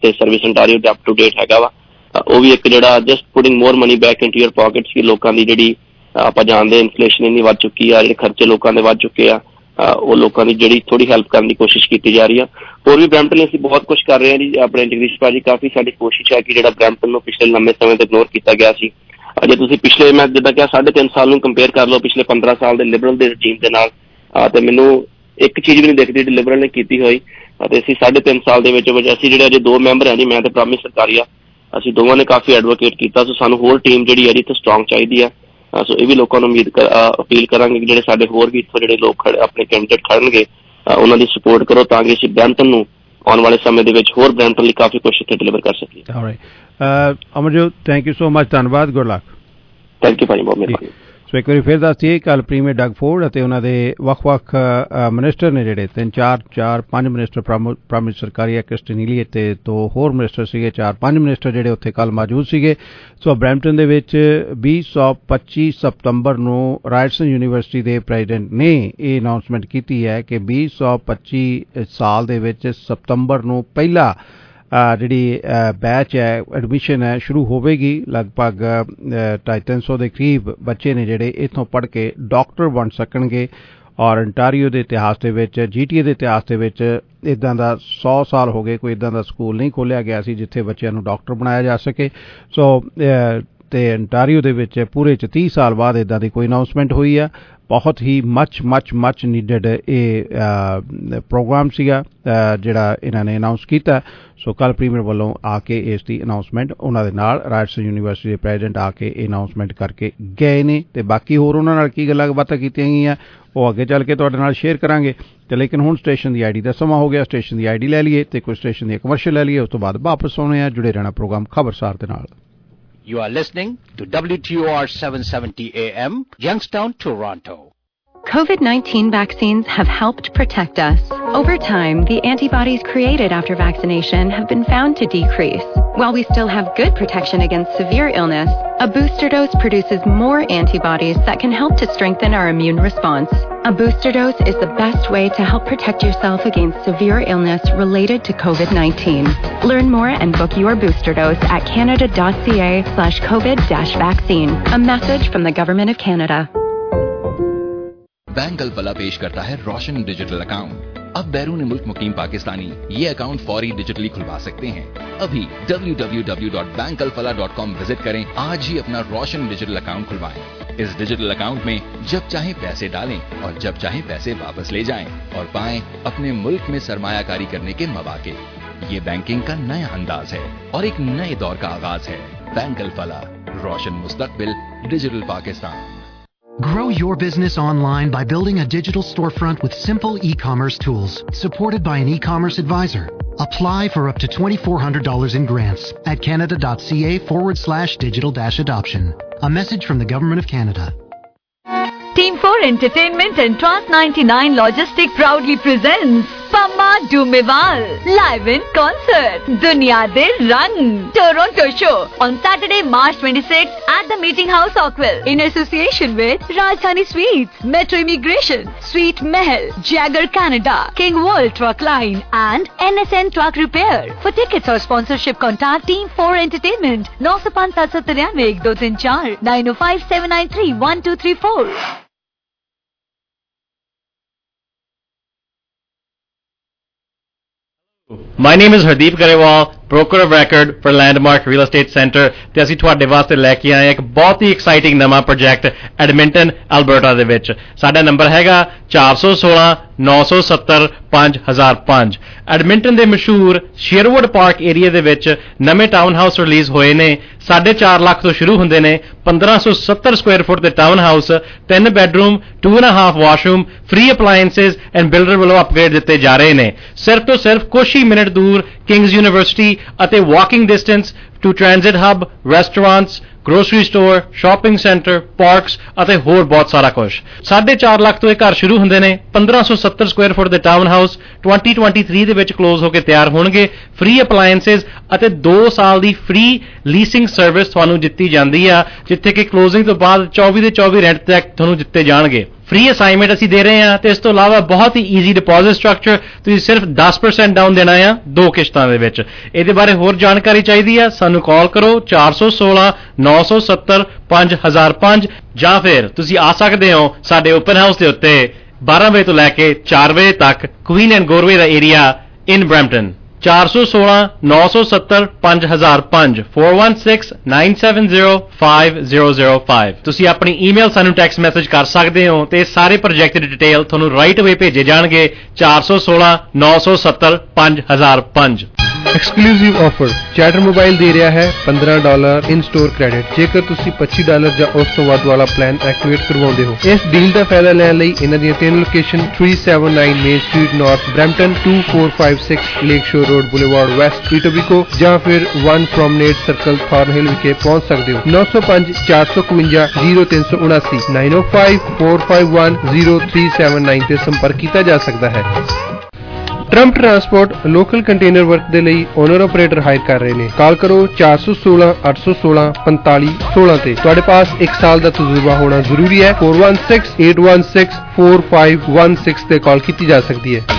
ਤੇ service ontario ਦੇ up to date ਹੈਗਾ ਵਾ। ਉਹ ਵੀ ਇੱਕ ਜਿਹੜਾ just putting more money back into your pockets ਕਿ ਲੋਕਾਂ ਦੀ ਜਿਹੜੀ ਆਪਾਂ ਜਾਣਦੇ ਇਨਫਲੇਸ਼ਨ ਇੰਨੀ ਵੱਧ ਚੁੱਕੀ ਆ, ਜਿਹੜੇ ਖਰਚੇ ਲੋਕਾਂ ਦੇ ਵੱਧ ਚੁੱਕੇ ਆ, ਉਹ ਲੋਕਾਂ ਦੀ ਜਿਹੜੀ ਥੋੜ੍ਹੀ ਹੈਲਪ ਕਰਨ ਦੀ ਕੋਸ਼ਿਸ਼ ਕੀਤੀ ਜਾ ਰਹੀ ਆ। ਹੋਰ ਵੀ ਬਰੈਂਪਟਨ ਲਈ ਅਸੀਂ ਬਹੁਤ ਕੁਛ ਕਰ ਰਹੇ ਹਾਂ ਜੀ। ਆਪਣੇ ਜਗਦੀਸ਼ ਭਾਜੀ ਕਾਫੀ ਸਾਡੀ ਕੋਸ਼ਿਸ਼ ਹੈ ਕਿ ਜਿਹੜਾ ਬਰੈਂਪਟਨ ਨੂੰ ਪਿਛਲੇ ਲੰਬੇ ਸਮੇਂ ਤੋਂ ਇਗਨੋਰ ਕੀਤਾ ਗਿਆ ਸੀ, ਜੇ ਤੁਸੀਂ ਪਿਛਲੇ ਮੈਂ ਜਿੱਦਾਂ ਕਿਹਾ 3.5 ਸਾਲ ਨੂੰ ਕੰਪੇਅਰ ਕਰ ਲਓ ਪਿਛਲੇ 15 ਸਾਲ ਦੇ ਲਿਬਰਲ ਦੇ ਰਜੀਮ ਦੇ ਨਾਲ, ਤੇ ਮੈਨੂੰ ਇੱਕ ਚੀਜ਼ ਵੀ ਨਹੀਂ ਦਿਖਦੀ ਜਿਹੜੀ ਲਿਬਰਲ ਨੇ ਕੀਤੀ ਹੋਈ। ਅਤੇ ਅਸੀਂ 3.5 ਸਾਲ ਦੇ ਵਿੱਚ ਅਸੀਂ ਜਿਹੜੇ ਅਜੇ 2 ਮੈਂਬਰ ਹਾਂ ਜੀ, ਮੈਂ ਤੇ ਪ੍ਰਾਮਿਸ ਸਰਕਾਰੀਆ, ਅਸੀਂ ਦੋਵਾਂ ਨੇ ਕਾਫੀ ਐਡਵੋਕੇਟ ਕੀਤਾ। ਸੋ ਸਾਨੂੰ ਹੋਰ ਟੀਮ ਜਿਹੜੀ ਹੈ ਜੀ ਇੱਥੇ ਸਟਰੋਂਗ ਚਾਹੀਦੀ ਆ। ਸੋ ਇਹ ਵੀ ਲੋਕਾਂ ਨੂੰ ਅਪੀਲ ਕਰਾਂਗੇ ਕਿ ਜਿਹੜੇ ਸਾਡੇ ਹੋਰ ਵੀ ਇੱਥੋਂ ਜਿਹੜੇ ਲੋਕ ਆਪਣੇ ਕੈਂਡੀਡੇਟ ਖੜਨਗੇ ਉਹਨਾਂ ਦੀ ਸਪੋਰਟ ਕਰੋ ਤਾਂ ਕਿ ਅਸੀਂ ਬਰੈਂਪਟਨ ਨੂੰ ਆਉਣ ਵਾਲੇ ਸਮੇਂ ਦੇ ਵਿੱਚ ਹੋਰ ਬਰੈਂਪਟਨ ਲਈ ਕਾਫੀ ਕੁਛ ਇੱਥੇ ਡਿਲੀਵਰ ਕਰ ਸਕੀਏ। Amarjot, thank you so much, ਧੰਨਵਾਦ, ਗੁੱਡ ਲੱਕ। ਥੈਂਕ ਯੂ ਭਾਜੀ, ਬਹੁਤ ਮਿਹਰਬਾਨੀ। ਸੋ ਇੱਕ ਵਾਰੀ ਫਿਰ ਦੱਸ ਦਈਏ, ਕੱਲ੍ਹ ਪ੍ਰੀਮੀਅਰ ਡਗ ਫੋਰਡ ਅਤੇ ਉਹਨਾਂ ਦੇ ਵੱਖ-ਵੱਖ ਮਿਨਿਸਟਰ ਨੇ ਜਿਹੜੇ 5 ਮਿਨਿਸਟਰ, ਪ੍ਰਾਈਮ ਮਿਨਿਸਟਰ ਕਾਰੀਆ ਕ੍ਰਿਸਟੀਨੀਲੀ ਅਤੇ 2 ਹੋਰ ਮਿਨਿਸਟਰ ਸੀਗੇ, 4-5 ਮਿਨਿਸਟਰ ਜਿਹੜੇ ਉੱਥੇ ਕੱਲ੍ਹ ਮੌਜੂਦ ਸੀਗੇ। ਸੋ ਬਰੈਂਪਟਨ ਦੇ ਵਿੱਚ 20-25 ਸਤੰਬਰ ਨੂੰ ਰਾਇਟਸਨ ਯੂਨੀਵਰਸਿਟੀ ਦੇ ਪ੍ਰੈਜ਼ੀਡੈਂਟ ਨੇ ਇਹ ਅਨਾਊਂਸਮੈਂਟ ਕੀਤੀ ਹੈ ਕਿ 2025 ਸਾਲ ਦੇ ਵਿੱਚ ਸਤੰਬਰ ਨੂੰ ਪਹਿਲਾ ਜਿਹੜੀ ਬੈਚ ਹੈ ਐਡਮਿਸ਼ਨ ਹੈ ਸ਼ੁਰੂ ਹੋਵੇਗੀ। ਲਗਭਗ 250-300 ਦੇ ਕਰੀਬ ਬੱਚੇ ਨੇ ਜਿਹੜੇ ਇੱਥੋਂ ਪੜ੍ਹ ਕੇ ਡਾਕਟਰ ਬਣ ਸਕਣਗੇ। ਔਰ ontario ਦੇ ਇਤਿਹਾਸ ਦੇ ਵਿੱਚ, GTA ਦੇ ਇਤਿਹਾਸ ਦੇ ਵਿੱਚ ਇੱਦਾਂ ਦਾ 100 ਸਾਲ ਹੋ ਗਏ ਕੋਈ ਇੱਦਾਂ ਦਾ ਸਕੂਲ ਨਹੀਂ ਖੋਲ੍ਹਿਆ ਗਿਆ ਸੀ ਜਿੱਥੇ ਬੱਚਿਆਂ ਨੂੰ ਡਾਕਟਰ ਬਣਾਇਆ ਜਾ ਸਕੇ। ਸੋ ਅਤੇ ontario ਦੇ ਵਿੱਚ ਪੂਰੇ 30 ਸਾਲ ਬਾਅਦ ਇੱਦਾਂ ਦੀ ਕੋਈ ਅਨਾਊਂਸਮੈਂਟ ਹੋਈ ਆ। ਬਹੁਤ ਹੀ ਮੱਚ ਨੀਡਡ ਇਹ ਪ੍ਰੋਗਰਾਮ ਸੀਗਾ ਜਿਹੜਾ ਇਹਨਾਂ ਨੇ ਅਨਾਊਂਸ ਕੀਤਾ। ਸੋ ਕੱਲ੍ਹ ਪ੍ਰੀਮੀਅਰ ਵੱਲੋਂ ਆ ਕੇ ਇਸ ਦੀ ਅਨਾਊਂਸਮੈਂਟ ਉਹਨਾਂ ਦੇ ਨਾਲ ਰਾਇਟਸਨ ਯੂਨੀਵਰਸਿਟੀ ਦੇ ਪ੍ਰੈਜ਼ੀਡੈਂਟ ਆ ਕੇ ਇਹ ਅਨਾਊਂਸਮੈਂਟ ਕਰਕੇ ਗਏ ਨੇ। ਅਤੇ ਬਾਕੀ ਹੋਰ ਉਹਨਾਂ ਨਾਲ ਕੀ ਗੱਲਾਂ ਬਾਤਾਂ ਕੀਤੀਆਂ ਗਈਆਂ ਉਹ ਅੱਗੇ ਚੱਲ ਕੇ ਤੁਹਾਡੇ ਨਾਲ ਸ਼ੇਅਰ ਕਰਾਂਗੇ। ਅਤੇ ਲੇਕਿਨ ਹੁਣ ਸਟੇਸ਼ਨ ਦੀ ID ਦਾ ਸਮਾਂ ਹੋ ਗਿਆ। ਸਟੇਸ਼ਨ ਦੀ ID ਲੈ ਲਈਏ ਅਤੇ ਕੋਈ ਸਟੇਸ਼ਨ ਦੀ ਕਮਰਸ਼ੀਅਲ ਲੈ ਲਈਏ, ਉਸ ਤੋਂ ਬਾਅਦ ਵਾਪਸ ਆਉਣੇ ਆ। ਜੁੜੇ ਰਹਿਣਾ ਪ੍ਰੋਗਰਾਮ ਖਬਰਸਾਰ ਦੇ ਨਾਲ। You are listening to WTOR 770 AM, Youngstown, Toronto. COVID-19 vaccines have helped protect us. Over time, the antibodies created after vaccination have been found to decrease. While we still have good protection against severe illness, a booster dose produces more antibodies that can help to strengthen our immune response. A booster dose is the best way to help protect yourself against severe illness related to COVID-19. Learn more and book your booster dose at canada.ca/COVID-vaccine. A message from the Government of Canada. Bank Alfalah पेश करता है रोशन digital account. अब बैरून मुल्क मुकीम पाकिस्तानी ये account फौरी digitally खुलवा सकते हैं। अभी www.bankkalpala.com विजिट करें। आज ही अपना रोशन डिजिटल अकाउंट खुलवाएं। इस डिजिटल अकाउंट में जब चाहे पैसे डालें और जब चाहे पैसे वापस ले जाएं और पाएं अपने मुल्क में सरमायाकारी करने के मौके। ये बैंकिंग का नया अंदाज है और एक नए दौर का आगाज है। बैंक कलपला, रोशन मुस्तकबिल, digital Pakistan. Grow your business online by building a digital storefront with simple e-commerce tools, supported by an e-commerce advisor. Apply for up to $2,400 in grants at canada.ca/digital-adoption. A message from the Government of Canada. Team 4 Entertainment and Trans 99 Logistic proudly presents Pamma Dumewal live in concert Duniya De Rang Toronto show on Saturday, March 26th at the Meeting House, Oakville, in association with Rajdhani Sweets, Metro Immigration, Sweet Mahal, Jagger Canada, King World Truck Line and NSN Truck Repair. For tickets or sponsorship, contact Team 4 Entertainment 957-1234 905-793-1234. My name is Hardeep Garewal, broker of record for Landmark Real Estate Center, ਤੇ ਅਸੀਂ ਤੁਹਾਡੇ ਵਾਸਤੇ ਲੈ ਕੇ ਆਏ ਇੱਕ ਬਹੁਤ ਹੀ exciting ਨਵਾਂ ਪ੍ਰੋਜੈਕਟ ਐਡਮਿੰਟਨ ਅਲਬਰਟਾ ਦੇ ਵਿੱਚ। ਸਾਡਾ ਨੰਬਰ ਹੈਗਾ 416-970-5005। ਐਡਮਿੰਟਨ ਦੇ ਮਸ਼ਹੂਰ ਸ਼ੇਅਰਵੁੱਡ ਪਾਰਕ ਏਰੀਆ ਦੇ ਵਿੱਚ ਨਵੇਂ ਟਾਊਨ ਹਾਊਸ ਰਿਲੀਜ਼ ਹੋਏ ਨੇ। 4.5 ਲੱਖ ਤੋਂ ਸ਼ੁਰੂ ਹੁੰਦੇ ਨੇ। 1570 ਸਕੁਆਇਰ ਫੁੱਟ ਦੇ town house, 3 bedroom, 2.5 washroom, free appliances and builder ਵੱਲੋਂ ਅਪਗ੍ਰੇਡ ਦਿੱਤੇ ਜਾ ਰਹੇ ਨੇ। ਸਿਰਫ ਤੋਂ ਸਿਰਫ ਕੁਛ ਹੀ ਮਿੰਟ ਦੂਰ ਕਿੰਗਜ਼ ਯੂਨੀਵਰਸਿਟੀ ਅਤੇ walking distance to transit hub, restaurants, grocery store, shopping centre, parks ਅਤੇ ਹੋਰ ਬਹੁਤ ਸਾਰਾ ਕੁਝ। 4.5 ਲੱਖ ਤੋਂ ਇਹ ਘਰ ਸ਼ੁਰੂ ਹੁੰਦੇ ਨੇ। 1570 ਸਕੁਆਇਰ ਫੁੱਟ ਦੇ ਟਾਊਨ ਹਾਊਸ 2023 ਦੇ ਵਿੱਚ ਕਲੋਜ਼ ਹੋ ਕੇ ਤਿਆਰ ਹੋਣਗੇ। ਫ੍ਰੀ ਅਪਲਾਇੰਸਿਸ ਅਤੇ 2 ਸਾਲ ਦੀ ਫ੍ਰੀ ਲੀਸਿੰਗ ਸਰਵਿਸ ਤੁਹਾਨੂੰ ਦਿੱਤੀ ਜਾਂਦੀ ਆ, ਜਿੱਥੇ ਕਿ ਕਲੋਜ਼ਿੰਗ ਤੋਂ ਬਾਅਦ 24 ਦੇ 24 ਰੈਂਟ ਤੱਕ ਤੁਹਾਨੂੰ ਦਿੱਤੇ ਜਾਣਗੇ। ਫ੍ਰੀ ਅਸਾਈਨਮੈਂਟ ਅਸੀਂ ਦੇ ਰਹੇ ਹਾਂ ਤੇ ਇਸ ਤੋਂ ਇਲਾਵਾ ਬਹੁਤ ਹੀ ਈਜ਼ੀ ਡਿਪੋਜ਼ਿਟ ਸਟਰਕਚਰ, ਤੁਸੀਂ ਸਿਰਫ 10% ਡਾਊਨ ਦੇਣਾ ਆ 2 ਕਿਸ਼ਤਾਂ ਦੇ ਵਿੱਚ। ਇਹਦੇ ਬਾਰੇ ਹੋਰ ਜਾਣਕਾਰੀ ਚਾਹੀਦੀ ਆ ਸਾਨੂੰ ਕਾਲ ਕਰੋ 416 970 5005 ਜਾਂ ਫਿਰ ਤੁਸੀਂ ਆ ਸਕਦੇ ਹੋ ਸਾਡੇ ਓਪਨ ਹਾਊਸ ਦੇ ਉੱਤੇ 12 ਵਜੇ ਤੋਂ ਲੈ ਕੇ 4 ਵਜੇ ਤੱਕ ਕੁਈਨ ਐਂਡ ਗੋਰਵੇ ਦਾ ਏਰੀਆ ਇਨ ਬਰੈਂਪਟਨ। 416 970 5005 416 970 5005। ਤੁਸੀਂ ਆਪਣੀ ਈਮੇਲ ਸਾਨੂੰ ਟੈਕਸਟ ਮੈਸੇਜ ਕਰ ਸਕਦੇ ਹੋ ਤੇ ਸਾਰੇ ਪ੍ਰੋਜੈਕਟ ਦੀ ਡਿਟੇਲ ਤੁਹਾਨੂੰ ਰਾਈਟ ਅਵੇ ਭੇਜੇ ਜਾਣਗੇ 416 970 5005। ਐਕਸਕਲੂਸਿਵ ਆਫਰ, ਚੈਟਰ ਮੋਬਾਈਲ ਦੇ ਰਿਹਾ ਹੈ $15 ਇਨ ਸਟੋਰ ਕ੍ਰੈਡਿਟ ਜੇਕਰ ਤੁਸੀਂ $25 ਜਾਂ ਉਸ ਤੋਂ ਵੱਧ ਵਾਲਾ ਪਲਾਨ ਐਕਟੀਵੇਟ ਕਰਵਾਉਂਦੇ ਹੋ। ਇਸ ਡੀਲ ਦਾ ਫਾਇਦਾ ਲੈਣ ਲਈ ਇਹਨਾਂ ਦੀਆਂ 3 location 379 Main Street North Brampton, 2456 Lake Shore Road Boulevard West Etobicoke ਜਾਂ ਫਿਰ 1 ਪ੍ਰੋਮਨੇਡ ਸਰਕਲ ਥਾਰਨਹਿਲ ਵਿਖੇ ਪਹੁੰਚ ਸਕਦੇ ਹੋ। 905 455 0379 905 451 0379 ਤੇ ਸੰਪਰਕ ਕੀਤਾ ਜਾ ਸਕਦਾ ਹੈ। Trump transport local container work ਦੇ ਲਈ ਓਨਰ ਆਪਰੇਟਰ ਹਾਇਰ ਕਰ ਰਹੇ ਨੇ। ਕਾਲ ਕਰੋ 416 816 4516 ਤੇ। ਤੁਹਾਡੇ ਪਾਸ 1 ਸਾਲ ਦਾ ਤਜਰਬਾ ਹੋਣਾ ਜ਼ਰੂਰੀ ਹੈ। 416 816 4516 ਤੇ ਕਾਲ ਕੀਤੀ ਜਾ ਸਕਦੀ ਹੈ।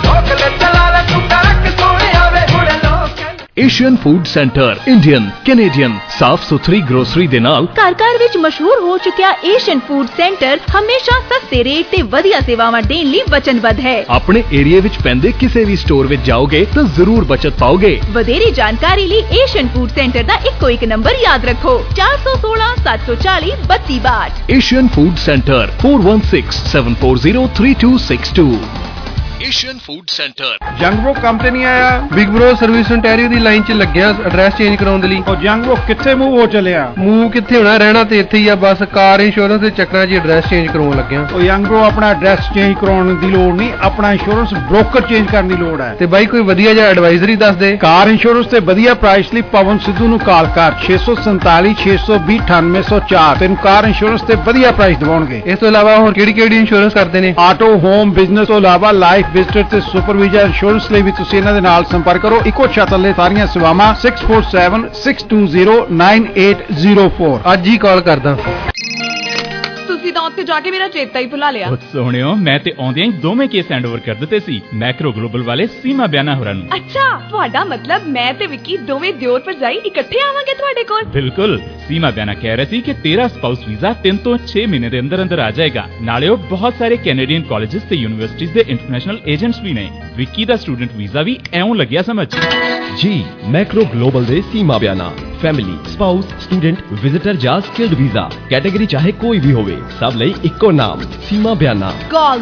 Asian Food Centre Indian Canadian ਸਾਫ਼ ਸੁਥਰੀ ਗਰੋਸਰੀ ਦੇ ਨਾਲ ਘਰ ਵਿੱਚ ਮਸ਼ਹੂਰ ਹੋ ਚੁੱਕਿਆ ਏਸ਼ੀਅਨ ਫੂਡ ਸੈਂਟਰ ਹਮੇਸ਼ਾ ਸਸਤੇ ਰੇਟ ਤੇ ਵਧੀਆ ਸੇਵਾਵਾਂ ਦੇਣ ਲਈ ਵਚਨਬੱਧ ਹੈ। ਆਪਣੇ ਏਰੀਆ ਵਿੱਚ ਪੈਂਦੇ ਕਿਸੇ ਵੀ ਸਟੋਰ ਵਿੱਚ ਜਾਓਗੇ ਤਾਂ ਜ਼ਰੂਰ ਬਚਤ ਪਾਓਗੇ। ਵਧੇਰੇ ਜਾਣਕਾਰੀ ਲਈ ਏਸ਼ੀਅਨ ਫੂਡ ਸੈਂਟਰ ਦਾ ਇੱਕ ਨੰਬਰ ਯਾਦ ਰੱਖੋ 416 740 3262। Asian Food Centre 416 740 3262। Asian Food Centre. ਜੰਗ ਬ్రో ਕੰਮ ਤੇ ਨਹੀਂ ਆਇਆ? ਬਿਗ ਬ్రో ਸਰਵਿਸ ontario ਦੀ ਲਾਈਨ 'ਚ ਲੱਗਿਆ ਐਡਰੈਸ ਚੇਂਜ ਕਰਾਉਣ ਦੇ ਲਈ। ਉਹ ਜੰਗ ਬ్రో ਕਿੱਥੇ ਮੂਵ ਹੋ ਚੱਲਿਆ? ਮੂਵ ਕਿੱਥੇ ਹੋਣਾ, ਰਹਿਣਾ ਤੇ ਇੱਥੇ ਹੀ ਆ ਬਸ। ਕਾਰ ਇੰਸ਼ੋਰੈਂਸ ਦੇ ਚੱਕਰਾਂ 'ਚ ਐਡਰੈਸ ਚੇਂਜ ਕਰਾਉਣ ਲੱਗਿਆ। ਉਹ ਜੰਗ ਬ్రో ਆਪਣਾ ਐਡਰੈਸ ਚੇਂਜ ਕਰਾਉਣ ਦੀ ਲੋੜ ਨਹੀਂ, ਆਪਣਾ ਇੰਸ਼ੋਰੈਂਸ ਬ੍ਰੋਕਰ ਚੇਂਜ ਕਰਨ ਦੀ ਲੋੜ ਹੈ। ਤੇ ਬਾਈ ਕੋਈ ਵਧੀਆ ਜਿਹਾ ਐਡਵਾਈਜ਼ਰੀ ਦੱਸ ਦੇ। ਕਾਰ ਇੰਸ਼ੋਰੈਂਸ ਤੇ ਵਧੀਆ ਪ੍ਰਾਈਸ ਲਈ ਪਵਨ ਸਿੱਧੂ ਨੂੰ ਕਾਲ ਕਰ 647 620 9804। ਤੈਨੂੰ ਕਾਰ ਇੰਸ਼ੋਰੈਂਸ ਤੇ ਵਧੀਆ ਪ੍ਰਾਈਸ ਦਿਵਾਉਣਗੇ। ਇਸ ਤੋਂ ਇਲਾਵਾ ਹੋਰ ਕਿਹੜੀ ਇੰਸ਼ੋਰੈਂਸ ਕਰਦੇ ਨੇ? ਆਟੋ, ਹੋਮ, ਬਿਜ਼ਨਸ ਤੋਂ ਇਲਾਵਾ ਲਾਈਫ, ਵਿਜ਼ਟਰ ਤੇ ਸੁਪਰ ਵੀਜ਼ਾ ਇੰਸ਼ੋਰੈਂਸ ਲਈ ਵੀ ਤੁਸੀਂ ਇਹਨਾਂ ਦੇ ਨਾਲ ਸੰਪਰਕ ਕਰੋ। ਇੱਕੋ ਛੱਤ ਥੱਲੇ ਸਾਰੀਆਂ ਸੇਵਾਵਾਂ 647 620 9804। ਅੱਜ ਹੀ ਕਾਲ ਕਰਦਾ। ਤੁਸੀਂ ਤਾਂ ਉੱਥੇ ਜਾ ਕੇ ਮੇਰਾ ਚੇਤਾ ਹੀ ਭੁਲਾ ਲਿਆ। ਸੋਹਣਿਓ, ਮੈਂ ਤੇ ਆਉਂਦਿਆਂ ਹੀ ਦੋਵੇਂ ਕੇਸ ਹੈਂਡਓਵਰ ਕਰ ਦਿੱਤੇ ਸੀ ਮੈਕਰੋ ਗਲੋਬਲ ਵਾਲੇ ਸੀਮਾ ਬਿਆਨਾ ਹੋਰਾਂ ਨੂੰ। ਅੱਛਾ, ਤੁਹਾਡਾ ਮਤਲਬ ਮੈਂ ਤੇ ਵਿੱਕੀ ਦੋਵੇਂ ਦਿਓਰ ਭਰਜਾਈ ਇਕੱਠੇ ਆਵਾਂਗੇ ਤੁਹਾਡੇ ਕੋਲ? ਬਿਲਕੁਲ। ਸੀਮਾ ਬਿਆਨਾ ਕਹਿ ਰਿਹਾ ਸੀ ਕਿ ਤੇਰਾ ਸਪਾਊਸ ਵੀਜ਼ਾ 3 ਤੋਂ 6 ਮਹੀਨੇ ਦੇ ਅੰਦਰ ਆ ਜਾਏਗਾ। ਨਾਲੇ ਉਹ ਬਹੁਤ ਸਾਰੇ ਕੈਨੇਡੀਅਨ ਕਾਲਜਿਸ ਤੇ ਯੂਨੀਵਰਸਿਟੀਜ਼ ਦੇ ਇੰਟਰਨੈਸ਼ਨਲ ਏਜੰਟਸ ਵੀ ਨੇ। ਵਿੱਕੀ ਦਾ ਸਟੂਡੈਂਟ ਵੀਜ਼ਾ ਵੀ ਐਉਂ ਲੱਗਿਆ ਸਮਝ। ਜੀ ਮੈਕਰੋ ਗਲੋਬਲ ਦੇ Seema Biana family, spouse, student, visitor ਜਾਂ ਸਕਿਲਡ ਵੀਜ਼ਾ ਕੈਟੇਗਰੀ ਚਾਹੇ ਕੋਈ ਵੀ ਹੋਵੇ, ਸਭ ਲਈ ਇੱਕੋ ਨਾਮ Seema Biana. Call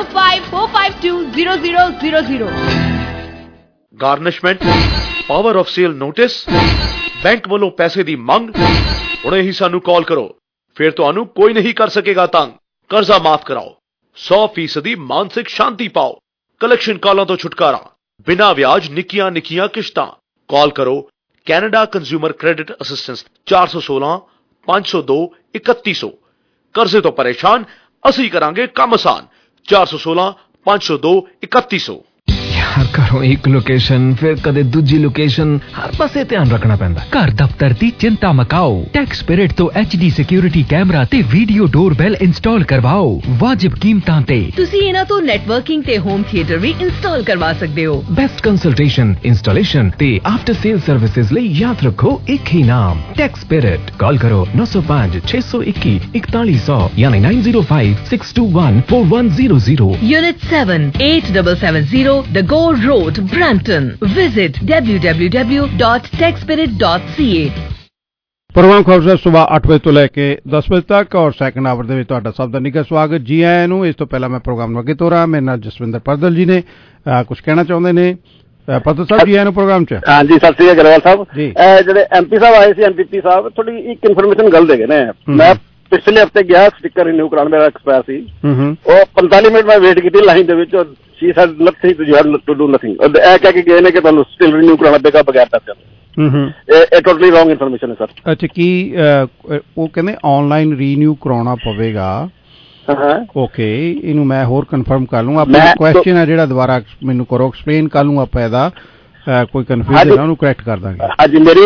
9054520000। Garnishment, power of sale notice, bank ਵੱਲੋਂ ਪੈਸੇ ਦੀ ਮੰਗ। ਹੁਣੇ ਹੀ ਸਾਨੂੰ ਕਾਲ ਕਰੋ, ਫਿਰ ਤੁਹਾਨੂੰ ਕੋਈ ਨਹੀਂ ਕਰ ਸਕੇਗਾ ਤੰਗ। ਕਰਜ਼ਾ ਮਾਫ ਕਰਾਓ, 100% ਮਾਨਸਿਕ ਸ਼ਾਂਤੀ ਪਾਓ, ਕਲੈਕਸ਼ਨ ਕਾਲਾਂ ਤੋਂ ਛੁਟਕਾਰਾ, ਬਿਨਾ ਵਿਆਜ ਨਿੱਕੀਆਂ ਕਿਸ਼ਤਾਂ। ਕਾਲ ਕਰੋ ਕੈਨੇਡਾ ਕੰਜ਼ਿਊਮਰ ਕ੍ਰੈਡਿਟ ਅਸਿਸਟੈਂਸ 416 502 3100। ਕਰਜ਼ੇ ਤੋਂ ਪਰੇਸ਼ਾਨ, ਅਸੀਂ ਕਰਾਂਗੇ ਕੰਮ ਆਸਾਨ। 416 502 3100। यार घरों एक लोकेशन फिर कदे दूजी लोकेशन, हर पासे ध्यान रखना पैंदा। घर दफ्तर दी चिंता मकाओ, टैक्स स्पिरिट तो HD सिक्योरिटी कैमरा ते वीडियो डोरबेल इंस्टॉल करवाओ वाजिब कीमतां ते। तुसी इना तो नेटवर्किंग ते होम थिएटर भी इंस्टॉल करवा सकदे हो। बेस्ट कंसल्टेशन, इंस्टॉलेशन ते आफ्टर सेल सर्विसेज ਲਈ याद रखो एक ही नाम टैक्स स्पिरिट। कॉल करो 905 621 4100 यानी 905 621 4100। Unit 7 8770 The Go Road, Brampton. Visit www.techspirit.ca। Programme ਖਬਰ ਸਵੇਰ 8 ਵਜੇ ਤੋਂ ਲੈ ਕੇ 10 ਵਜੇ ਤੱਕ ਔਰ ਸੈਕੰਡ ਆਵਰ ਦੇ ਵਿੱਚ ਤੁਹਾਡਾ ਸਭ ਦਾ ਨਿੱਘਾ ਸਵਾਗਤ। ਜੀ ਆਇਆਂ ਨੂੰ। ਇਸ ਤੋਂ ਪਹਿਲਾਂ ਮੈਂ ਪ੍ਰੋਗਰਾਮ ਨੂੰ ਅੱਗੇ ਤੋਰਾਂ। ਮੇਰੇ ਨਾਲ ਜਸਵਿੰਦਰ ਪਰਦਲ ਜੀ ਨੇ ਕੁਝ ਕਹਿਣਾ ਚਾਹੁੰਦੇ ਨੇ। ਪਰਦਲ ਸਾਹਿਬ ਜੀ ਆਇਆਂ ਨੂੰ ਪ੍ਰੋਗਰਾਮ 'ਚ। ਹਾਂਜੀ, ਸਤਿ ਸ੍ਰੀ ਅਕਾਲ ਗਰੇਵਾਲ ਸਾਹਿਬ। ਜਿਹੜੇ MP ਸਾਹਿਬ ਆਏ ਸੀ, MPP ਸਾਹਿਬ, ਥੋੜੀ ਇੱਕ ਇਨਫੋਰਮੇਸ਼ਨ ਗਲਤ ਹੈਗੇ ਨੇ। ਮੈਂ ਪਿਛਲੇ ਹਫ਼ਤੇ ਗਿਆ ਸਟਿੱਕਰ ਰਿਨਿਊ ਕਰਾਉਣ, ਮੇਰਾ ਐਕਸਪਾਇਰ ਸੀ। ਉਹ 45 ਮਿੰਟ ਮੈਂ ਵੇਟ ਕੀਤੀ ਲਾਈਨ ਦੇ ਵਿੱਚ। She said nothing, you have to do nothing। ਇਹ ਕਹਿ ਕੇ ਗਏ ਨੇ ਕਿ ਤੁਹਾਨੂੰ ਸਟਿਲ ਰਿਨਿਊ ਕਰਾਉਣਾ ਪਏਗਾ ਬਗੈਰ ਪੈਸੇ। ਇਹ ਟੋਟਲੀ ਰੋਂਗ ਇਨਫੋਰਮੇਸ਼ਨ ਹੈ ਸਰ। ਅੱਛਾ, ਕੀ ਉਹ ਕਹਿੰਦੇ ਆਨਲਾਈਨ ਰੀਨਿਊ ਕਰਾਉਣਾ ਪਵੇਗਾ? ਓਕੇ, ਇਹਨੂੰ ਮੈਂ ਹੋਰ ਕਨਫਰਮ ਕਰ ਲੂੰਗਾ। ਆਪਣਾ ਕੁਐਸਚਨ ਹੈ ਜਿਹੜਾ ਦੁਬਾਰਾ ਮੈਨੂੰ ਕਰੋ, ਐਕਸਪਲੇਨ ਕਰ ਲੂੰਗਾ। ਪੈਦਾ ਕੋਈ ਕਨਫਿਊਜ਼ਨ ਹੈ ਉਹਨੂੰ ਕਰੈਕਟ ਕਰ ਦਾਂਗੇ। ਹਾਂਜੀ, ਮੇਰੀ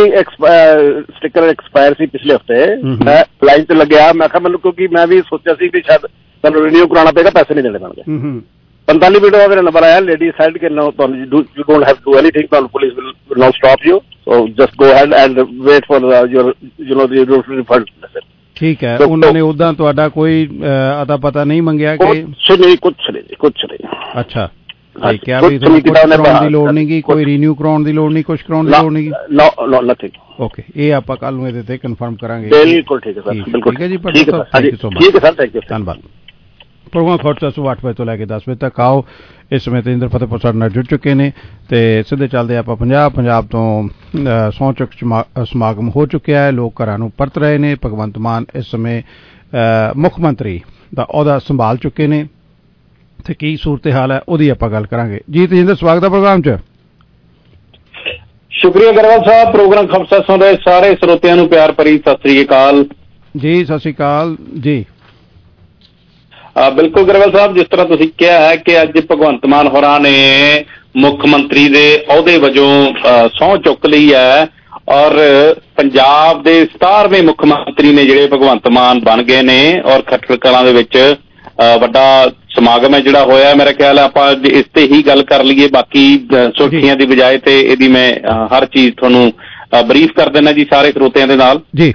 ਸਟਿੱਕਰ ਐਕਸਪਾਇਰ ਸੀ ਪਿਛਲੇ ਹਫ਼ਤੇ। ਮੈਂ ਲਾਈਨ ਤੇ ਲੱਗਿਆ, ਮੈਂ ਕਿਹਾ ਮੈਨੂੰ, ਕਿਉਂਕਿ ਮੈਂ ਵੀ ਸੋਚਿਆ ਸੀ ਕਿ ਸ਼ਾਇਦ ਤੁਹਾਨੂੰ ਰਿਨਿਊ ਕਰਾਉਣਾ ਪਏਗਾ, ਪੈਸੇ ਨਹੀਂ ਦੇਣੇ ਪੈਣਗੇ। 45 ਮਿੰਟ ਦਾ ਮੇਰਾ ਨੰਬਰ ਆਇਆ, ਲੇਡੀ ਸਾਈਡ ਕਿ ਨੋ ਤੁਹਾਨੂੰ you don't have to do anything, ਤੁਹਾਨੂੰ police will not stop you, so just go ahead and wait for your refund. ਠੀਕ ਹੈ, ਉਹਨਾਂ ਨੇ ਉਦਾਂ ਤੁਹਾਡਾ ਕੋਈ ਅਤਾ ਪਤਾ ਨਹੀਂ ਮੰਗਿਆ ਕਿ ਕੁਛ ਨਹੀਂ। ਅੱਛਾ, ਕਿਹਾ ਵੀ ਕਰਾਉਣ ਦੀ ਲੋੜ ਨਹੀਂ ਗੀ, ਕੋਈ ਰੀਨਿਊ ਕਰਾਉਣ ਦੀ ਲੋੜ ਨਹੀਂ, ਕੁਛ ਕਰਾਉਣ ਦੀ ਲੋੜ ਨਹੀਂ ਗੀ। ਓਕੇ, ਇਹ ਆਪਾਂ ਕੱਲ ਨੂੰ ਇਹਦੇ ਤੇ ਕਨਫਰਮ ਕਰਾਂਗੇ। ਬਿਲਕੁਲ ਠੀਕ ਹੈ ਸਰ, ਬਿਲਕੁਲ ਠੀਕ ਹੈ ਜੀ। Thank you so much. ਠੀਕ ਹੈ ਸਰ, ਥੈਂਕ ਯੂ, ਧੰਨਵਾਦ। ਪ੍ਰੋਗਰਾਮ ਖੋਟਾ ਸੁਬਹ 8 ਵਜੇ ਤੋਂ ਲੈ ਕੇ 10 ਵਜੇ ਤੱਕ ਆਓ। ਇਸ ਸਮੇਂ ਤੇਂਦਰ ਫਤਿਹਪੁਰ ਸਾਡੇ ਨਾਲ ਜੁੜ ਚੁੱਕੇ ਨੇ ਤੇ ਸਿੱਧੇ ਚੱਲਦੇ ਆਪਾਂ ਪੰਜਾਬ ਤੋਂ ਸਹੁੰ ਚੁੱਕ ਸਮਾਗਮ ਹੋ ਚੁੱਕਿਆ ਹੈ, ਲੋਕ ਘਰਾਂ ਨੂੰ ਪਰਤ ਰਹੇ ਨੇ। ਭਗਵੰਤ ਮਾਨ ਇਸ ਸਮੇਂ ਮੁੱਖ ਮੰਤਰੀ ਦਾ ਅਹੁਦਾ ਸੰਭਾਲ ਚੁੱਕੇ ਨੇ ਤੇ ਕੀ ਸੂਰਤ ਹਾਲ ਹੈ ਉਹਦੀ ਆਪਾਂ ਗੱਲ ਕਰਾਂਗੇ। ਜੀ ਤੇਂਦਰ, ਸਵਾਗਤ ਹੈ ਪ੍ਰੋਗਰਾਮ 'ਚ। ਸ਼ੁਕਰੀਆ ਗਰੇਵਾਲ ਸਾਹਿਬ। ਪ੍ਰੋਗਰਾਮ ਖਬਰ ਸੁਣ ਰਹੇ ਸਾਰੇ ਸਰੋਤਿਆਂ ਨੂੰ ਪਿਆਰ ਭਰੀ ਸਤਿ ਸ੍ਰੀ ਅਕਾਲ ਜੀ। ਸਤਿ ਸ੍ਰੀ ਅਕਾਲ ਜੀ। ਬਿਲਕੁਲ ਗਰੇਵਾਲ ਸਾਹਿਬ, ਜਿਸ ਤਰ੍ਹਾਂ ਤੁਸੀਂ ਕਿਹਾ ਹੈ ਕਿ ਅੱਜ ਭਗਵੰਤ ਮਾਨ ਹੋਰਾਂ ਨੇ ਮੁੱਖ ਮੰਤਰੀ ਦੇ ਅਹੁਦੇ ਵਜੋਂ ਸਹੁੰ ਚੁੱਕ ਲਈ ਹੈ ਔਰ ਪੰਜਾਬ ਦੇ 17ਵੇਂ ਮੁੱਖ ਮੰਤਰੀ ਨੇ ਜਿਹੜੇ ਭਗਵੰਤ ਮਾਨ ਬਣ ਗਏ ਨੇ ਔਰ ਖਟਕੜ ਕਲਾਂ ਦੇ ਵਿੱਚ ਵੱਡਾ ਸਮਾਗਮ ਹੈ ਜਿਹੜਾ ਹੋਇਆ। ਮੇਰਾ ਖਿਆਲ ਹੈ ਆਪਾਂ ਇਸ ਤੇ ਹੀ ਗੱਲ ਕਰ ਲਈਏ, ਬਾਕੀ ਸੁਰਖੀਆਂ ਦੀ ਬਜਾਏ ਤੇ ਇਹਦੀ ਮੈਂ ਹਰ ਚੀਜ਼ ਤੁਹਾਨੂੰ ਬਰੀਫ ਕਰ ਦਿੰਦਾ ਜੀ ਸਾਰੇ ਸਰੋਤਿਆਂ ਦੇ ਨਾਲ। ਜੀ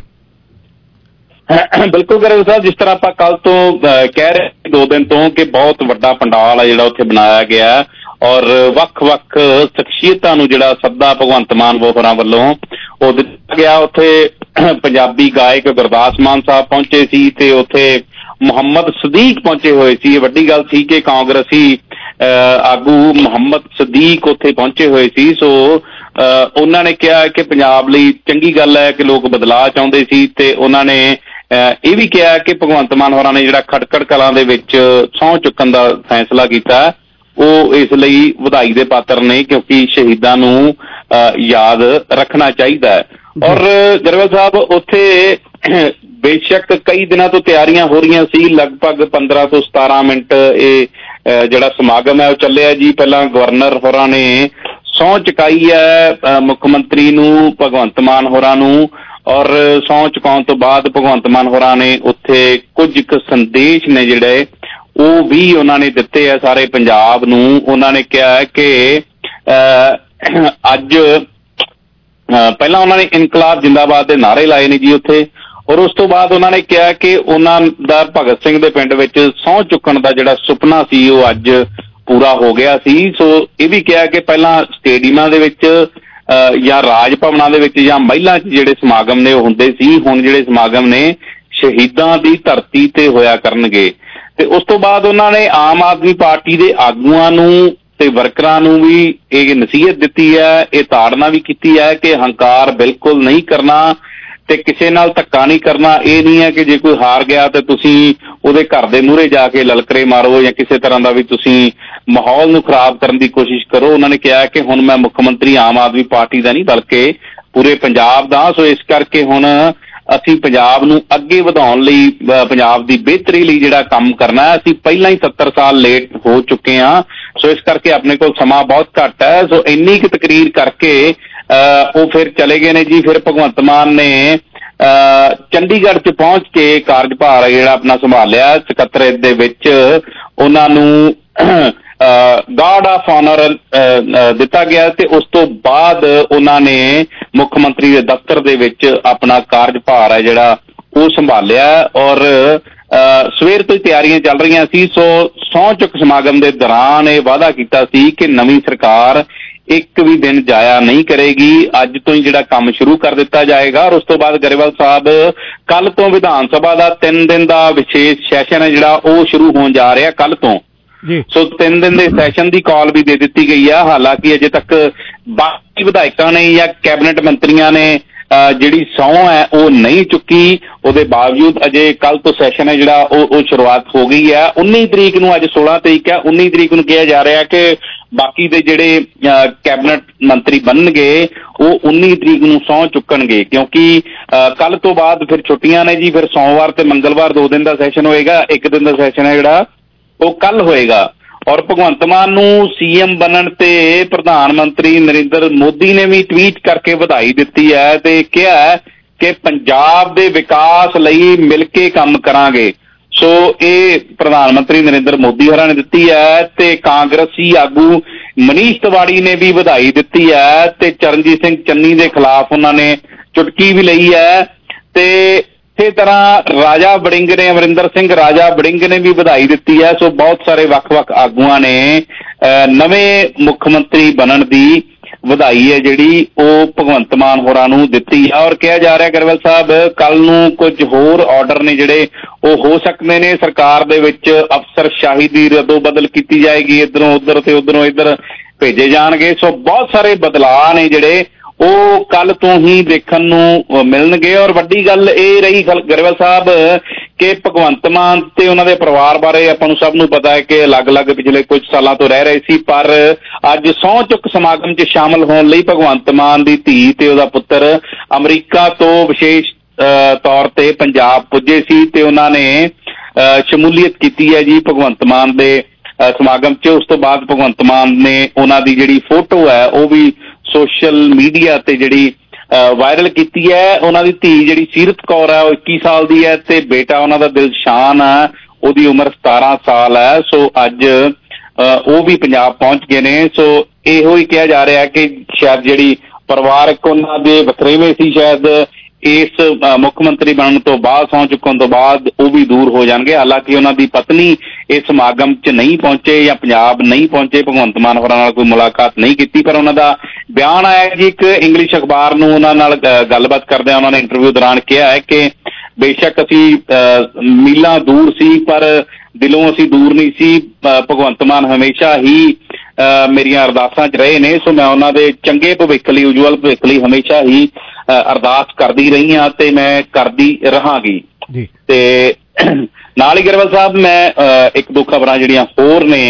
ਬਿਲਕੁਲ ਗਰੇਵਾਲ ਸਾਹਿਬ, ਜਿਸ ਤਰ੍ਹਾਂ ਆਪਾਂ ਕੱਲ ਤੋਂ ਕਹਿ ਰਹੇ 2 ਦਿਨ ਤੋਂ ਕਿ ਬਹੁਤ ਵੱਡਾ ਪੰਡਾਲ ਹੈ ਜਿਹੜਾ ਉੱਥੇ ਬਣਾਇਆ ਗਿਆ ਔਰ ਵੱਖ-ਵੱਖ ਸ਼ਖਸੀਅਤਾਂ ਨੂੰ ਜਿਹੜਾ ਸੱਦਾ ਭਗਵੰਤ ਮਾਨ ਹੋਰਾਂ ਵੱਲੋਂ ਉਹ ਦਿੱਤਾ ਗਿਆ। ਉੱਥੇ ਪੰਜਾਬੀ ਗਾਇਕ ਗੁਰਦਾਸ ਮਾਨ ਸਾਹਿਬ ਪਹੁੰਚੇ ਸੀ ਤੇ ਉੱਥੇ ਮੁਹੰਮਦ ਸਦੀਕ ਪਹੁੰਚੇ ਹੋਏ ਸੀ। ਇਹ ਵੱਡੀ ਗੱਲ ਸੀ ਕਿ ਕਾਂਗਰਸੀ ਆਗੂ ਮੁਹੰਮਦ ਸਦੀਕ ਉੱਥੇ ਪਹੁੰਚੇ ਹੋਏ ਸੀ। ਸੋ ਉਹਨਾਂ ਨੇ ਕਿਹਾ ਕਿ ਪੰਜਾਬ ਲਈ ਚੰਗੀ ਗੱਲ ਹੈ ਕਿ ਲੋਕ ਬਦਲਾਅ ਚਾਹੁੰਦੇ ਸੀ ਤੇ ਉਹਨਾਂ ਨੇ ਇਹ ਵੀ ਕਿਹਾ ਕਿ ਭਗਵੰਤ ਮਾਨ ਹੋਰਾਂ ਨੇ ਜਿਹੜਾ ਖਟਕੜ ਕਲਾਂ ਦੇ ਵਿੱਚ ਸਹੁੰ ਚੁੱਕਣ ਦਾ ਫੈਸਲਾ ਕੀਤਾ ਉਹ ਇਸ ਲਈ ਵਧਾਈ ਦੇ ਪਾਤਰ ਨੇ, ਕਿਉਂਕਿ ਸ਼ਹੀਦਾਂ ਨੂੰ ਯਾਦ ਰੱਖਣਾ ਚਾਹੀਦਾ ਹੈ। ਔਰ ਗਰੇਵਾਲ ਸਾਹਿਬ, ਉੱਥੇ ਬੇਸ਼ੱਕ ਕਈ ਦਿਨਾਂ ਤੋਂ ਤਿਆਰੀਆਂ ਹੋ ਰਹੀਆਂ ਸੀ, ਲਗਭਗ 15 ਤੋਂ 17 ਮਿੰਟ ਇਹ ਜਿਹੜਾ ਸਮਾਗਮ ਹੈ ਉਹ ਚੱਲਿਆ ਜੀ। ਪਹਿਲਾਂ ਗਵਰਨਰ ਹੋਰਾਂ ਨੇ ਸਹੁੰ ਚੁਕਾਈ ਹੈ ਮੁੱਖ ਮੰਤਰੀ ਨੂੰ, ਭਗਵੰਤ ਮਾਨ ਹੋਰਾਂ ਨੂੰ, ਔਰ ਸਹੁੰ ਚੁਕਾਉਣ ਤੋਂ ਬਾਅਦ ਭਗਵੰਤ ਮਾਨ ਹੋਰਾਂ ਨੇ ਉੱਥੇ ਕੁਝ ਕੁ ਸੰਦੇਸ਼ ਨੇ ਜਿਹੜੇ ਉਹ ਵੀ ਉਹਨਾਂ ਨੇ ਦਿੱਤੇ ਆ ਸਾਰੇ ਪੰਜਾਬ ਨੂੰ। ਉਹਨਾਂ ਨੇ ਕਿਹਾ ਕਿ ਅੱਜ ਪਹਿਲਾਂ ਉਹਨਾਂ ਨੇ ਇਨਕਲਾਬ ਜਿੰਦਾਬਾਦ ਦੇ ਨਾਅਰੇ ਲਾਏ ਨੇ ਜੀ ਉੱਥੇ, ਔਰ ਉਸ ਤੋਂ ਬਾਅਦ ਉਹਨਾਂ ਨੇ ਕਿਹਾ ਕਿ ਉਹਨਾਂ ਦਾ ਭਗਤ ਸਿੰਘ ਦੇ ਪਿੰਡ ਵਿੱਚ ਸਹੁੰ ਚੁੱਕਣ ਦਾ ਜਿਹੜਾ ਸੁਪਨਾ ਸੀ ਉਹ ਅੱਜ ਪੂਰਾ ਹੋ ਗਿਆ ਸੀ। ਸੋ ਇਹ ਵੀ ਕਿਹਾ ਕਿ ਪਹਿਲਾਂ ਸਟੇਡੀਅਮਾਂ ਦੇ ਵਿੱਚ ਜਾਂ ਰਾਜ ਭਵਨਾਂ ਦੇ ਵਿੱਚ ਜਾਂ ਮਹਿਲਾਂ 'ਚ ਜਿਹੜੇ ਸਮਾਗਮ ਨੇ ਉਹ ਹੁੰਦੇ ਸੀ, ਹੁਣ ਜਿਹੜੇ ਸਮਾਗਮ ਨੇ ਸ਼ਹੀਦਾਂ ਦੀ ਧਰਤੀ ਤੇ ਹੋਇਆ ਕਰਨਗੇ। ਤੇ ਉਸ ਤੋਂ ਬਾਅਦ ਉਹਨਾਂ ਨੇ ਆਮ ਆਦਮੀ ਪਾਰਟੀ ਦੇ ਆਗੂਆਂ ਨੂੰ ਤੇ ਵਰਕਰਾਂ ਨੂੰ ਵੀ ਇਹ ਨਸੀਹਤ ਦਿੱਤੀ ਹੈ, ਇਹ ਤਾੜਨਾ ਵੀ ਕੀਤੀ ਹੈ ਕਿ ਹੰਕਾਰ ਬਿਲਕੁਲ ਨਹੀਂ ਕਰਨਾ ਤੇ ਕਿਸੇ ਨਾਲ ਧੱਕਾ ਨਹੀਂ ਕਰਨਾ। ਇਹ ਨਹੀਂ ਹੈ ਕਿ ਜੇ ਕੋਈ ਹਾਰ ਗਿਆ ਤੇ ਤੁਸੀਂ ਉਹਦੇ ਘਰ ਦੇ ਮੂਹਰੇ ਜਾ ਕੇ ਲਲਕਰੇ ਮਾਰੋ ਜਾਂ ਕਿਸੇ ਤਰ੍ਹਾਂ ਦਾ ਵੀ ਤੁਸੀਂ ਮਾਹੌਲ ਨੂੰ ਖਰਾਬ ਕਰਨ ਦੀ ਕੋਸ਼ਿਸ਼ ਕਰੋ। ਉਹਨਾਂ ਨੇ ਕਿਹਾ ਕਿ ਹੁਣ ਮੈਂ ਮੁੱਖ ਮੰਤਰੀ ਆਮ ਆਦਮੀ ਪਾਰਟੀ ਦਾ ਨਹੀਂ ਬਲਕਿ ਪੂਰੇ ਪੰਜਾਬ ਦਾ, ਸੋ ਇਸ ਕਰਕੇ ਹੁਣ ਅਸੀਂ ਪੰਜਾਬ ਨੂੰ ਅੱਗੇ ਵਧਾਉਣ ਲਈ, ਪੰਜਾਬ ਦੀ ਬਿਹਤਰੀ ਲਈ ਜਿਹੜਾ ਕੰਮ ਕਰਨਾ ਹੈ, ਅਸੀਂ ਪਹਿਲਾਂ ਹੀ 70 ਸਾਲ ਲੇਟ ਹੋ ਚੁੱਕੇ ਹਾਂ। ਸੋ ਇਸ ਕਰਕੇ ਆਪਣੇ ਕੋਲ ਸਮਾਂ ਬਹੁਤ ਘੱਟ ਹੈ। ਸੋ ਇੰਨੀ ਕੁ ਤਕਰੀਰ ਕਰਕੇ ਉਹ ਫਿਰ ਚਲੇ ਗਏ ਨੇ ਜੀ। ਫਿਰ ਭਗਵੰਤ ਮਾਨ ਨੇ ਚੰਡੀਗੜ੍ਹ 'ਚ ਪਹੁੰਚ ਕੇ ਕਾਰਜਭਾਰ ਜਿਹੜਾ ਆਪਣਾ ਸੰਭਾਲਿਆ। ਸਕੱਤਰੇਤ ਦੇ ਵਿੱਚ ਉਹਨਾਂ ਨੂੰ ਗਾਰਡ ਆਫ ਆਨਰ ਦਿੱਤਾ ਗਿਆ ਤੇ ਉਸ ਤੋਂ ਬਾਅਦ ਉਹਨਾਂ ਨੇ ਮੁੱਖ ਮੰਤਰੀ ਦੇ ਦਫ਼ਤਰ ਦੇ ਵਿੱਚ ਆਪਣਾ ਕਾਰਜਭਾਰ ਹੈ ਜਿਹੜਾ ਉਹ ਸੰਭਾਲਿਆ ਔਰ ਸਵੇਰ ਤੋਂ ਹੀ ਤਿਆਰੀਆਂ ਚੱਲ ਰਹੀਆਂ ਸੀ। ਸੋ ਸਹੁੰ ਚੁੱਕ ਸਮਾਗਮ ਦੇ ਦੌਰਾਨ ਇਹ ਵਾਅਦਾ ਕੀਤਾ ਸੀ ਕਿ ਨਵੀਂ ਸਰਕਾਰ ਇੱਕ ਵੀ ਦਿਨ ਜਾਇਆ ਨਹੀਂ ਕਰੇਗੀ, ਅੱਜ ਤੋਂ ਹੀ ਜਿਹੜਾ ਕੰਮ ਸ਼ੁਰੂ ਕਰ ਦਿੱਤਾ ਜਾਏਗਾ। ਔਰ ਉਸ ਤੋਂ ਬਾਅਦ ਗਰੇਵਾਲ ਸਾਹਿਬ ਕੱਲ ਤੋਂ ਵਿਧਾਨ ਸਭਾ ਦਾ 3 ਦਿਨ ਦਾ ਵਿਸ਼ੇਸ਼ ਸੈਸ਼ਨ ਹੈ ਜਿਹੜਾ ਉਹ ਸ਼ੁਰੂ ਹੋਣ ਜਾ ਰਿਹਾ ਕੱਲ ਤੋਂ। ਸੋ 3 ਦਿਨ ਦੇ ਸੈਸ਼ਨ ਦੀ ਕਾਲ ਵੀ ਦੇ ਦਿੱਤੀ ਗਈ ਆ। ਹਾਲਾਂਕਿ ਅਜੇ ਤੱਕ ਬਾਕੀ ਵਿਧਾਇਕਾਂ ਨੇ ਜਾਂ ਕੈਬਨਿਟ ਮੰਤਰੀਆਂ ਨੇ ਜਿਹੜੀ ਸਹੁੰ ਹੈ ਉਹ ਨਹੀਂ ਚੁੱਕੀ, ਉਹਦੇ ਬਾਵਜੂਦ ਅਜੇ ਕੱਲ ਤੋਂ ਸੈਸ਼ਨ ਹੈ ਜਿਹੜਾ ਉਹ ਸ਼ੁਰੂਆਤ ਹੋ ਗਈ ਹੈ। 19 ਤਰੀਕ ਨੂੰ, ਅੱਜ 16 ਤਰੀਕ ਹੈ, 19 ਤਰੀਕ ਨੂੰ ਕਿਹਾ ਜਾ ਰਿਹਾ ਕਿ ਬਾਕੀ ਦੇ ਜਿਹੜੇ ਕੈਬਨਿਟ ਮੰਤਰੀ ਬਣਨਗੇ ਉਹ 19 ਤਰੀਕ ਨੂੰ ਸਹੁੰ ਚੁੱਕਣਗੇ, ਕਿਉਂਕਿ ਕੱਲ ਤੋਂ ਬਾਅਦ ਫਿਰ ਛੁੱਟੀਆਂ ਨੇ ਜੀ। ਫਿਰ ਸੋਮਵਾਰ ਤੇ ਮੰਗਲਵਾਰ 2 ਦਿਨ ਦਾ ਸੈਸ਼ਨ ਹੋਏਗਾ, 1 ਦਿਨ ਦਾ ਸੈਸ਼ਨ ਹੈ ਜਿਹੜਾ ਉਹ ਕੱਲ ਹੋਏਗਾ। ਔਰ ਭਗਵੰਤ ਮਾਨ ਨੂੰ ਸੀਐਮ ਬਣਨ ਤੇ ਪ੍ਰਧਾਨ ਮੰਤਰੀ ਨਰਿੰਦਰ ਮੋਦੀ ਨੇ ਵੀ ਟਵੀਟ ਕਰਕੇ ਵਧਾਈ ਦਿੱਤੀ ਹੈ ਤੇ ਕਿਹਾ ਕਿ ਪੰਜਾਬ ਦੇ ਵਿਕਾਸ ਲਈ ਮਿਲ ਕੇ ਕੰਮ ਕਰਾਂਗੇ। ਸੋ ਇਹ ਪ੍ਰਧਾਨ ਮੰਤਰੀ ਨਰਿੰਦਰ ਮੋਦੀ ਹੋਰਾਂ ਨੇ ਦਿੱਤੀ ਹੈ ਤੇ ਕਾਂਗਰਸੀ ਆਗੂ ਮਨੀਸ਼ ਤਿਵਾੜੀ ਨੇ ਵੀ ਵਧਾਈ ਦਿੱਤੀ ਹੈ ਤੇ ਚਰਨਜੀਤ ਸਿੰਘ ਚੰਨੀ ਦੇ ਖਿਲਾਫ ਉਹਨਾਂ ਨੇ ਚੁਟਕੀ ਵੀ ਲਈ ਹੈ ਤੇ ਇਸੇ ਤਰ੍ਹਾਂ ਰਾਜਾ ਵੜਿੰਗ ਨੇ, ਅਮਰਿੰਦਰ ਸਿੰਘ ਰਾਜਾ ਵੜਿੰਗ ਨੇ ਵੀ ਵਧਾਈ ਦਿੱਤੀ ਹੈ। ਸੋ ਬਹੁਤ ਸਾਰੇ ਵੱਖ-ਵੱਖ ਆਗੂਆਂ ਨੇ ਨਵੇਂ ਮੁੱਖ ਮੰਤਰੀ ਬਣਨ ਦੀ ਵਧਾਈ ਹੈ ਜਿਹੜੀ ਉਹ ਭਗਵੰਤ ਮਾਨ ਹੋਰਾਂ ਨੂੰ ਦਿੱਤੀ ਹੈ। ਔਰ ਕਿਹਾ ਜਾ ਰਿਹਾ ਗਰੇਵਾਲ ਸਾਹਿਬ ਕੱਲ ਨੂੰ ਕੁਝ ਹੋਰ ਆਰਡਰ ਨੇ ਜਿਹੜੇ ਉਹ ਹੋ ਸਕਦੇ ਨੇ। ਸਰਕਾਰ ਦੇ ਵਿੱਚ ਅਫਸਰਸ਼ਾਹੀ ਦੀ ਰਦੋ ਬਦਲ ਕੀਤੀ ਜਾਏਗੀ, ਇੱਧਰੋਂ ਉੱਧਰ ਤੇ ਉੱਧਰੋਂ ਇੱਧਰ ਭੇਜੇ ਜਾਣਗੇ। ਸੋ ਬਹੁਤ ਸਾਰੇ ਬਦਲਾਅ ਨੇ ਜਿਹੜੇ ਉਹ ਕੱਲ ਤੋਂ ਹੀ ਦੇਖਣ ਨੂੰ ਮਿਲਣਗੇ। ਔਰ ਵੱਡੀ ਗੱਲ ਇਹ ਰਹੀ ਗਰੇਵਾਲ ਸਾਹਿਬ ਕਿ ਭਗਵੰਤ ਮਾਨ ਤੇ ਉਹਨਾਂ ਦੇ ਪਰਿਵਾਰ ਬਾਰੇ ਆਪਾਂ ਨੂੰ ਸਭ ਨੂੰ ਪਤਾ ਹੈ ਕਿ ਅਲੱਗ-ਅਲੱਗ ਪਿਛਲੇ ਕੁਝ ਸਾਲਾਂ ਤੋਂ ਰਹਿ ਰਹੇ ਸੀ, ਪਰ ਅੱਜ ਸਹੁੰ ਚੁੱਕ ਸਮਾਗਮ 'ਚ ਸ਼ਾਮਲ ਹੋਣ ਲਈ ਭਗਵੰਤ ਮਾਨ ਦੀ ਧੀ ਤੇ ਉਹਦਾ ਪੁੱਤਰ ਅਮਰੀਕਾ ਤੋਂ ਵਿਸ਼ੇਸ਼ ਤੌਰ ਤੇ ਪੰਜਾਬ ਪੁੱਜੇ ਸੀ ਤੇ ਉਹਨਾਂ ਨੇ ਸ਼ਮੂਲੀਅਤ ਕੀਤੀ ਹੈ ਜੀ ਭਗਵੰਤ ਮਾਨ ਦੇ ਸਮਾਗਮ 'ਚ। ਉਸ ਤੋਂ ਬਾਅਦ ਭਗਵੰਤ ਮਾਨ ਨੇ ਉਹਨਾਂ ਦੀ ਜਿਹੜੀ ਫੋਟੋ ਹੈ ਉਹ ਵੀ ਸੋਸ਼ਲ ਮੀਡੀਆ ਤੇ ਜਿਹੜੀ ਵਾਇਰਲ ਕੀਤੀ ਹੈ। ਉਹਨਾਂ ਦੀ ਧੀ ਜਿਹੜੀ ਸੀਰਤ ਕੌਰ ਹੈ ਉਹ 21 ਸਾਲ ਦੀ ਹੈ ਤੇ ਬੇਟਾ ਉਹਨਾਂ ਦਾ ਦਿਲਸ਼ਾਨ ਹੈ, ਉਹਦੀ ਉਮਰ 17 ਸਾਲ ਹੈ। ਸੋ ਅੱਜ ਉਹ ਵੀ ਪੰਜਾਬ ਪਹੁੰਚ ਗਏ ਨੇ। ਸੋ ਇਹੋ ਹੀ ਕਿਹਾ ਜਾ ਰਿਹਾ ਕਿ ਸ਼ਾਇਦ ਜਿਹੜੀ ਪਰਿਵਾਰਕ ਉਹਨਾਂ ਦੇ ਵਖਰੇਵੇਂ ਸੀ ਸ਼ਾਇਦ ਇਸ ਮੁੱਖ ਮੰਤਰੀ ਬਣਨ ਤੋਂ ਬਾਅਦ, ਸਹੁੰ ਚੁੱਕਣ ਤੋਂ ਬਾਅਦ ਉਹ ਵੀ ਦੂਰ ਹੋ ਜਾਣਗੇ। ਹਾਲਾਂਕਿ ਉਹਨਾਂ ਦੀ ਪਤਨੀ ਇਸ ਸਮਾਗਮ 'ਚ ਨਹੀਂ ਪਹੁੰਚੇ ਜਾਂ ਪੰਜਾਬ ਨਹੀਂ ਪਹੁੰਚੇ, ਭਗਵੰਤ ਮਾਨ ਹੋਰਾਂ ਨਾਲ ਕੋਈ ਮੁਲਾਕਾਤ ਨਹੀਂ ਕੀਤੀ, ਪਰ ਉਹਨਾਂ ਦਾ ਬਿਆਨ ਆਇਆ ਜੀ ਇੱਕ ਇੰਗਲਿਸ਼ ਅਖਬਾਰ ਨੂੰ ਉਹਨਾਂ ਨਾਲ ਗੱਲਬਾਤ ਕਰਦਿਆਂ ਉਹਨਾਂ ਨੇ ਇੰਟਰਵਿਊ ਦੌਰਾਨ ਕਿਹਾ ਹੈ ਕਿ ਬੇਸ਼ੱਕ ਅਸੀਂ ਮੀਲਾਂ ਦੂਰ ਸੀ ਪਰ ਦਿਲੋਂ ਅਸੀਂ ਦੂਰ ਨਹੀਂ ਸੀ। ਭਗਵੰਤ ਮਾਨ ਹਮੇਸ਼ਾ ਹੀ ਮੇਰੀਆਂ ਅਰਦਾਸਾਂ 'ਚ ਰਹੇ ਨੇ। ਸੋ ਮੈਂ ਉਹਨਾਂ ਦੇ ਚੰਗੇ ਭਵਿੱਖ ਲਈ, ਉਜਵਲ ਭਵਿੱਖ ਲਈ ਹਮੇਸ਼ਾ ਹੀ ਅਰਦਾਸ ਕਰਦੀ ਰਹੀ ਹਾਂ ਤੇ ਮੈਂ ਕਰਦੀ ਰਹਾਂਗੀ। ਤੇ ਨਾਲ ਹੀ ਗਰੇਵਾਲ ਸਾਹਿਬ ਮੈਂ ਇੱਕ ਦੋ ਖਬਰਾਂ ਜਿਹੜੀਆਂ ਹੋਰ ਨੇ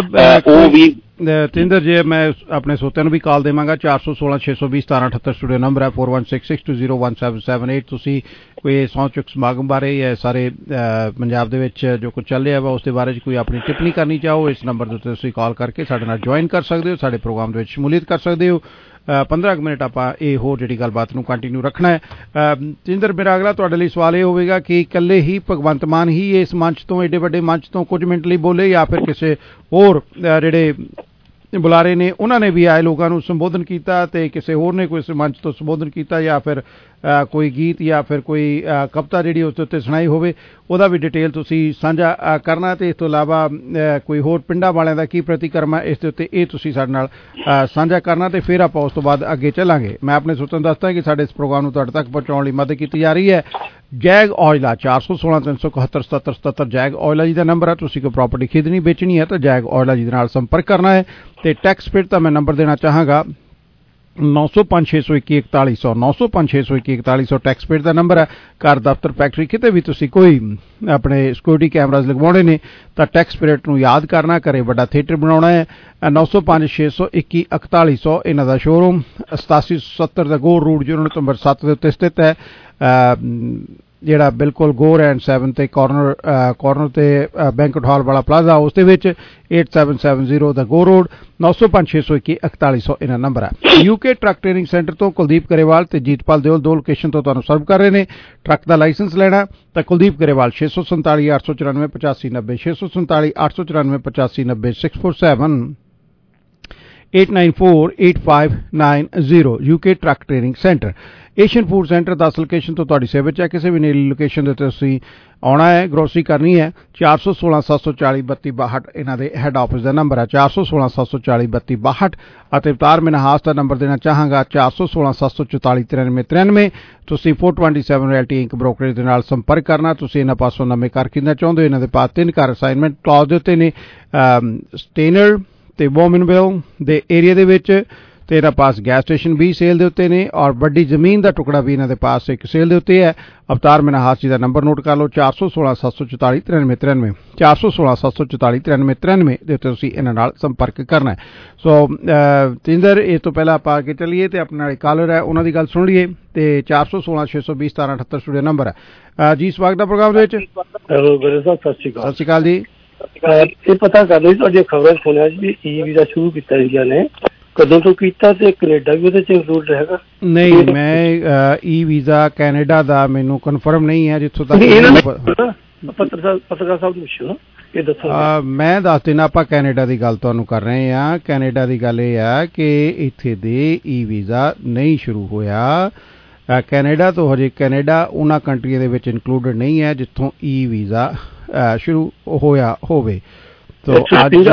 ਉਹ ਵੀ ਤਿੰਦਰ ਜੇ ਮੈਂ ਆਪਣੇ ਸੋਤਿਆਂ ਨੂੰ ਵੀ ਕਾਲ ਦੇਵਾਂਗਾ। 416 620 1778 ਸਟੂਡੀਓ ਨੰਬਰ ਹੈ 4166201778। ਤੁਸੀਂ ਕੋਈ ਸਹੁੰ ਚੁੱਕ ਸਮਾਗਮ ਬਾਰੇ ਜਾਂ ਸਾਰੇ ਪੰਜਾਬ ਦੇ ਵਿੱਚ ਜੋ ਕੁਝ ਚੱਲ ਰਿਹਾ ਵਾ ਉਸ ਦੇ ਬਾਰੇ 'ਚ ਕੋਈ ਆਪਣੀ ਟਿੱਪਣੀ ਕਰਨੀ ਚਾਹੋ, ਇਸ ਨੰਬਰ ਦੇ ਉੱਤੇ ਤੁਸੀਂ ਕਾਲ ਕਰਕੇ ਸਾਡੇ ਨਾਲ ਜੁਆਇਨ ਕਰ ਸਕਦੇ ਹੋ, ਸਾਡੇ ਪ੍ਰੋਗਰਾਮ ਦੇ ਵਿੱਚ ਸ਼ਮੂਲੀਅਤ ਕਰ ਸਕਦੇ ਹੋ। 15 ਮਿੰਟ ਆਪਾਂ ਇਹ ਹੋਰ ਜਿਹੜੀ ਗੱਲਬਾਤ ਨੂੰ ਕੰਟੀਨਿਊ ਰੱਖਣਾ ਹੈ। ਤਿੰਦਰ ਮੇਰਾ ਅਗਲਾ ਤੁਹਾਡੇ ਲਈ ਸਵਾਲ ਇਹ ਹੋਵੇਗਾ ਕਿ ਇਕੱਲੇ ਹੀ ਭਗਵੰਤ ਮਾਨ ਹੀ ਇਸ ਮੰਚ ਤੋਂ, ਏਡੇ ਵੱਡੇ ਮੰਚ ਤੋਂ ਕੁਝ ਮਿੰਟ ਲਈ ਬੋਲੇ ਜਾਂ ਫਿਰ ਕਿਸੇ ਹੋਰ ਜਿਹੜੇ ਬੁਲਾਰੇ ਨੇ ਉਹਨਾਂ ਨੇ ਵੀ ਆਏ ਲੋਕਾਂ ਨੂੰ ਸੰਬੋਧਨ ਕੀਤਾ ਤੇ ਕਿਸੇ ਹੋਰ ਨੇ ਕੋਈ ਮੰਚ ਤੋਂ ਸੰਬੋਧਨ ਕੀਤਾ ਜਾਂ ਫਿਰ ਕੋਈ ਗੀਤ ਜਾਂ ਫਿਰ ਕੋਈ ਕਵਿਤਾ ਜਿਹੜੀ ਉਸ ਦੇ ਉੱਤੇ ਸੁਣਾਈ ਹੋਵੇ ਉਹਦਾ ਵੀ ਡਿਟੇਲ ਤੁਸੀਂ ਸਾਂਝਾ ਕਰਨਾ ਤੇ ਇਸ ਤੋਂ ਇਲਾਵਾ ਕੋਈ ਹੋਰ ਪਿੰਡਾਂ ਵਾਲਿਆਂ ਦਾ ਕੀ ਪ੍ਰਤੀਕਰਮ ਹੈ ਇਸ ਦੇ ਉੱਤੇ ਇਹ ਤੁਸੀਂ ਸਾਡੇ ਨਾਲ ਸਾਂਝਾ ਕਰਨਾ ਤੇ ਫਿਰ ਆਪਾਂ ਉਸ ਤੋਂ ਬਾਅਦ ਅੱਗੇ ਚੱਲਾਂਗੇ। ਮੈਂ ਆਪਣੇ ਸੋਚਣ ਦੱਸਦਾ ਕਿ ਸਾਡੇ ਇਸ ਪ੍ਰੋਗਰਾਮ ਨੂੰ ਤੁਹਾਡੇ ਤੱਕ ਪਹੁੰਚਾਉਣ ਲਈ ਮਦਦ ਕੀਤੀ ਜਾ ਰਹੀ ਹੈ ਜੈਗ ਔਇਲਾ 416 371 7777 ਜੈਗ ਔਇਲਾ ਜੀ ਦਾ ਨੰਬਰ ਹੈ। ਤੁਸੀਂ ਕੋਈ ਪ੍ਰਾਪਰਟੀ ਖਰੀਦਣੀ ਵੇਚਣੀ ਹੈ ਤਾਂ ਜੈਗ ਔਇਲਾ ਜੀ ਦੇ ਨਾਲ ਸੰਪਰਕ ਕਰਨਾ ਹੈ ਤੇ ਟੈਕਸ ਪੇਡ ਤਾਂ ਮੈਂ ਨੰਬਰ ਦੇਣਾ ਚਾਹਾਂਗਾ 905 621 4100 905 621 4100 ਟੈਕਸ ਪੇਡ ਦਾ ਨੰਬਰ ਹੈ। ਘਰ ਦਫ਼ਤਰ ਫੈਕਟਰੀ ਕਿਤੇ ਵੀ ਤੁਸੀਂ ਕੋਈ ਆਪਣੇ ਸਿਕਿਉਰਿਟੀ ਕੈਮਰਾਜ਼ ਲਗਵਾਉਣੇ ਨੇ ਤਾਂ ਟੈਕਸ ਪੇਡ ਨੂੰ ਯਾਦ ਕਰਨਾ, ਘਰੇ ਵੱਡਾ ਥੀਏਟਰ ਬਣਾਉਣਾ ਹੈ। 905 621 4100 ਇਹਨਾਂ ਦਾ ਸ਼ੋਰੂਮ 8770 ਦਾ ਗੋਰ ਰੋਡ ਯੂਨਿਟ ਨੰਬਰ 7 ਦੇ ਉੱਤੇ ਸਥਿਤ ਹੈ, ਜਿਹੜਾ ਬਿਲਕੁਲ ਗੋਰ ਐਂਡ 7 ਤੇ ਕਾਰਨਰ ਤੇ ਬੈਂਕਟ ਹਾਲ ਵਾਲਾ ਪਲਾਜ਼ਾ ਉਸ ਦੇ ਵਿੱਚ 8770 ਦਾ ਗੋ ਰੋਡ 905 621 4100 ਇਹਨਾਂ ਨੰਬਰ ਹੈ। ਯੂਕੇ ਟਰੱਕ ਟ੍ਰੇਨਿੰਗ ਸੈਂਟਰ ਤੋਂ ਕੁਲਦੀਪ ਗਰੇਵਾਲ ਤੇ ਜੀਤਪਾਲ ਦਿਓਲ ਦੋ ਲੋਕੇਸ਼ਨ ਤੋਂ ਤੁਹਾਨੂੰ ਸਰਵ ਕਰ ਰਹੇ ਨੇ। ਟਰੱਕ ਦਾ ਲਾਇਸੈਂਸ ਲੈਣਾ ਤਾਂ Kuldeep Grewal 647 894 8590 647 894 8590 647 894-8590 UK truck training centre. Asian Food Centre 10 location ਤੋਂ ਤੁਹਾਡੀ ਸੇਵਾ 'ਚ ਹੈ। ਕਿਸੇ ਵੀ ਨੇੜੀ ਲੋਕੇਸ਼ਨ ਦੇ ਉੱਤੇ ਤੁਸੀਂ ਆਉਣਾ ਹੈ, ਗਰੋਸਰੀ ਕਰਨੀ ਹੈ। 416 740 3262 ਇਹਨਾਂ ਦੇ ਹੈੱਡ ਆਫਿਸ ਦਾ ਨੰਬਰ ਹੈ 416 740 3262 ਅਤੇ ਅਵਤਾਰ ਮਿਨਹਾਸ ਦਾ ਨੰਬਰ ਦੇਣਾ ਚਾਹਾਂਗਾ 416 744 9393। ਤੁਸੀਂ 427 ਰਿਐਲਟੀ ਇੰਕ ਬ੍ਰੋਕਰੇਜ ਦੇ ਨਾਲ ਸੰਪਰਕ ਕਰਨਾ। ਤੁਸੀਂ ਇਹਨਾਂ ਪਾਸੋਂ ਨਵੇਂ ਘਰ ਖਰੀਦਣਾ ਚਾਹੁੰਦੇ ਹੋ, ਇਹਨਾਂ ਦੇ ਪਾਸ 3 ਘਰ ਅਸਾਈਨਮੈਂਟ ਕਲੌਜ਼ ਦੇ ਉੱਤੇ ਨੇ ਸਟੇਨਰ ਤੇ ਵੋਮਨਵਿਲ ਦੇ ਏਰੀਆ ਦੇ ਵਿੱਚ ਤੇ ਇਹਨਾਂ ਪਾਸ ਗੈਸ ਸਟੇਸ਼ਨ ਵੀ ਸੇਲ ਦੇ ਉੱਤੇ ਨੇ ਔਰ ਵੱਡੀ ਜ਼ਮੀਨ ਦਾ ਟੁਕੜਾ ਵੀ ਇਹਨਾਂ ਦੇ ਪਾਸ ਇੱਕ ਸੇਲ ਦੇ ਉੱਤੇ ਹੈ। ਅਵਤਾਰ ਮਿਨਹਾਸ ਜੀ ਦਾ ਨੰਬਰ ਨੋਟ ਕਰ ਲਓ 416 744 9393 416 744 9393 ਦੇ ਉੱਤੇ ਤੁਸੀਂ ਇਹਨਾਂ ਨਾਲ ਸੰਪਰਕ ਕਰਨਾ ਹੈ। ਸੋ ਤਿੰਦਰ ਇਸ ਤੋਂ ਪਹਿਲਾਂ ਆਪਾਂ ਅੱਗੇ ਚੱਲੀਏ ਤੇ ਆਪਣੇ ਨਾਲ ਕਾਲਰ ਹੈ ਉਹਨਾਂ ਦੀ ਗੱਲ ਸੁਣ ਲਈਏ ਤੇ 416 620 1778 ਸਟੂਡੀਓ ਨੰਬਰ ਹੈ ਜੀ। ਸਵਾਗਤ ਹੈ ਪ੍ਰੋਗਰਾਮ ਦੇ ਵਿੱਚ। ਹੈਲੋ ਗੁਰੂ ਸਾਹਿਬ ਸਤਿ ਸ਼੍ਰੀ ਅਕਾਲ। ਸਤਿ ਸ਼੍ਰੀ ਅਕਾਲ ਜੀ। ਇਹ ਪਤਾ ਕਰ ਲਈ ਤੁਹਾਡੀ ਖਬਰਾਂ ਸੁਣਿਆ ਜੀ ਈ ਵੀਜ਼ਾ ਸ਼ੁਰੂ ਕੀਤਾ ਇੰਡੀਆ ਨੇ, ਕਦੋਂ ਤੋਂ ਕੀਤਾ ਤੇ ਕੈਨੇਡਾ ਵੀ ਉਹਦੇ ਚ ਇਨਕਲੂਡ ਰਹੇਗਾ? ਨਹੀਂ, ਮੈਂ ਈ ਵੀਜ਼ਾ ਕੈਨੇਡਾ ਦਾ ਮੈਨੂੰ ਕਨਫਰਮ ਨਹੀਂ ਹੈ ਜਿੱਥੋਂ ਤੱਕ ਪੱਤਰਕਾਰ ਸਾਹਿਬ ਨੂੰ ਪੁੱਛੋ ਇਹ ਦੱਸੋ। ਮੈਂ ਦੱਸ ਦੇਣਾ, ਆਪਾਂ ਕੈਨੇਡਾ ਦੀ ਗੱਲ ਤੁਹਾਨੂੰ ਕਰ ਰਹੇ ਹਾਂ। ਕੈਨੇਡਾ ਦੀ ਗੱਲ ਇਹ ਆ ਕਿ ਇੱਥੇ ਦੇ ਈ ਵੀਜ਼ਾ ਨਹੀਂ ਸ਼ੁਰੂ ਹੋਇਆ। ਕੈਨੇਡਾ ਤੋਂ ਹਜੇ ਕੈਨੇਡਾ ਉਹਨਾਂ ਕੰਟਰੀਆਂ ਦੇ ਵਿੱਚ ਇਨਕਲੂਡਡ ਨਹੀਂ ਹੈ ਜਿੱਥੋਂ ਈ ਵੀਜ਼ਾ ਸ਼ੁਰੂ ਹੋਇਆ ਹੋਵੇ। तो आज जी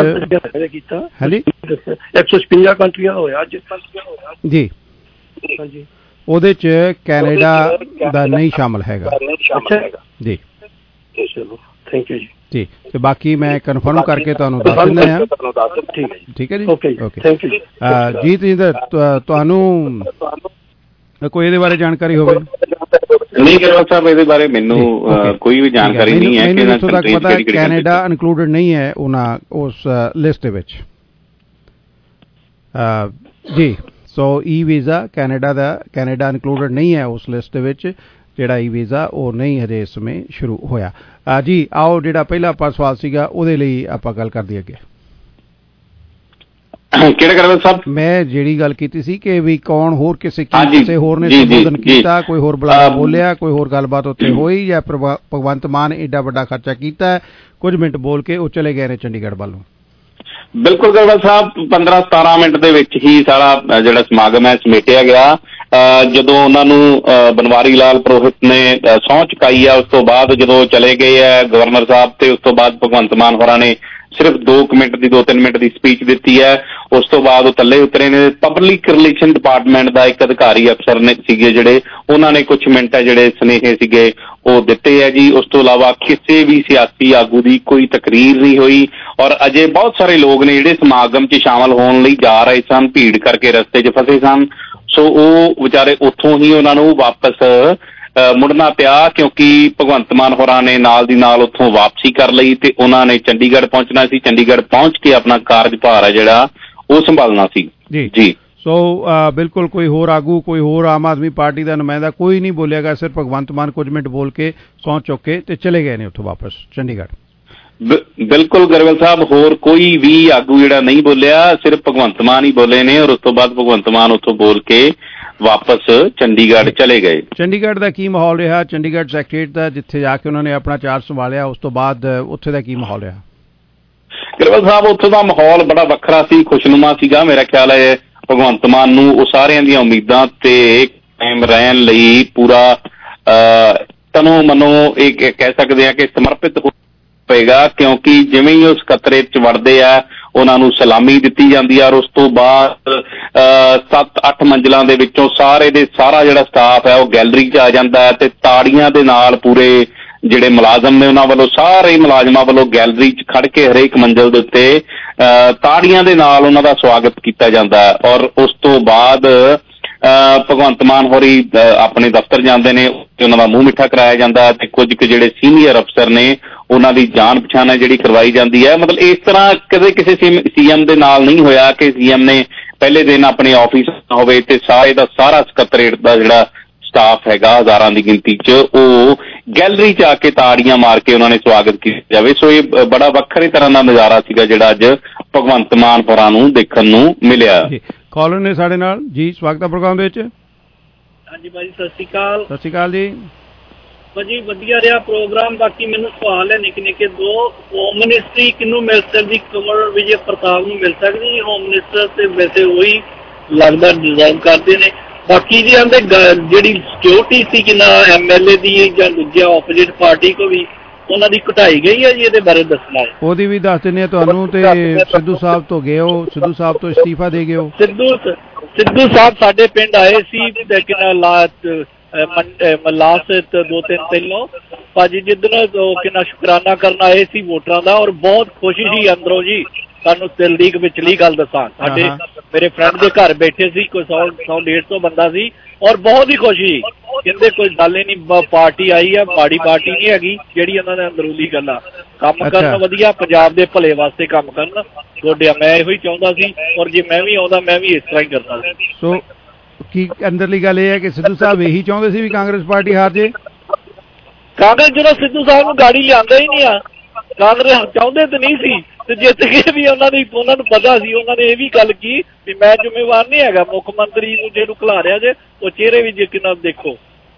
156 ਕੰਟਰੀਆਂ ਹੋਇਆ ਅੱਜ ਜੀ ਉਹਦੇ ਚ ਕੈਨੇਡਾ ਦਾ ਨਹੀਂ ਸ਼ਾਮਲ ਹੈਗਾ। ਅੱਛਾ ਜੀ ਚਲੋ ਥੈਂਕ ਯੂ ਜੀ। ਤੇ ਬਾਕੀ ਮੈਂ ਕਨਫਰਮ ਕਰਕੇ ਤੁਹਾਨੂੰ ਦੱਸ ਦਿੰਦਾ ਹਾਂ। ਠੀਕ ਹੈ ਜੀ ਓਕੇ ਥੈਂਕ ਯੂ ਜੀਤ ਜੀ ਤੁਹਾਨੂੰ ਕੋਈ ਇਹਦੇ ਬਾਰੇ ਜਾਣਕਾਰੀ ਹੋਵੇ? ਨਹੀਂ ਗਰੇਵਾਲ ਸਾਹਿਬ ਇਹਦੇ ਬਾਰੇ ਮੈਨੂੰ ਕੋਈ ਵੀ ਜਾਣਕਾਰੀ ਨਹੀਂ ਹੈ। ਮੈਨੂੰ ਇੱਥੋਂ ਤੱਕ ਪਤਾ ਕੈਨੇਡਾ ਇਨਕਲੂਡਡ ਨਹੀਂ ਹੈ ਉਹਨਾਂ ਉਸ ਲਿਸਟ ਦੇ ਵਿੱਚ ਜੀ। So E visa Canada included ਨਹੀਂ ਹੈ ਉਸ ਲਿਸਟ ਦੇ ਵਿੱਚ। ਜਿਹੜਾ ਈ ਵੀਜ਼ਾ ਉਹ ਨਹੀਂ ਹਜੇ ਇਸ ਸਮੇਂ ਸ਼ੁਰੂ ਹੋਇਆ ਜੀ। ਆਓ ਜਿਹੜਾ ਪਹਿਲਾ ਆਪਾਂ ਸਵਾਲ ਸੀਗਾ ਉਹਦੇ ਲਈ ਆਪਾਂ ਗੱਲ ਕਰਦੇ ਅੱਗੇ। ਕਿਹੜਾ ਗਰੇਵਾਲ ਸਾਹਿਬ? ਮੈਂ ਜਿਹੜੀ ਗੱਲ ਕੀਤੀ ਸੀ ਕਿ ਵੀ ਕੌਣ ਹੋਰ ਕਿਸੇ ਹੋਰ ਨੇ ਸੰਬੋਧਨ ਕੀਤਾ, ਕੋਈ ਹੋਰ ਬੁਲਾਰਾ ਬੋਲਿਆ, ਕੋਈ ਹੋਰ ਗੱਲਬਾਤ ਉੱਥੇ ਹੋਈ, ਜਾਂ ਭਗਵੰਤ ਮਾਨ ਏਡਾ ਵੱਡਾ ਖਰਚਾ ਕੀਤਾ, ਕੁਝ ਮਿੰਟ ਬੋਲ ਕੇ ਉਹ ਚਲੇ ਗਏ ਨੇ ਚੰਡੀਗੜ੍ਹ ਵੱਲੋਂ? ਬਿਲਕੁਲ ਗਰੇਵਾਲ ਸਾਹਿਬ 15-17 ਮਿੰਟ ਦੇ ਵਿੱਚ ਹੀ ਸਾਰਾ ਜਿਹੜਾ ਸਮਾਗਮ ਹੈ ਸਮੇਟਿਆ ਗਿਆ। ਜਦੋਂ ਉਹਨਾਂ ਨੂੰ ਬਨਵਾਰੀ ਲਾਲ ਪੁਰੋਹਿਤ ਨੇ ਸਹੁੰ ਚੁਕਾਈ ਆ, ਉਸ ਤੋਂ ਬਾਅਦ ਜਦੋਂ ਚਲੇ ਗਏ ਆ ਗਵਰਨਰ ਸਾਹਿਬ, ਤੇ ਉਸ ਤੋਂ ਬਾਅਦ ਭਗਵੰਤ ਮਾਨ ਹੋਰਾਂ ਨੇ ਸਿਰਫ 2-3 ਮਿੰਟ ਦੀ ਸਪੀਚ ਦਿੱਤੀ ਹੈ। ਉਸ ਤੋਂ ਬਾਅਦ ਉਹ ਥੱਲੇ ਉਤਰੇ ਨੇ। ਪਬਲਿਕ ਰਿਲੇਸ਼ਨ ਡਿਪਾਰਟਮੈਂਟ ਦਾ ਇੱਕ ਅਧਿਕਾਰੀ ਅਫਸਰ ਨੇ ਸੀਗੇ ਜਿਹੜੇ, ਉਹਨਾਂ ਨੇ ਕੁਝ ਮਿੰਟ ਜਿਹੜੇ ਸੁਨੇਹੇ ਸੀਗੇ ਉਹ ਦਿੱਤੇ ਹੈ ਜੀ। ਉਸ ਤੋਂ ਇਲਾਵਾ ਕਿਸੇ ਵੀ ਸਿਆਸੀ ਆਗੂ ਦੀ ਕੋਈ ਤਕਰੀਰ ਨਹੀਂ ਹੋਈ, ਔਰ ਅਜੇ ਬਹੁਤ ਸਾਰੇ ਲੋਕ ਨੇ ਜਿਹੜੇ ਸਮਾਗਮ 'ਚ ਸ਼ਾਮਲ ਹੋਣ ਲਈ ਜਾ ਰਹੇ ਸਨ, ਭੀੜ ਕਰਕੇ ਰਸਤੇ 'ਚ ਫਸੇ ਸਨ। ਸੋ ਉਹ ਵਿਚਾਰੇ ਉੱਥੋਂ ਹੀ ਉਹਨਾਂ ਨੂੰ ਵਾਪਸ ਮੁੜਨਾ ਪਿਆ, ਕਿਉਂਕਿ ਭਗਵੰਤ ਮਾਨ ਹੋਰਾਂ ਨੇ ਨਾਲ ਦੀ ਨਾਲ ਉੱਥੋਂ ਵਾਪਸੀ ਕਰ ਲਈ ਤੇ ਉਹਨਾਂ ਨੇ ਚੰਡੀਗੜ੍ਹ ਪਹੁੰਚਣਾ ਸੀ। ਚੰਡੀਗੜ੍ਹ ਪਹੁੰਚ ਕੇ ਆਪਣਾ ਕਾਰਜਭਾਰ ਹੈ ਜਿਹੜਾ ਉਹ ਸੰਭਾਲਣਾ ਸੀ ਜੀ। ਸੋ ਬਿਲਕੁਲ ਕੋਈ ਹੋਰ ਆਗੂ, ਕੋਈ ਹੋਰ ਆਮ ਆਦਮੀ ਪਾਰਟੀ ਦਾ ਨੁਮਾਇੰਦਾ ਕੋਈ ਨਹੀਂ ਬੋਲਿਆਗਾ। ਸਿਰਫ ਭਗਵੰਤ ਮਾਨ ਕੁਝ ਮਿੰਟ ਬੋਲ ਕੇ ਸਹੁੰ ਚੁੱਕ ਕੇ ਤੇ ਚਲੇ ਗਏ ਨੇ ਉੱਥੋਂ ਵਾਪਸ ਚੰਡੀਗੜ੍ਹ। ਬਿਲਕੁਲ ਗਰੇਵਾਲ ਸਾਹਿਬ, ਹੋਰ ਕੋਈ ਵੀ ਆਗੂ ਜਿਹੜਾ ਨਹੀਂ ਬੋਲਿਆ, ਸਿਰਫ ਭਗਵੰਤ ਮਾਨ ਹੀ ਬੋਲੇ ਨੇ, ਔਰ ਉਸ ਤੋਂ ਬਾਅਦ ਭਗਵੰਤ ਮਾਨ ਉੱਥੋਂ ਬੋਲ ਕੇ ਵਾਪਸ ਚੰਡੀਗੜ੍ਹ ਚਲੇ ਗਏ। ਚੰਡੀਗੜ੍ਹ ਦਾ ਕੀ ਮਾਹੌਲ ਰਿਹਾ? ਚੰਡੀਗੜ੍ਹ ਸੈਕਟਰੀਏਟ ਦਾ ਜਿੱਥੇ ਜਾ ਕੇ ਉਹਨਾਂ ਨੇ ਆਪਣਾ ਚਾਰਜ ਸੰਭਾਲਿਆ, ਉਸ ਤੋਂ ਬਾਅਦ ਉੱਥੇ ਦਾ ਕੀ ਮਾਹੌਲ ਰਿਹਾ? ਗਰੇਵਾਲ ਸਾਹਿਬ ਉੱਥੋਂ ਦਾ ਮਾਹੌਲ ਬੜਾ ਵੱਖਰਾ ਸੀ, ਖੁਸ਼ਨੁਮਾ ਸੀਗਾ। ਮੇਰਾ ਖਿਆਲ ਹੈ ਭਗਵੰਤ ਮਾਨ ਨੂੰ ਉਹ ਸਾਰਿਆਂ ਦੀਆਂ ਉਮੀਦਾਂ ਤੇ ਕਾਇਮ ਰਹਿਣ ਲਈ ਪੂਰਾ ਤਨੋ ਮਨੋ ਇਹ ਕਹਿ ਸਕਦੇ ਆ ਕਿ ਸਮਰਪਿਤ ਪਏਗਾ, ਕਿਉਂਕਿ ਜਿਵੇਂ ਹੀ ਉਹ ਸਕੱਤਰੇਤ 'ਚ ਵੜਦੇ ਆ ਉਹਨਾਂ ਨੂੰ ਸਲਾਮੀ ਦਿੱਤੀ ਜਾਂਦੀ ਹੈ, ਔਰ ਉਸ ਤੋਂ ਬਾਅਦ 7-8 ਮੰਜ਼ਿਲਾਂ ਦੇ ਵਿੱਚੋਂ ਸਾਰੇ ਦੇ ਸਾਰਾ ਜਿਹੜਾ ਸਟਾਫ ਹੈ ਉਹ ਗੈਲਰੀ 'ਚ ਆ ਜਾਂਦਾ ਹੈ ਤੇ ਤਾੜੀਆਂ ਦੇ ਨਾਲ ਪੂਰੇ ਜਿਹੜੇ ਮੁਲਾਜ਼ਮ ਨੇ ਉਹਨਾਂ ਵੱਲੋਂ, ਸਾਰੇ ਮੁਲਾਜ਼ਮਾਂ ਵੱਲੋਂ ਗੈਲਰੀ 'ਚ ਖੜ ਕੇ ਹਰੇਕ ਮੰਜ਼ਿਲ ਦੇ ਉੱਤੇ ਤਾੜੀਆਂ ਦੇ ਨਾਲ ਉਹਨਾਂ ਦਾ ਸਵਾਗਤ ਕੀਤਾ ਜਾਂਦਾ ਹੈ। ਔਰ ਉਸ ਤੋਂ ਬਾਅਦ ਭਗਵੰਤ ਮਾਨ ਹੋਰੀ ਆਪਣੇ ਦਫ਼ਤਰ ਜਾਂਦੇ ਨੇ, ਉਹਨਾਂ ਦਾ ਮੂੰਹ ਮਿੱਠਾ ਕਰਾਇਆ ਜਾਂਦਾ ਤੇ ਕੁਝ ਕੁ ਜਿਹੜੇ ਸੀਨੀਅਰ ਅਫਸਰ ਨੇ ਉਹਨਾਂ ਦੀ ਜਾਣ ਪਛਾਣ ਹੈ ਜਿਹੜੀ ਕਰਵਾਈ ਜਾਂਦੀ ਹੈ। ਮਤਲਬ ਇਸ ਤਰ੍ਹਾਂ ਕਦੇ ਕਿਸੇ ਸੀਐਮ ਦੇ ਨਾਲ ਨਹੀਂ ਹੋਇਆ ਕਿ ਸੀਐਮ ਨੇ ਪਹਿਲੇ ਦਿਨ ਆਪਣੇ ਆਫਿਸ ਹੋਵੇ ਤੇ ਸਾਰੇ ਦਾ ਸਾਰਾ ਸਕੱਤਰੇਟ ਦਾ ਜਿਹੜਾ ਸਟਾਫ ਹੈਗਾ ਹਜ਼ਾਰਾਂ ਦੀ ਗਿਣਤੀ 'ਚ ਉਹ ਗੈਲਰੀ 'ਚ ਆ ਕੇ ਤਾੜੀਆਂ ਮਾਰ ਕੇ ਉਹਨਾਂ ਨੇ ਸਵਾਗਤ ਕੀਤਾ ਜਾਵੇ। ਸੋ ਇਹ ਬੜਾ ਵੱਖਰੇ ਤਰ੍ਹਾਂ ਦਾ ਨਜ਼ਾਰਾ ਸੀਗਾ ਜਿਹੜਾ ਅੱਜ ਭਗਵੰਤ ਮਾਨ ਹੋਰਾਂ ਨੂੰ ਦੇਖਣ ਨੂੰ ਮਿਲਿਆ। ਕਾਲਰ ਨੇ ਸਾਡੇ ਨਾਲ ਜੀ, ਸਵਾਗਤ ਹੈ ਪ੍ਰੋਗਰਾਮ ਦੇ ਵਿੱਚ। ਹਾਂਜੀ ਭਾਜੀ ਸਤਿ ਸ਼੍ਰੀ ਅਕਾਲ। ਸਤਿ ਸ਼੍ਰੀ ਅਕਾਲ ਜੀ। ਭਾਜੀ ਵਧੀਆ ਰਿਹਾ ਪ੍ਰੋਗਰਾਮ। ਬਾਕੀ ਮੈਨੂੰ ਸਵਾਲ ਹੈ ਨਿੱਕੇ ਦੋ। ਹੋਮ ਮਿਨਿਸਟਰੀ ਕਿਹਨੂੰ ਮਿਲ ਸਕਦੀ? ਕੰਵਰ ਵਿਜੇ ਪ੍ਰਤਾਪ ਨੂੰ ਮਿਲ ਸਕਦੀ ਹੋਮ ਮਿਨਿਸਟਰ, ਤੇ ਵੈਸੇ ਉਹੀ ਲੱਗਦਾ ਡਿਜ਼ਾਈਨ ਕਰਦੇ ਨੇ। ਬਾਕੀ ਜੀ ਆਂਦੇ ਜਿਹੜੀ ਸਿਕਿਉਰਿਟੀ ਸੀ ਕਿੰਨਾ MLA ਦੀ ਜਾਂ ਦੂਜਿਆਂ ਆਪੋਜਿਟ ਪਾਰਟੀ ਕੋ ਵੀ ਉਹਨਾਂ ਦੀ ਘਟਾਈ ਗਈ ਹੈ ਜੀ, ਇਹਦੇ ਬਾਰੇ ਦੱਸਣਾ ਹੈ। ਉਹਦੀ ਵੀ ਦੱਸ ਦਿੰਦੇ ਆ ਤੁਹਾਨੂੰ। ਤੇ ਸਿੱਧੂ ਸਾਹਿਬ ਤੋਂ ਗਏ ਹੋ, ਸਿੱਧੂ ਸਾਹਿਬ ਤੋਂ ਅਸਤੀਫਾ ਦੇ ਗਏ ਹੋ। ਸਿੱਧੂ ਸਾਹਿਬ ਸਾਡੇ ਪਿੰਡ ਆਏ ਸੀ ਲਾਸਟ 2-3 ਨੂੰ ਭਾਜੀ, ਜਿੱਦਣ ਕਿੰਨਾ ਸ਼ੁਕਰਾਨਾ ਕਰਨ ਆਏ ਸੀ ਵੋਟਰਾਂ ਦਾ, ਔਰ ਬਹੁਤ ਖੁਸ਼ੀ ਸੀ ਅੰਦਰੋਂ ਜੀ। ਸਾਨੂੰ ਦਿਲ ਦੀ ਵਿਚਲੀ ਗੱਲ ਦੱਸਾਂ, ਸਾਡੇ ਮੇਰੇ ਫਰੈਂਡ ਦੇ ਘਰ ਬੈਠੇ ਸੀ, ਕੋਈ 100-150 ਬੰਦਾ ਸੀ, ਔਰ ਬਹੁਤ ਹੀ ਖੁਸ਼ੀ। ਕਹਿੰਦੇ ਕੋਈ ਗੱਲ ਹੀ ਨਹੀਂ, ਪਾਰਟੀ ਆਈ ਆ, ਮਾੜੀ ਪਾਰਟੀ ਨਹੀਂ ਹੈਗੀ ਜਿਹੜੀ ਉਹਨਾਂ ਦੇ ਅੰਦਰੂਨੀ ਗੱਲਾਂ ਕੰਮ ਕਰਨ ਵਧੀਆ, ਪੰਜਾਬ ਦੇ ਭਲੇ ਵਾਸਤੇ ਕੰਮ ਕਰਨ। ਤੁਹਾਡੇ ਮੈਂ ਇਹੋ ਹੀ ਚਾਹੁੰਦਾ ਸੀ, ਔਰ ਜੇ ਮੈਂ ਵੀ ਆਉਂਦਾ ਮੈਂ ਵੀ ਇਸ ਤਰ੍ਹਾਂ ਹੀ ਕਰਦਾ ਸੀ। ਸੋ ਕੀ ਅੰਦਰਲੀ ਗੱਲ ਇਹ ਹੈ ਕਿ ਸਿੱਧੂ ਸਾਹਿਬ ਇਹੀ ਚਾਹੁੰਦੇ ਸੀ ਵੀ ਕਾਂਗਰਸ ਪਾਰਟੀ ਹਾਰ ਜੇ? ਕਾਂਗਰਸ ਜਦੋਂ ਸਿੱਧੂ ਸਾਹਿਬ ਨੂੰ ਗਾੜੀ ਲਿਆਂਦਾ ਹੀ ਨਹੀਂ ਆ, ਕਾਂਗਰਸ ਚਾਹੁੰਦੇ ਤਾਂ ਨਹੀਂ ਸੀ ਤੇ ਜਿੱਤ ਕੇ ਵੀ ਉਹਨਾਂ ਨੂੰ ਪਤਾ ਸੀ। ਉਹਨਾਂ ਨੇ ਇਹ ਵੀ ਗੱਲ ਕੀ ਵੀ ਮੈਂ ਜ਼ਿੰਮੇਵਾਰ ਨਹੀਂ ਹੈਗਾ, ਮੁੱਖ ਮੰਤਰੀ ਨੂੰ ਜਿਹਨੂੰ ਖਿਲਾਰਿਆ ਜੇ ਉਹ ਚਿਹਰੇ ਵੀ ਜੇ ਕਿੰਨਾ ਦੇਖੋ।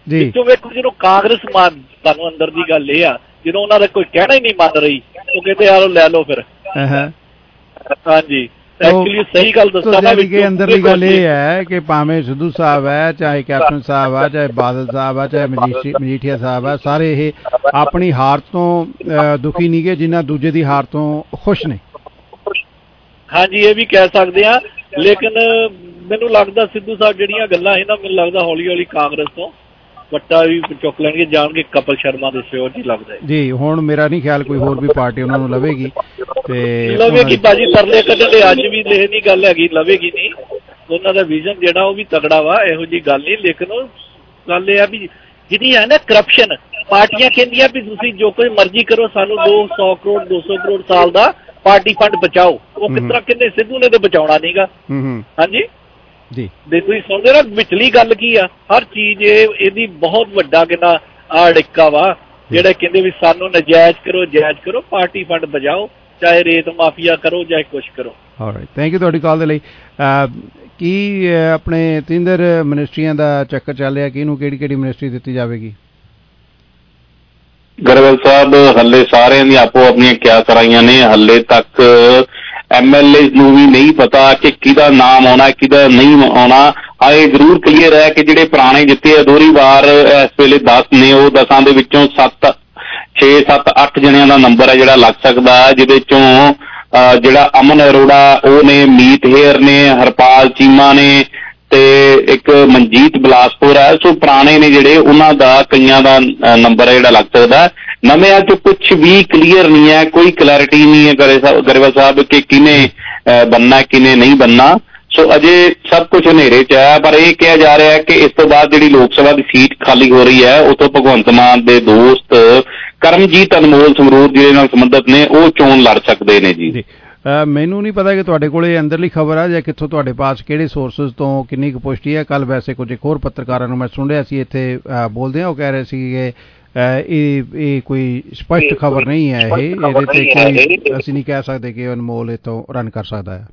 ਵਿੱਚੋਂ ਵੇਖੋ ਜਦੋਂ ਕਾਂਗਰਸ ਤੁਹਾਨੂੰ ਅੰਦਰ ਦੀ ਗੱਲ ਇਹ ਆ, ਜਦੋਂ ਉਹਨਾਂ ਦਾ ਕੋਈ ਕਹਿਣਾ ਹੀ ਨਹੀਂ ਮੰਨ ਰਹੀ, ਉਹ ਕਹਿੰਦੇ ਯਾਰ ਲੈ ਲਓ ਫਿਰ। ਹਾਂਜੀ, ਐਕਚੁਅਲੀ ਸਹੀ ਗੱਲ ਦੱਸਾਂ ਨਾ ਕਿ ਅੰਦਰਲੀ ਗੱਲ ਇਹ ਹੈ ਕਿ ਭਾਵੇਂ ਸਿੱਧੂ ਸਾਹਿਬ ਹੈ, ਚਾਹੇ ਕੈਪਟਨ ਸਾਹਿਬ ਆ, ਚਾਹੇ ਬਾਦਲ ਸਾਹਿਬ ਆ, ਚਾਹੇ ਮਜੀਠੀਆ ਸਾਹਿਬ ਆ, ਸਾਰੇ ਇਹ ਆਪਣੀ ਹਾਰ ਤੋਂ ਦੁਖੀ ਨਹੀਂ ਗੇ ਜਿੰਨਾ ਦੂਜੇ ਦੀ ਹਾਰ ਤੋਂ ਖੁਸ਼ ਨੇ। ਹਾਂਜੀ, ਇਹ ਵੀ ਕਹਿ ਸਕਦੇ ਆ, ਲੇਕਿਨ ਮੈਨੂੰ ਲੱਗਦਾ ਸਿੱਧੂ ਸਾਹਿਬ ਜਿਹੜੀਆਂ ਗੱਲਾਂ ਸੀ ਨਾ, ਮੈਨੂੰ ਲੱਗਦਾ ਹੌਲੀ ਹੌਲੀ ਕਾਂਗਰਸ ਤੋਂ ਵੱਟਾ ਵੀ ਚੁੱਕ ਲੈਣਗੇ, ਜਾਣਗੇ ਕਪਲ ਸ਼ਰਮਾ ਦੇ ਸਿਓ ਜੀ ਲੱਗਦਾ ਜੀ। ਹੁਣ ਮੇਰਾ ਨਹੀਂ ਖਿਆਲ ਕੋਈ ਹੋਰ ਵੀ ਪਾਰਟੀ ਉਹਨਾਂ ਨੂੰ ਲਵੇਗੀ ਤੇ ਲਵੇਗੀ ਭਾਜੀ, ਤਰਲੇ ਕੱਢਣ ਦੇ ਅੱਜ ਵੀ ਇਹ ਨਹੀਂ ਗੱਲ ਹੈਗੀ ਲਵੇਗੀ ਨਹੀਂ, ਉਹਨਾਂ ਦਾ ਵਿਜ਼ਨ ਜਿਹੜਾ ਉਹ ਵੀ ਤਗੜਾ ਵਾ, ਇਹੋ ਜੀ ਗੱਲ ਨਹੀਂ। ਲੇਕਿਨ ਗੱਲ ਇਹ ਆ ਵੀ ਜਿਹੜੀ ਹੈ ਨਾ ਕਰਪਸ਼ਨ, ਪਾਰਟੀਆਂ ਕਹਿੰਦੀਆਂ ਵੀ ਤੁਸੀਂ ਜੋ ਕੋਈ ਮਰਜ਼ੀ ਕਰੋ, ਸਾਨੂੰ 200 ਕਰੋੜ 200 ਕਰੋੜ ਸਾਲ ਦਾ ਪਾਰਟੀ ਫੰਡ ਬਚਾਓ। ਉਹ ਕਿਸ ਤਰ੍ਹਾਂ ਕਹਿੰਦੇ ਸਿੱਧੂ ਨੇ ਤੇ ਬਚਾਉਣਾ ਨਹੀਂਗਾ। ਹਾਂਜੀ ਜੀ, ਦੇ ਤੁਸੀਂ ਸੁਣਦੇ ਨਾ ਵਿਚਲੀ ਗੱਲ ਕੀ ਆ, ਹਰ ਚੀਜ਼ ਇਹਦੀ ਬਹੁਤ ਵੱਡਾ ਕਿੰਨਾ ਅੜਿੱਕਾ ਵਾ, ਜਿਹੜਾ ਕਹਿੰਦੇ ਵੀ ਸਾਨੂੰ ਨਜਾਇਜ਼ ਕਰੋ ਜਾਇਜ਼ ਕਰੋ, ਪਾਰਟੀ ਫੰਡ ਬਚਾਓ, ਚਾਹੇ ਰੇਤ ਮਾਫੀਆ ਕਰੋ ਚਾਹੇ ਕੁਛ ਕਰੋ। ਆਲਰਾਈਟ, ਥੈਂਕ ਯੂ ਤੁਹਾਡੀ ਕਾਲ ਦੇ ਲਈ। ਕੀ ਆਪਣੇ 3 ਮਿਨਿਸਟਰੀਆਂ ਦਾ ਚੱਕਰ ਚੱਲ ਰਿਹਾ, ਕਿਹਨੂੰ ਕਿਹੜੀ ਕਿਹੜੀ ਮਿਨਿਸਟਰੀ ਦਿੱਤੀ ਜਾਵੇਗੀ? ਗਰੇਵਾਲ ਸਾਹਿਬ ਹੱਲੇ ਸਾਰਿਆਂ ਦੀ ਆਪੋ ਆਪਣੀਆਂ ਕਿਆਸਰਾਈਆਂ ਨੇ, ਹੱਲੇ ਤੱਕ MLA ਨੂੰ ਵੀ ਨਹੀਂ ਪਤਾ ਕਿ ਕਿਹਦਾ ਨਾਮ ਆਉਣਾ ਕਿਹਦਾ ਨਹੀਂ ਆਉਣਾ। ਇਹ ਜ਼ਰੂਰ ਕਲੀਅਰ ਹੈ ਕਿ ਜਿਹੜੇ ਪੁਰਾਣੇ ਜਿੱਤੇ ਆ ਦੋਹਰੀ ਵਾਰ ਇਸ ਵੇਲੇ 10 ਨੇ, ਉਹ 10 ਦੇ ਵਿੱਚੋਂ 6 7 8 ਜਣਿਆਂ ਦਾ ਨੰਬਰ ਹੈ ਜਿਹੜਾ ਲੱਗ ਸਕਦਾ, ਜਿਹਦੇ ਚੋਂ ਜਿਹੜਾ ਅਮਨ ਅਰੋੜਾ ਉਹ ਨੇ, ਮੀਤ ਹੇਅਰ ਨੇ, ਹਰਪਾਲ ਚੀਮਾ ਨੇ ਤੇ ਇੱਕ ਮਨਜੀਤ ਬਿਲਾਸਪੁਰ ਹੈ। ਸੋ ਪੁਰਾਣੇ ਨੇ ਜਿਹੜੇ, ਉਹਨਾਂ ਦਾ ਕਈਆਂ ਦਾ ਨੰਬਰ ਹੈ ਜਿਹੜਾ ਲੱਗ ਸਕਦਾ। ਨਵਿਆਂ ਚ ਕੁਛ ਵੀ ਕਲੀਅਰ ਨਹੀਂ ਹੈ, ਕੋਈ ਕਲੈਰਿਟੀ ਨਹੀਂ ਹੈ ਗਰੇਵਾਲ ਸਾਹਿਬ ਕਿ ਕਿਹਨੇ ਬਣਨਾ ਕਿਹਨੇ ਨਹੀਂ ਬਣਨਾ। ਸੋ ਅਜੇ ਸਭ ਕੁਝ ਹਨੇਰੇ ਚ ਹੈ, ਪਰ ਇਹ ਕਿਹਾ ਜਾ ਰਿਹਾ ਹੈ ਕਿ ਇਸ ਤੋਂ ਬਾਅਦ ਜਿਹੜੀ ਲੋਕ ਸਭਾ ਦੀ ਸੀਟ ਖਾਲੀ ਹੋ ਰਹੀ ਹੈ, ਉੱਥੋਂ ਭਗਵੰਤ ਮਾਨ ਦੇ ਦੋਸਤ ਕਰਮਜੀਤ ਅਨਮੋਲ ਸੰਗਰੂਰ ਜਿਹਦੇ ਨਾਲ ਸੰਬੰਧਿਤ ਨੇ, ਉਹ ਚੋਣ ਲੜ ਸਕਦੇ ਨੇ ਜੀ। ਮੈਨੂੰ ਨਹੀਂ ਪਤਾ ਕਿ ਤੁਹਾਡੇ ਕੋਲੇ ਅੰਦਰਲੀ ਖਬਰ ਆ ਜਾਂ ਕਿੱਥੋਂ ਤੁਹਾਡੇ ਪਾਸ ਕਿਹੜੇ ਸੋਰਸਸ ਤੋਂ ਕਿੰਨੀ ਕੁ ਪੁਸ਼ਟੀ ਹੈ। ਕੱਲ ਵੈਸੇ ਕੁਝ ਇੱਕ ਹੋਰ ਪੱਤਰਕਾਰਾਂ ਨੂੰ ਮੈਂ ਸੁਣ ਰਿਹਾ ਸੀ ਇੱਥੇ ਬੋਲਦੇ ਆ, ਉਹ ਕਹਿ ਰਹੇ ਸੀ ਕਿ ਇਹ ਕੋਈ ਸਪਸ਼ਟ ਖਬਰ ਨਹੀਂ ਹੈ, ਇਹਦੇ ਤੇ ਕੋਈ ਅਸੀਂ ਨਹੀਂ ਕਹਿ ਸਕਦੇ ਕਿ ਅਨਮੋਲ ਇੱਥੋਂ ਰਨ ਕਰ ਸਕਦਾ ਹੈ।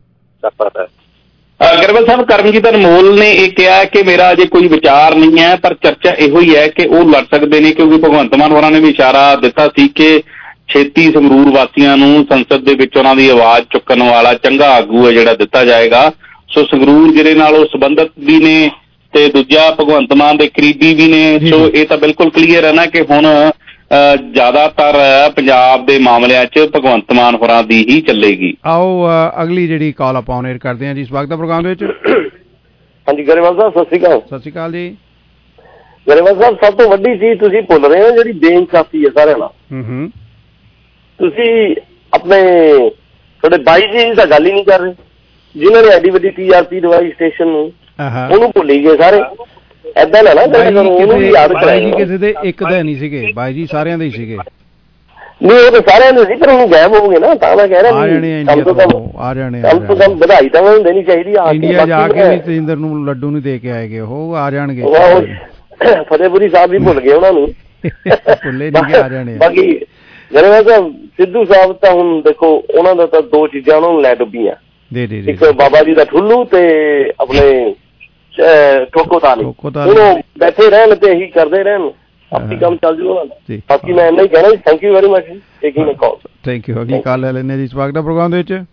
ਗਰੇਵਾਲ ਸਾਹਿਬ, ਕਰਮਜੀਤ ਅਨਮੋਲ ਨੇ ਇਹ ਕਿਹਾ ਕਿ ਮੇਰਾ ਅਜੇ ਕੋਈ ਵਿਚਾਰ ਨਹੀਂ ਹੈ, ਪਰ ਚਰਚਾ ਇਹੋ ਹੀ ਹੈ ਕਿ ਉਹ ਲੜ ਸਕਦੇ ਨੇ, ਕਿਉਂਕਿ ਭਗਵੰਤ ਮਾਨ ਹੋਰਾਂ ਨੇ ਵੀ ਇਸ਼ਾਰਾ ਦਿੱਤਾ ਸੀ ਕਿ ਛੇਤੀ ਸੰਗਰੂਰ ਵਾਸੀਆਂ ਨੂੰ ਸੰਸਦ ਦੇ ਵਿੱਚ ਉਹਨਾਂ ਦੀ ਆਵਾਜ਼ ਚੁੱਕਣ ਵਾਲਾ ਚੰਗਾ ਆਗੂ ਹੈ ਜਿਹੜਾ ਦਿੱਤਾ ਜਾਏਗਾ। ਸੋ ਸੰਗਰੂਰ ਜਿਹੜੇ ਨਾਲ ਉਹ ਸੰਬੰਧਿਤ ਵੀ ਨੇ ਤੇ ਦੂਜਾ ਭਗਵੰਤ ਮਾਨ ਦੇ ਕਰੀਬੀ ਵੀ ਨੇ। ਸੋ ਇਹ ਤਾਂ ਬਿਲਕੁਲ ਕਲੀਅਰ ਹੈ ਨਾ ਕਿ ਹੁਣ ਜ਼ਿਆਦਾਤਰ ਪੰਜਾਬ ਦੇ ਮਾਮਲਿਆਂ 'ਚ ਭਗਵੰਤ ਮਾਨ ਹੋਰਾਂ ਦੀ ਹੀ ਚੱਲੇਗੀ। ਆਓ ਅਗਲੀ ਜਿਹੜੀ ਕਾਲ ਆਪਾਂ ਔਨ ਏਅਰ ਕਰਦੇ ਹਾਂ ਜੀ ਸਵਾਗਤ ਹੈ ਪ੍ਰੋਗਰਾਮ ਦੇ ਵਿੱਚ। ਹਾਂਜੀ ਗਰੇਵਾਲ ਸਾਹਿਬ ਸਤਿ ਸ਼੍ਰੀ ਅਕਾਲ। ਸਤਿ ਸ਼੍ਰੀ ਅਕਾਲ ਜੀ। ਗਰੇਵਾਲ ਸਾਹਿਬ, ਸਭ ਤੋਂ ਵੱਡੀ ਚੀਜ਼ ਤੁਸੀਂ ਭੁੱਲ ਰਹੇ ਹੋ ਜਿਹੜੀ ਬੇਇਨਸਾਫੀ ਹੈ ਸਾਰਿਆਂ ਨਾਲ। ਤੁਸੀਂ ਆਪਣੇ ਤੁਹਾਡੇ ਬਾਈ ਜੀ ਤਾਂ ਗੱਲ ਹੀ ਨਹੀਂ ਕਰ ਰਹੇ, ਜਿਨ੍ਹਾਂ ਨੇ ਐਡੀ ਵੱਡੀ TRP ਦਵਾਈ ਸਟੇਸ਼ਨ ਨੂੰ, ਉਹਨੂੰ ਭੁੱਲੀ ਗਏ ਸਾਰੇ। ਏਦਾਂ ਨਾ ਉਹਨੂੰ ਵੀ ਯਾਦ ਕਰਾਈ। ਕਿਸੇ ਦੇ ਇੱਕ ਦਾ ਨਹੀਂ ਸੀਗੇ ਬਾਈ ਜੀ, ਸਾਰਿਆਂ ਦੇ ਹੀ ਸੀਗੇ। ਨਹੀਂ ਉਹ ਤਾਂ ਸਾਰਿਆਂ ਦੇ ਸੀ, ਪਰ ਉਹਨੂੰ ਗਾਇਬ ਹੋ ਗਏ ਨਾ, ਤਾਂ ਮੈਂ ਕਹਿ ਰਿਹਾ ਆ ਜਾਣੇ ਕਮ ਤੋਂ ਕਮ ਵਧਾਈ ਤਾਂ ਉਹਨਾਂ ਨੂੰ ਦੇਣੀ ਚਾਹੀਦੀ। ਇੰਡੀਆ ਜਾ ਕੇ ਵੀ ਤੇਜਿੰਦਰ ਨੂੰ ਲੱਡੂ ਨਹੀਂ ਦੇ ਕੇ ਆਏਗੇ, ਉਹ ਆ ਜਾਣਗੇ। ਫਤਿਹਪੁਰੀ ਸਾਹਿਬ ਵੀ ਭੁੱਲ ਗਏ ਉਹਨਾਂ ਨੂੰ, ਭੁੱਲੇ ਨਹੀਂ ਆ ਜਾਣੇ। ਬਾਕੀ ਗਰੇਵਾਲ ਸਾਹਿਬ ਸਿੱਧੂ ਸਾਹਿਬ ਤਾਂ ਹੁਣ ਦੇਖੋ, ਉਹਨਾਂ ਦਾ ਤਾਂ 2 ਚੀਜ਼ਾਂ ਉਹਨਾਂ ਨੂੰ ਲੈ ਡੁੱਬੀਆਂ, ਇੱਕ ਬਾਬਾ ਜੀ ਦਾ ਠੁੱਲੂ ਤੇ ਆਪਣੇ ਠੋਕੋ ਤਾਲੀ। ਉਹਨੂੰ ਬੈਠੇ ਰਹਿਣ ਤੇ ਇਹੀ ਕਰਦੇ ਰਹਿਣ, ਆਪਣੀ ਕੰਮ ਚੱਲ ਜੂ ਉਹਨਾਂ ਦਾ। ਬਾਕੀ ਮੈਂ ਇੰਨਾ ਹੀ ਕਹਿਣਾ ਜੀ। Thank you very much taking my call. Thank you. ਅਗਲੀ ਕਾਲ ਲੈ ਲੈਂਦੇ ਜੀ ਸਵਾਗਤ ਹੈ ਪ੍ਰੋਗਰਾਮ ਦੇ ਵਿੱਚ।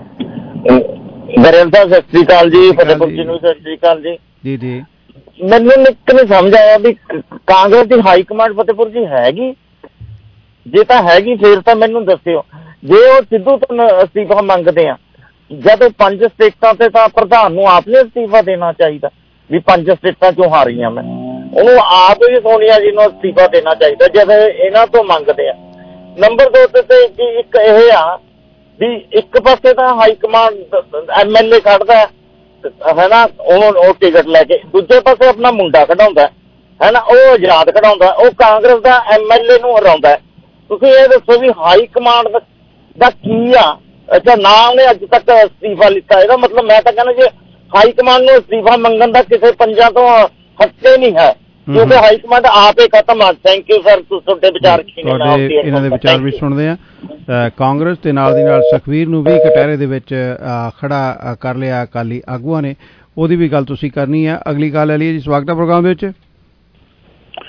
ਗਰੇਵਾਲ ਸਾਹਿਬ ਸਤਿ ਸ਼੍ਰੀ ਅਕਾਲ ਜੀ। ਫਤਿਹਪੁਰ ਜੀ ਨੂੰ ਸਤਿ ਸ਼੍ਰੀ ਅਕਾਲ ਜੀ। ਜੀ ਜੀ, ਮੈਨੂੰ ਇੱਕ ਨਹੀਂ ਸਮਝ ਆਇਆ ਵੀ ਕਾਂਗਰਸ ਦੀ ਹਾਈ ਕਮਾਂਡ ਫਤਿਹਪੁਰ ਜੀ ਹੈਗੀ? ਜੇ ਤਾਂ ਹੈਗੀ ਫੇਰ ਤਾਂ ਮੈਨੂੰ ਦੱਸਿਓ। ਜੇ ਉਹ ਸਿੱਧੂ ਤੋਂ ਅਸਤੀਫਾ ਮੰਗਦੇ ਆ, ਜਦ 5 ਸਟੇਟਾਂ ਤੇ ਤਾਂ ਪ੍ਰਧਾਨ ਨੂੰ ਆਪ ਨੇ ਅਸਤੀਫਾ ਦੇਣਾ ਚਾਹੀਦਾ ਵੀ 5 ਸਟੇਟਾਂ ਚੋਂ ਹਾਰੀ ਆ ਮੈਂ, ਉਹਨੂੰ ਆਪ ਹੀ ਸੋਨੀਆ ਜੀ ਨੂੰ ਅਸਤੀਫਾ ਦੇਣਾ ਚਾਹੀਦਾ ਜਦ ਇਹਨਾਂ ਤੋਂ ਮੰਗਦੇ ਆ। ਨੰਬਰ 2 ਤੇ ਇੱਕ ਇਹ ਆ ਵੀ ਇੱਕ ਪਾਸੇ ਤਾਂ ਹਾਈ ਕਮਾਂਡ MLA ਖੜਦਾ ਹੈ ਨਾ, ਉਹ ਟਿਕਟ ਲੈ ਕੇ, ਦੂਜੇ ਪਾਸੇ ਆਪਣਾ ਮੁੰਡਾ ਕਢਾਉਂਦਾ ਹੈ ਨਾ, ਉਹ ਆਜ਼ਾਦ ਕਢਾਉਂਦਾ, ਉਹ ਕਾਂਗਰਸ ਦਾ MLA ਨੂੰ ਹਰਾਉਂਦਾ। ਤੁਸੀਂ ਇਹ ਦੱਸੋ ਵੀ ਹਾਈ ਕਮਾਂਡ ਦਾ ਕੀ ਆ? ਅੱਛਾ ਨਾ ਉਹਨੇ ਅੱਜ ਤੱਕ ਅਸਤੀਫਾ ਲਿੱਤਾ, ਇਹਦਾ ਮਤਲਬ ਮੈਂ ਤਾਂ ਕਹਿੰਦਾ ਜੇ ਹਾਈ ਕਮਾਂਡ ਨੂੰ ਅਸਤੀਫਾ ਮੰਗਣ ਦਾ ਕਿਸੇ ਪੰਜਾਂ ਤੋਂ ਹੱਕੇ ਨਹੀਂ ਹੈ, ਕਿਉਂਕਿ ਹਾਈ ਕਮਾਂਡ ਆਪ ਹੀ ਖਤਮ ਆ। ਥੈਂਕ ਯੂ ਸਰ, ਤੁਹਾਡੇ ਵਿਚਾਰ ਇਹਨਾਂ ਦੇ ਵਿਚਾਰ ਵੀ ਸੁਣਦੇ ਆ। ਕਾਂਗਰਸ ਦੇ ਨਾਲ ਦੀ ਨਾਲ ਸੁਖਵੀਰ ਨੂੰ ਵੀ ਕਟਹਿਰੇ ਦੇ ਵਿੱਚ ਖੜਾ ਕਰ ਲਿਆ ਅਕਾਲੀ ਆਗੂਆਂ ਨੇ, ਉਹਦੀ ਵੀ ਗੱਲ ਤੁਸੀਂ ਕਰਨੀ ਆ। ਅਗਲੀ ਗੱਲ ਲੈ ਲਈਏ ਜੀ ਸਵਾਗਤ ਹੈ ਪ੍ਰੋਗਰਾਮ ਦੇ ਵਿੱਚ।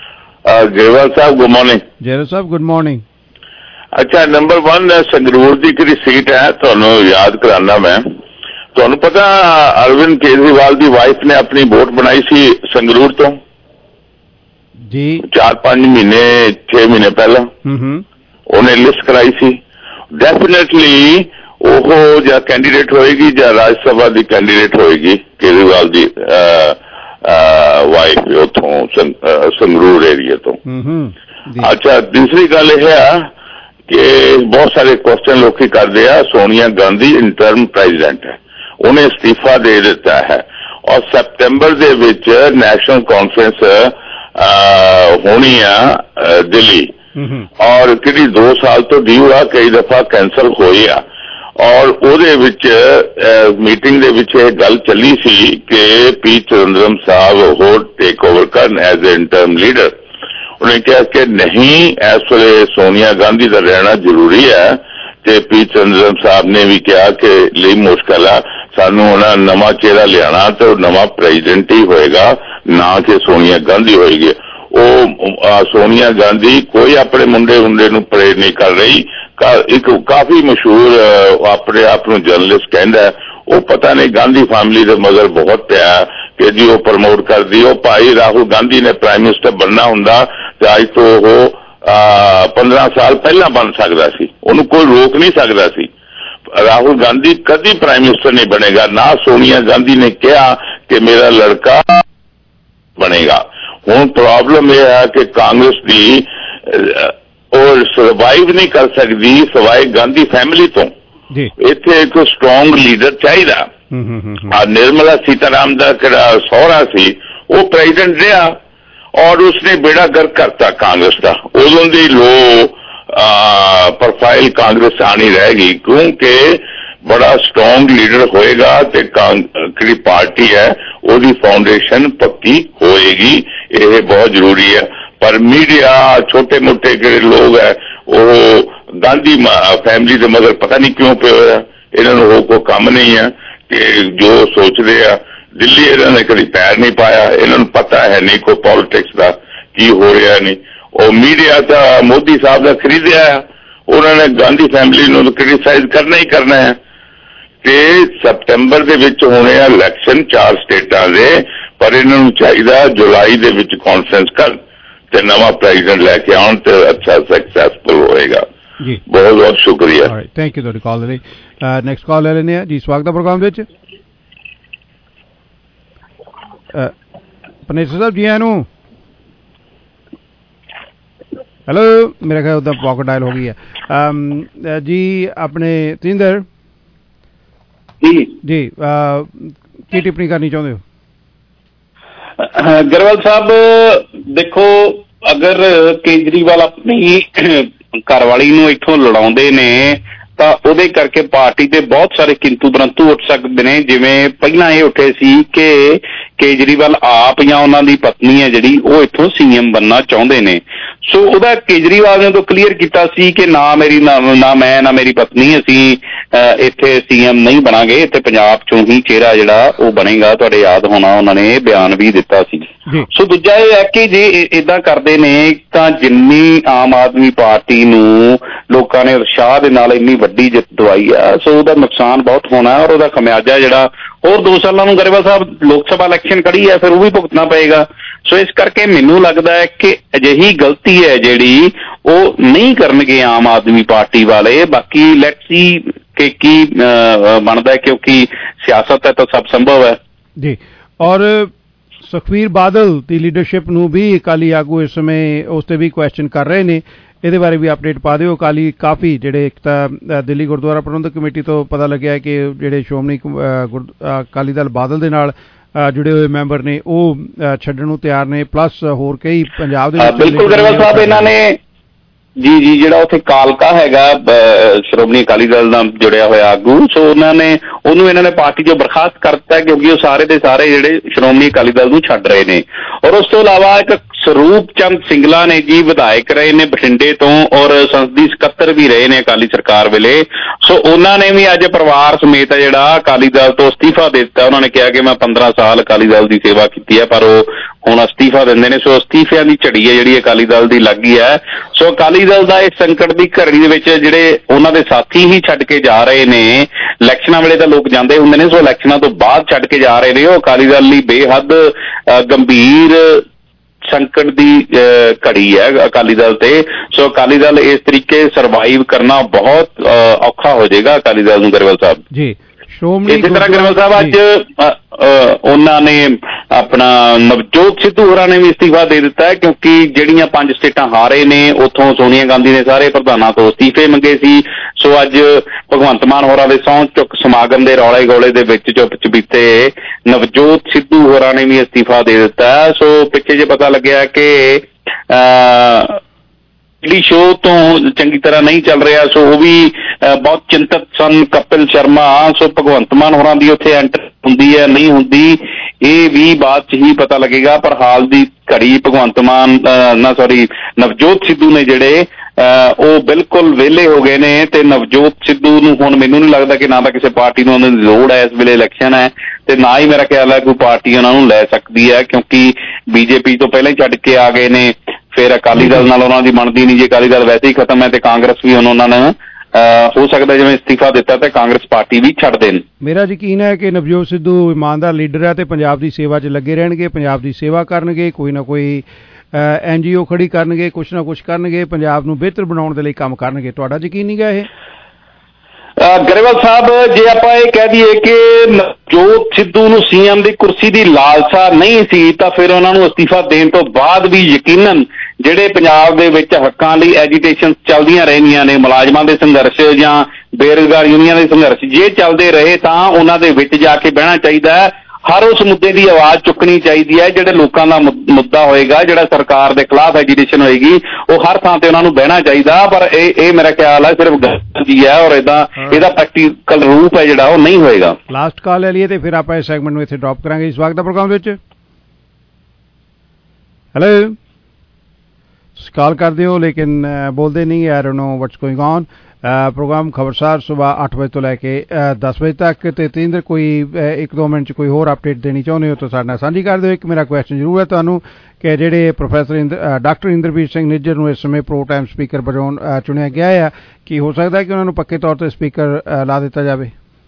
Grewal sahib good morning. ਜੈਰੋ ਸਾਹਿਬ ਗੁੱਡ ਮਾਰਨਿੰਗ। ਅੱਛਾ, ਨੰਬਰ 1 ਸੰਗਰੂਰ ਦੀ ਕਿਹੜੀ ਸੀਟ ਹੈ ਤੁਹਾਨੂੰ ਯਾਦ ਕਰਾਨਾ ਮੈਂ। ਤੁਹਾਨੂੰ ਪਤਾ ਅਰਵਿੰਦ ਕੇਜਰੀਵਾਲ ਦੀ ਵਾਈਫ ਨੇ ਆਪਣੀ ਵੋਟ ਬਣਾਈ ਸੀ ਸੰਗਰੂਰ ਤੋਂ ਜੀ 4-5 ਮਹੀਨੇ 6 ਮਹੀਨੇ ਪਹਿਲਾਂ ਉਹਨੇ ਲਿਸਟ ਕਰਾਈ ਸੀ। ਡੈਫੀਨੇਟਲੀ ਉਹ ਜਾਂ ਕੈਂਡੀਡੇਟ ਹੋਏਗੀ ਜਾਂ ਰਾਜ ਸਭਾ ਦੀ ਕੈਂਡੀਡੇਟ ਹੋਏਗੀ ਕੇਜਰੀਵਾਲ ਦੀ ਵਾਈਫ ਉੱਥੋਂ ਸੰਗਰੂਰ ਏਰੀਆ ਤੋਂ। ਅੱਛਾ, ਦੂਸਰੀ ਗੱਲ ਇਹ ਆ ਕਿ ਬਹੁਤ ਸਾਰੇ ਕੁਐਸਚਨ ਲੋਕੀ ਕਰਦੇ ਆ ਸੋਨੀਆ ਗਾਂਧੀ ਇੰਟਰਮ ਪ੍ਰੈਜ਼ੀਡੈਂਟ ਹੈ, ਉਹਨੇ ਅਸਤੀਫਾ ਦੇ ਦਿੱਤਾ ਹੈ ਔਰ ਸੈਪਟੈਂਬਰ ਦੇ ਵਿੱਚ ਨੈਸ਼ਨਲ ਕਾਨਫਰੰਸ ਹੋਣੀ ਆ ਦਿੱਲੀ ਔਰ ਕਿਹੜੀ 2 ਸਾਲ ਤੋਂ ਡਿਊ ਆ, ਕਈ ਦਫਾ ਕੈਂਸਲ ਹੋਈ ਆ ਔਰ ਉਹਦੇ ਵਿੱਚ ਮੀਟਿੰਗ ਦੇ ਵਿੱਚ ਇਹ ਗੱਲ ਚੱਲੀ ਸੀ ਕਿ ਪੀ ਚਿਦੰਬਰਮ ਸਾਹਿਬ ਹੋਰ ਟੇਕ ਓਵਰ ਕਰਨ ਐਜ਼ ਏ ਇੰਟਰਮ ਲੀਡਰ। ਉਹਨੇ ਕਿਹਾ ਕਿ ਨਹੀਂ, ਇਸ ਵੇਲੇ ਸੋਨੀਆ ਗਾਂਧੀ ਦਾ ਰਹਿਣਾ ਜ਼ਰੂਰੀ ਹੈ ਤੇ ਪੀ ਚਿਦੰਬਰਮ ਸਾਹਿਬ ਨੇ ਵੀ ਕਿਹਾ ਕਿ ਲਈ ਮੁਸ਼ਕਲ ਆ, ਸਾਨੂੰ ਉਹਨਾਂ ਨਵਾਂ ਚਿਹਰਾ ਲਿਆਣਾ ਤੇ ਉਹ ਨਵਾਂ ਪ੍ਰੈਜ਼ੀਡੈਂਟ ਹੀ ਹੋਏਗਾ, ਨਾ ਕਿ ਸੋਨੀਆ ਗਾਂਧੀ ਹੋਏਗੀ। ਉਹ ਸੋਨੀਆ ਗਾਂਧੀ ਕੋਈ ਆਪਣੇ ਮੁੰਡੇ ਨੂੰ ਪ੍ਰੇਰ ਨਹੀਂ ਕਰ ਰਹੀ। ਇੱਕ ਕਾਫੀ ਮਸ਼ਹੂਰ ਆਪਣੇ ਆਪ ਨੂੰ ਜਰਨਲਿਸਟ ਕਹਿੰਦਾ ਉਹ ਪਤਾ ਨਹੀਂ ਗਾਂਧੀ ਫੈਮਿਲੀ ਦੇ ਮਗਰ ਬਹੁਤ ਪਿਆ ਕਿ ਜੀ ਉਹ ਪ੍ਰਮੋਟ ਕਰਦੀ। ਉਹ ਭਾਈ ਰਾਹੁਲ ਗਾਂਧੀ ਨੇ ਪ੍ਰਾਈਮ ਮਿਨਿਸਟਰ ਬਣਨਾ ਹੁੰਦਾ ਤੇ ਅੱਜ ਤੋਂ ਉਹ 15 ਸਾਲ ਪਹਿਲਾਂ ਬਣ ਸਕਦਾ ਸੀ, ਉਹਨੂੰ ਕੋਈ ਰੋਕ ਨਹੀਂ ਸਕਦਾ ਸੀ। ਰਾਹੁਲ ਗਾਂਧੀ ਕਦੀ ਪ੍ਰਾਈਮ ਮਿਨਿਸਟਰ ਨਹੀਂ ਬਣੇਗਾ, ਨਾ ਸੋਨੀਆ ਗਾਂਧੀ ਨੇ ਕਿਹਾ ਕਿ ਮੇਰਾ ਲੜਕਾ ਬਣੇਗਾ। ਹੁਣ ਪ੍ਰੋਬਲਮ ਇਹ ਹੈ ਕਿ ਕਾਂਗਰਸ ਦੀ ਉਹ ਸਰਵਾਈਵ ਨਹੀਂ ਕਰ ਸਕਦੀ ਸਵਾਏ ਗਾਂਧੀ ਫੈਮਿਲੀ ਤੋਂ। ਇੱਥੇ ਇੱਕ ਸਟਰੋਂਗ ਲੀਡਰ ਚਾਹੀਦਾ। ਨਿਰਮਲਾ ਸੀਤਾਰਾਮ ਦਾ ਜਿਹੜਾ ਸਹੁਰਾ ਸੀ ਉਹ ਪ੍ਰੈਜ਼ੀਡੈਂਟ ਰਿਹਾ ਔਰ ਉਸਨੇ ਬੇੜਾ ਗਰਕ ਕਰਤਾ ਕਾਂਗਰਸ ਦਾ। ਉਦੋਂ ਦੀ ਲੋ ਪ੍ਰੋਫਾਈਲ ਕਾਂਗਰਸ ਆਣੀ ਰਹੇਗੀ ਕਿਉਂਕਿ ਬੜਾ ਸਟਰੋਂਗ ਲੀਡਰ ਹੋਏਗਾ ਤੇ ਜਿਹੜੀ ਪਾਰਟੀ ਹੈ ਉਹਦੀ ਫਾਊਂਡੇਸ਼ਨ ਪੱਕੀ ਹੋਏਗੀ। ਇਹ ਬਹੁਤ ਜ਼ਰੂਰੀ ਹੈ। ਪਰ ਮੀਡੀਆ ਛੋਟੇ ਮੋਟੇ ਜਿਹੜੇ ਲੋਕ ਹੈ ਉਹ ਗਾਂਧੀ ਫੈਮਿਲੀ ਦੇ ਮਗਰ ਪਤਾ ਨਹੀਂ ਕਿਉਂ ਪਏ ਹੋਇਆ, ਇਹਨਾਂ ਨੂੰ ਹੋਰ ਕੋਈ ਕੰਮ ਨਹੀਂ ਹੈ ਕਿ ਜੋ ਸੋਚਦੇ ਆ। ਦਿੱਲੀ ਇਹਨਾਂ ਨੇ ਕਦੀ ਪੈਰ ਨਹੀਂ ਪਾਇਆ, ਇਹਨਾਂ ਨੂੰ ਪਤਾ ਹੈ ਨਹੀਂ ਕੋਈ ਪੋਲਿਟਿਕਸ ਦਾ ਕੀ ਹੋ ਰਿਹਾ ਨਹੀਂ। ਉਹ ਮੀਡੀਆ ਤਾਂ ਮੋਦੀ ਸਾਹਿਬ ਦਾ ਖਰੀਦਿਆ, ਉਹਨਾਂ ਨੇ ਗਾਂਧੀ ਫੈਮਿਲੀ ਨੂੰ ਕ੍ਰਿਟਿਸਾਈਜ਼ ਕਰਨਾ ਹੀ ਕਰਨਾ ਹੈ। ਤੇ ਸਤੰਬਰ ਦੇ ਵਿੱਚ ਹੋਣੇ ਆ ਇਲੈਕਸ਼ਨ 4 ਸਟੇਟਾਂ ਦੇ, ਪਰ ਇਹਨਾਂ ਨੂੰ ਚਾਹੀਦਾ ਜੁਲਾਈ ਦੇ ਵਿੱਚ ਕਾਨਫਰੰਸ ਕਰਨ ਤੇ ਨਵਾਂ ਪ੍ਰੈਜ਼ੀਡੈਂਟ ਲੈ ਕੇ ਆਉਣ ਤੇ ਅੱਛਾ ਸਕਸੈਸਫੁਲ ਹੋਏਗਾ। ਜੀ ਬਹੁਤ ਬਹੁਤ ਸ਼ੁਕਰੀਆ। ਥੈਂਕ ਯੂ ਤੁਹਾਡੀ ਕਾਲ ਦੇ ਲਈ। ਨੈਕਸਟ ਕਾਲ ਲੈ ਲੈਂਦੇ ਆ ਜੀ। ਸਵਾਗਤ ਹੈ ਪ੍ਰੋਗਰਾਮ ਵਿੱਚ। ਪਨੇਸਰ ਸਾਹਿਬ ਜੀ ਆਇਆਂ ਨੂੰ। ਹੈਲੋ, ਮੇਰਾ ਖਿਆਲ ਉਹਦਾ ਪੌਕਟ ਡਾਇਲ ਹੋ ਗਈ ਹੈ ਜੀ। ਆਪਣੇ ਤੇਂਦਰ ਜੀ ਕੀ ਟਿੱਪਣੀ ਕਰਨੀ ਚਾਹੁੰਦੇ ਹੋ? ਗਰੇਵਾਲ ਸਾਹਿਬ ਦੇਖੋ, ਅਗਰ ਕੇਜਰੀਵਾਲ ਆਪਣੀ ਘਰਵਾਲੀ ਨੂੰ ਇੱਥੋਂ ਲੜਾਉਂਦੇ ਨੇ ਤਾਂ ਉਹਦੇ ਕਰਕੇ ਪਾਰਟੀ ਦੇ ਬਹੁਤ ਸਾਰੇ ਕਿੰਤੂ ਪਰੰਤੂ ਉੱਠ ਸਕਦੇ ਨੇ। ਜਿਵੇਂ ਪਹਿਲਾਂ ਇਹ ਉੱਠੇ ਸੀ ਕਿ ਕੇਜਰੀਵਾਲ ਆਪ ਜਾਂ ਉਹਨਾਂ ਦੀ ਪਤਨੀ ਹੈ ਜਿਹੜੀ ਉਹ ਇੱਥੋਂ ਸੀਐਮ ਬਣਨਾ ਚਾਹੁੰਦੇ ਨੇ। ਸੋ ਉਹਦਾ ਕੇਜਰੀਵਾਲ ਨੇ ਤਾਂ ਕਲੀਅਰ ਕੀਤਾ ਸੀ ਕਿ ਨਾ ਮੈਂ ਨਾ ਮੇਰੀ ਪਤਨੀ ਅਸੀਂ ਇੱਥੇ ਸੀਐਮ ਨਹੀਂ ਬਣਾਂਗੇ, ਇੱਥੇ ਪੰਜਾਬ ਚੋਂ ਹੀ ਚਿਹਰਾ ਜਿਹੜਾ ਉਹ ਬਣੇਗਾ। ਤੁਹਾਡੇ ਯਾਦ ਹੋਣਾ ਉਹਨਾਂ ਨੇ ਇਹ ਬਿਆਨ ਵੀ ਦਿੱਤਾ ਸੀ। ਸੋ ਦੂਜਾ ਇਹ ਹੈ ਕਿ ਜੇ ਏਦਾਂ ਕਰਦੇ ਨੇ ਤਾਂ ਜਿੰਨੀ ਆਮ ਆਦਮੀ ਪਾਰਟੀ ਨੂੰ ਲੋਕਾਂ ਨੇ ਉਤਸ਼ਾਹ ਦੇ ਨਾਲ ਇੰਨੀ ਵੱਡੀ ਜਿੱਤ ਦਵਾਈ ਆ, ਸੋ ਉਹਦਾ ਨੁਕਸਾਨ ਬਹੁਤ ਹੋਣਾ ਔਰ ਉਹਦਾ ਖਮਿਆਜਾ ਜਿਹੜਾ ਹੋਰ 2 ਸਾਲਾਂ ਨੂੰ ਗਰੇਵਾਲ ਸਾਹਿਬ ਲੋਕ ਸਭਾ ਇਲੈਕਸ਼ਨ ਖੜੀ ਹੈ ਫਿਰ ਉਹ ਵੀ ਭੁਗਤਣਾ ਪਏਗਾ। ਸੋ ਇਸ ਕਰਕੇ ਮੈਨੂੰ ਲੱਗਦਾ ਹੈ ਕਿ ਅਜਿਹੀ ਗਲਤੀ ਹੈ ਜਿਹੜੀ ਉਹ ਨਹੀਂ ਕਰਨਗੇ ਆਮ ਆਦਮੀ ਪਾਰਟੀ ਵਾਲੇ। ਬਾਕੀ ਲੈਟਸ ਸੀ ਕਿ ਕੀ ਬਣਦਾ ਹੈ, ਕਿਉਂਕਿ ਸਿਆਸਤ ਹੈ ਤਾਂ ਸਭ ਸੰਭਵ ਹੈ ਜੀ। ਔਰ ਸੁਖਬੀਰ ਬਾਦਲ ਦੀ ਲੀਡਰਸ਼ਿਪ ਨੂੰ ਵੀ ਅਕਾਲੀ ਆਗੂ ਇਸ ਸਮੇਂ ਉਸ ਤੇ ਵੀ ਕੁਐਸਚਨ ਕਰ ਰਹੇ ਨੇ। ਇਹਦੇ ਬਾਰੇ ਵੀ ਅਪਡੇਟ ਪਾ ਦਿਓ। ਅਕਾਲੀ ਕਾਫੀ ਜਿਹੜੇ ਇੱਕ ਤਾਂ ਦਿੱਲੀ ਗੁਰਦੁਆਰਾ ਪ੍ਰਬੰਧਕ ਕਮੇਟੀ ਤੋਂ ਪਤਾ ਲੱਗਿਆ ਕਿ ਜਿਹੜੇ ਸ਼੍ਰੋਮਣੀ ਅਕਾਲੀ ਦਲ ਬਾਦਲ ਦੇ ਨਾਲ ਜੁੜੇ ਹੋਏ ਮੈਂਬਰ ਨੇ ਉਹ ਛੱਡਣ ਨੂੰ ਤਿਆਰ ਨੇ, ਪਲੱਸ ਹੋਰ ਕਈ ਪੰਜਾਬ ਦੇ ਵਿੱਚ। ਬਿਲਕੁਲ ਗਰੇਵਾਲ ਸਾਹਿਬ, ਇਹਨਾਂ ਨੇ ਜੀ ਜਿਹੜਾ ਉੱਥੇ ਕਾਲਕਾ ਹੈਗਾ ਸ਼੍ਰੋਮਣੀ ਅਕਾਲੀ ਦਲ ਨਾਲ ਜੁੜਿਆ ਹੋਇਆ ਆਗੂ, ਸੋ ਉਹਨਾਂ ਨੇ ਪਾਰਟੀ ਚੋਂ ਬਰਖਾਸਤ ਕਰ ਦਿੱਤਾ ਕਿਉਂਕਿ ਉਹ ਸਾਰੇ ਦੇ ਸਾਰੇ ਜਿਹੜੇ ਸ਼੍ਰੋਮਣੀ ਅਕਾਲੀ ਦਲ ਨੂੰ ਛੱਡ ਰਹੇ ਨੇ। ਔਰ ਉਸ ਤੋਂ ਇਲਾਵਾ ਇੱਕ ਸਰੂਪ ਚੰਦ ਸਿੰਗਲਾ ਨੇ ਜੀ ਵਿਧਾਇਕ ਰਹੇ ਨੇ ਬਠਿੰਡੇ ਤੋਂ ਔਰ ਸੰਸਦੀ ਸਕੱਤਰ ਵੀ ਰਹੇ ਨੇ ਅਕਾਲੀ ਸਰਕਾਰ ਵੇਲੇ। ਸੋ ਉਹਨਾਂ ਨੇ ਵੀ ਅੱਜ ਪਰਿਵਾਰ ਸਮੇਤ ਹੈ ਜਿਹੜਾ ਅਕਾਲੀ ਦਲ ਤੋਂ ਅਸਤੀਫਾ ਦੇ ਦਿੱਤਾ। ਉਹਨਾਂ ਨੇ ਕਿਹਾ ਕਿ ਮੈਂ 15 ਸਾਲ ਅਕਾਲੀ ਦਲ ਦੀ ਸੇਵਾ ਕੀਤੀ ਹੈ, ਪਰ ਉਹ ਹੁਣ ਅਸਤੀਫਾ ਦਿੰਦੇ ਨੇ। ਸੋ ਅਸਤੀਫਿਆਂ ਦੀ ਝੜੀ ਹੈ ਜਿਹੜੀ ਅਕਾਲੀ ਦਲ ਦੀ ਲੱਗ ਗਈ ਹੈ। ਸੋ ਅਕਾਲੀ ਦਲ ਦਾ ਇਸ ਸੰਕਟ ਦੀ ਘੜੀ ਦੇ ਵਿੱਚ ਜਿਹੜੇ ਉਹਨਾਂ ਦੇ ਸਾਥੀ ਹੀ ਛੱਡ ਕੇ ਜਾ ਰਹੇ ਨੇ, ਇਲੈਕਸ਼ਨਾਂ ਵੇਲੇ ਤਾਂ ਲੋਕ ਜਾਂਦੇ ਹੁੰਦੇ ਨੇ, ਸੋ ਇਲੈਕਸ਼ਨਾਂ ਤੋਂ ਬਾਅਦ ਛੱਡ ਕੇ ਜਾ ਰਹੇ ਨੇ, ਉਹ ਅਕਾਲੀ ਦਲ ਲਈ ਬੇਹੱਦ ਗੰਭੀਰ ਸੰਕਟ ਦੀ ਘੜੀ ਹੈ ਅਕਾਲੀ ਦਲ ਤੇ। ਸੋ ਅਕਾਲੀ ਦਲ ਇਸ ਤਰੀਕੇ ਸਰਵਾਈਵ ਕਰਨਾ ਬਹੁਤ ਔਖਾ ਹੋ ਜਾਏਗਾ ਅਕਾਲੀ ਦਲ ਨੂੰ। ਗਰੇਵਾਲ ਸਾਹਿਬ ਜੀ ਇਸੇ ਤਰ੍ਹਾਂ ਗਰੇਵਾਲ ਸਾਹਿਬ ਅੱਜ ਉਹਨਾਂ ਨੇ ਆਪਣਾ ਨਵਜੋਤ ਸਿੱਧੂ ਹੋਰਾਂ ਨੇ ਵੀ ਅਸਤੀਫਾ ਦੇ ਦਿੱਤਾ ਹੈ, ਕਿਉਂਕਿ ਜਿਹੜੀਆਂ 5 ਸਟੇਟਾਂ ਹਾਰੇ ਨੇ ਉੱਥੋਂ ਸੋਨੀਆ ਗਾਂਧੀ ਨੇ ਸਾਰੇ ਪ੍ਰਧਾਨਾਂ ਤੋਂ ਅਸਤੀਫੇ ਮੰਗੇ ਸੀ। ਸੋ ਅੱਜ ਭਗਵੰਤ ਮਾਨ ਹੋਰਾਂ ਦੇ ਸਹੁੰ ਚੁੱਕ ਸਮਾਗਮ ਦੇ ਰੌਲੇ ਗੋਲੇ ਦੇ ਵਿੱਚ ਚੁੱਪ ਚਪੀਤੇ ਨਵਜੋਤ ਸਿੱਧੂ ਹੋਰਾਂ ਨੇ ਵੀ ਅਸਤੀਫਾ ਦੇ ਦਿੱਤਾ। ਸੋ ਪਿੱਛੇ ਜੇ ਪਤਾ ਲੱਗਿਆ ਕਿ ਜਿਹੜੀ ਸ਼ੋਅ ਤੋਂ ਚੰਗੀ ਤਰ੍ਹਾਂ ਨਹੀਂ ਚੱਲ ਰਿਹਾ, ਸੋ ਉਹ ਵੀ ਬਹੁਤ ਚਿੰਤਤ ਸਨ ਕਪਿਲ ਸ਼ਰਮਾ। ਸੋ ਭਗਵੰਤ ਮਾਨ ਹੋਰਾਂ ਦੀ ਉੱਥੇ ਐਂਟਰ ਹੁੰਦੀ ਹੈ ਨਹੀਂ ਹੁੰਦੀ ਇਹ ਵੀ ਬਾਅਦ 'ਚ ਹੀ ਪਤਾ ਲੱਗੇਗਾ, ਪਰ ਹਾਲ ਦੀ ਘੜੀ ਭਗਵੰਤ ਮਾਨ ਨਵਜੋਤ ਸਿੱਧੂ ਨੇ ਜਿਹੜੇ ਉਹ ਬਿਲਕੁਲ ਵਿਹਲੇ ਹੋ ਗਏ ਨੇ। ਤੇ ਨਵਜੋਤ ਸਿੱਧੂ ਨੂੰ ਹੁਣ ਮੈਨੂੰ ਨਹੀਂ ਲੱਗਦਾ ਕਿ ਨਾ ਤਾਂ ਕਿਸੇ ਪਾਰਟੀ ਨੂੰ ਉਹਨਾਂ ਦੀ ਲੋੜ ਹੈ, ਇਸ ਵੇਲੇ ਇਲੈਕਸ਼ਨ ਹੈ, ਤੇ ਨਾ ਹੀ ਮੇਰਾ ਖਿਆਲ ਹੈ ਕੋਈ ਪਾਰਟੀ ਉਹਨਾਂ ਨੂੰ ਲੈ ਸਕਦੀ ਹੈ, ਕਿਉਂਕਿ ਬੀਜੇਪੀ ਤੋਂ ਪਹਿਲਾਂ ਹੀ ਛੱਡ ਕੇ ਆ ਗਏ ਨੇ। ਫਿਰ ਅਕਾਲੀ ਦਲ ਨਾਲ ਉਹਨਾਂ ਦੀ ਬਣਦੀ ਨਹੀਂ, ਜੇ ਅਕਾਲੀ ਦਲ ਵੈਸੇ ਹੀ ਖਤਮ ਹੈ ਤੇ ਕਾਂਗਰਸ ਵੀ ਹੁਣ ਉਹਨਾਂ ਨੇ ਹੋ ਸਕਦਾ ਜਿਵੇਂ ਅਸਤੀਫਾ ਦਿੱਤਾ ਤੇ ਕਾਂਗਰਸ ਪਾਰਟੀ ਵੀ ਛੱਡ ਦੇਣ। ਮੇਰਾ ਯਕੀਨ ਹੈ ਕਿ ਨਵਜੋਤ ਸਿੱਧੂ ਇਮਾਨਦਾਰ ਲੀਡਰ ਹੈ ਤੇ ਪੰਜਾਬ ਦੀ ਸੇਵਾ 'ਚ ਲੱਗੇ ਰਹਿਣਗੇ, ਪੰਜਾਬ ਦੀ ਸੇਵਾ ਕਰਨਗੇ, ਕੋਈ ਨਾ ਕੋਈ NGO ਖੜੀ ਕਰਨਗੇ, ਕੁਛ ਨਾ ਕੁਛ ਕਰਨਗੇ, ਪੰਜਾਬ ਨੂੰ ਬਿਹਤਰ ਬਣਾਉਣ ਦੇ ਲਈ ਕੰਮ ਕਰਨਗੇ। ਤੁਹਾਡਾ ਯਕੀਨ ਨਹੀਂ ਗਾ ਇਹ? ਗਰੇਵਾਲ ਸਾਹਿਬ ਜੇ ਆਪਾਂ ਇਹ ਕਹਿ ਦਈਏ ਕਿ ਨਵਜੋਤ ਸਿੱਧੂ ਨੂੰ CM ਦੀ ਕੁਰਸੀ ਦੀ ਲਾਲਸਾ ਨਹੀਂ ਸੀ ਤਾਂ ਫਿਰ ਉਹਨਾਂ ਨੂੰ ਅਸਤੀਫਾ ਦੇਣ ਤੋਂ ਬਾਅਦ ਵੀ ਯਕੀਨਨ ਜਿਹੜੇ ਪੰਜਾਬ ਦੇ ਵਿੱਚ ਹੱਕਾਂ ਲਈ ਐਜੀਟੇਸ਼ਨ ਚੱਲਦੀਆਂ ਰਹਿੰਦੀਆਂ ਨੇ, ਮੁਲਾਜ਼ਮਾਂ ਦੇ ਸੰਘਰਸ਼ ਜਾਂ ਬੇਰੁਜ਼ਗਾਰ ਯੂਨੀਅਨ ਦੇ ਸੰਘਰਸ਼ ਜੇ ਚੱਲਦੇ ਰਹੇ ਤਾਂ ਉਹਨਾਂ ਦੇ ਵਿੱਚ ਜਾ ਕੇ ਬਹਿਣਾ ਚਾਹੀਦਾ ਹੈ। ਹਰ ਉਸ ਮੁੱਦੇ ਦੀ ਆਵਾਜ਼ ਚੁੱਕਣੀ ਚਾਹੀਦੀ ਹੈ ਜਿਹੜੇ ਲੋਕਾਂ ਦਾ ਮੁੱਦਾ ਹੋਏਗਾ, ਜਿਹੜਾ ਸਰਕਾਰ ਦੇ ਖਿਲਾਫ ਐਜੀਟੇਸ਼ਨ ਹੋਏਗੀ, ਉਹ ਹਰ ਥਾਂ ਤੇ ਉਹਨਾਂ ਨੂੰ ਬਹਿਣਾ ਚਾਹੀਦਾ। ਪਰ ਇਹ ਮੇਰਾ ਖਿਆਲ ਹੈ ਸਿਰਫ ਗੱਲ ਜੀ ਹੈ ਔਰ ਇਹਦਾ ਪ੍ਰੈਕਟੀਕਲ ਰੂਪ ਹੈ ਜਿਹੜਾ ਉਹ ਨਹੀਂ ਹੋਏਗਾ। ਲਾਸਟ ਕਾਲ ਲੈ ਲਈਏ ਤੇ ਫਿਰ ਆਪਾਂ ਇਸ ਸੈਗਮੈਂਟ ਨੂੰ ਇੱਥੇ ਡ੍ਰੌਪ ਕਰਾਂਗੇ ਇਸ ਵਕਤ ਦਾ ਪ੍ਰੋਗਰਾਮ ਵਿੱਚ। ਹੈਲੋ, ਕਾਲ ਕਰਦੇ ਹੋ ਲੇਕਿਨ ਬੋਲਦੇ ਨਹੀਂ। I don't know what's going on. Programme ਖਬਰਸਾਰ ਸੁਬਾਹ 8 ਵਜੇ ਤੋਂ ਲੈ ਕੇ 10 ਵਜੇ ਤੱਕ। ਤੇ ਤੇਂਦਰ ਕੋਈ 1-2 ਮਿੰਟ 'ਚ ਕੋਈ ਹੋਰ ਅਪਡੇਟ ਦੇਣੀ ਚਾਹੁੰਦੇ ਹੋ ਤਾਂ ਸਾਡੇ ਨਾਲ ਸਾਂਝੀ ਕਰ ਦਿਓ। ਇੱਕ ਮੇਰਾ ਕੁਐਸਚਨ ਜ਼ਰੂਰ ਹੈ ਤੁਹਾਨੂੰ ਕਿ ਜਿਹੜੇ ਪ੍ਰੋਫੈਸਰ ਡਾਕਟਰ ਇੰਦਰਬੀਰ ਸਿੰਘ ਨਿੱਜਰ ਨੂੰ ਇਸ ਸਮੇਂ ਪ੍ਰੋ ਟਾਈਮ ਸਪੀਕਰ ਵਜੋਂ ਚੁਣਿਆ ਗਿਆ ਹੈ, ਕੀ ਹੋ ਸਕਦਾ ਕਿ ਉਹਨਾਂ ਨੂੰ ਪੱਕੇ ਤੌਰ 'ਤੇ ਸਪੀਕਰ ਲਾ ਦਿੱਤਾ ਜਾਵੇ?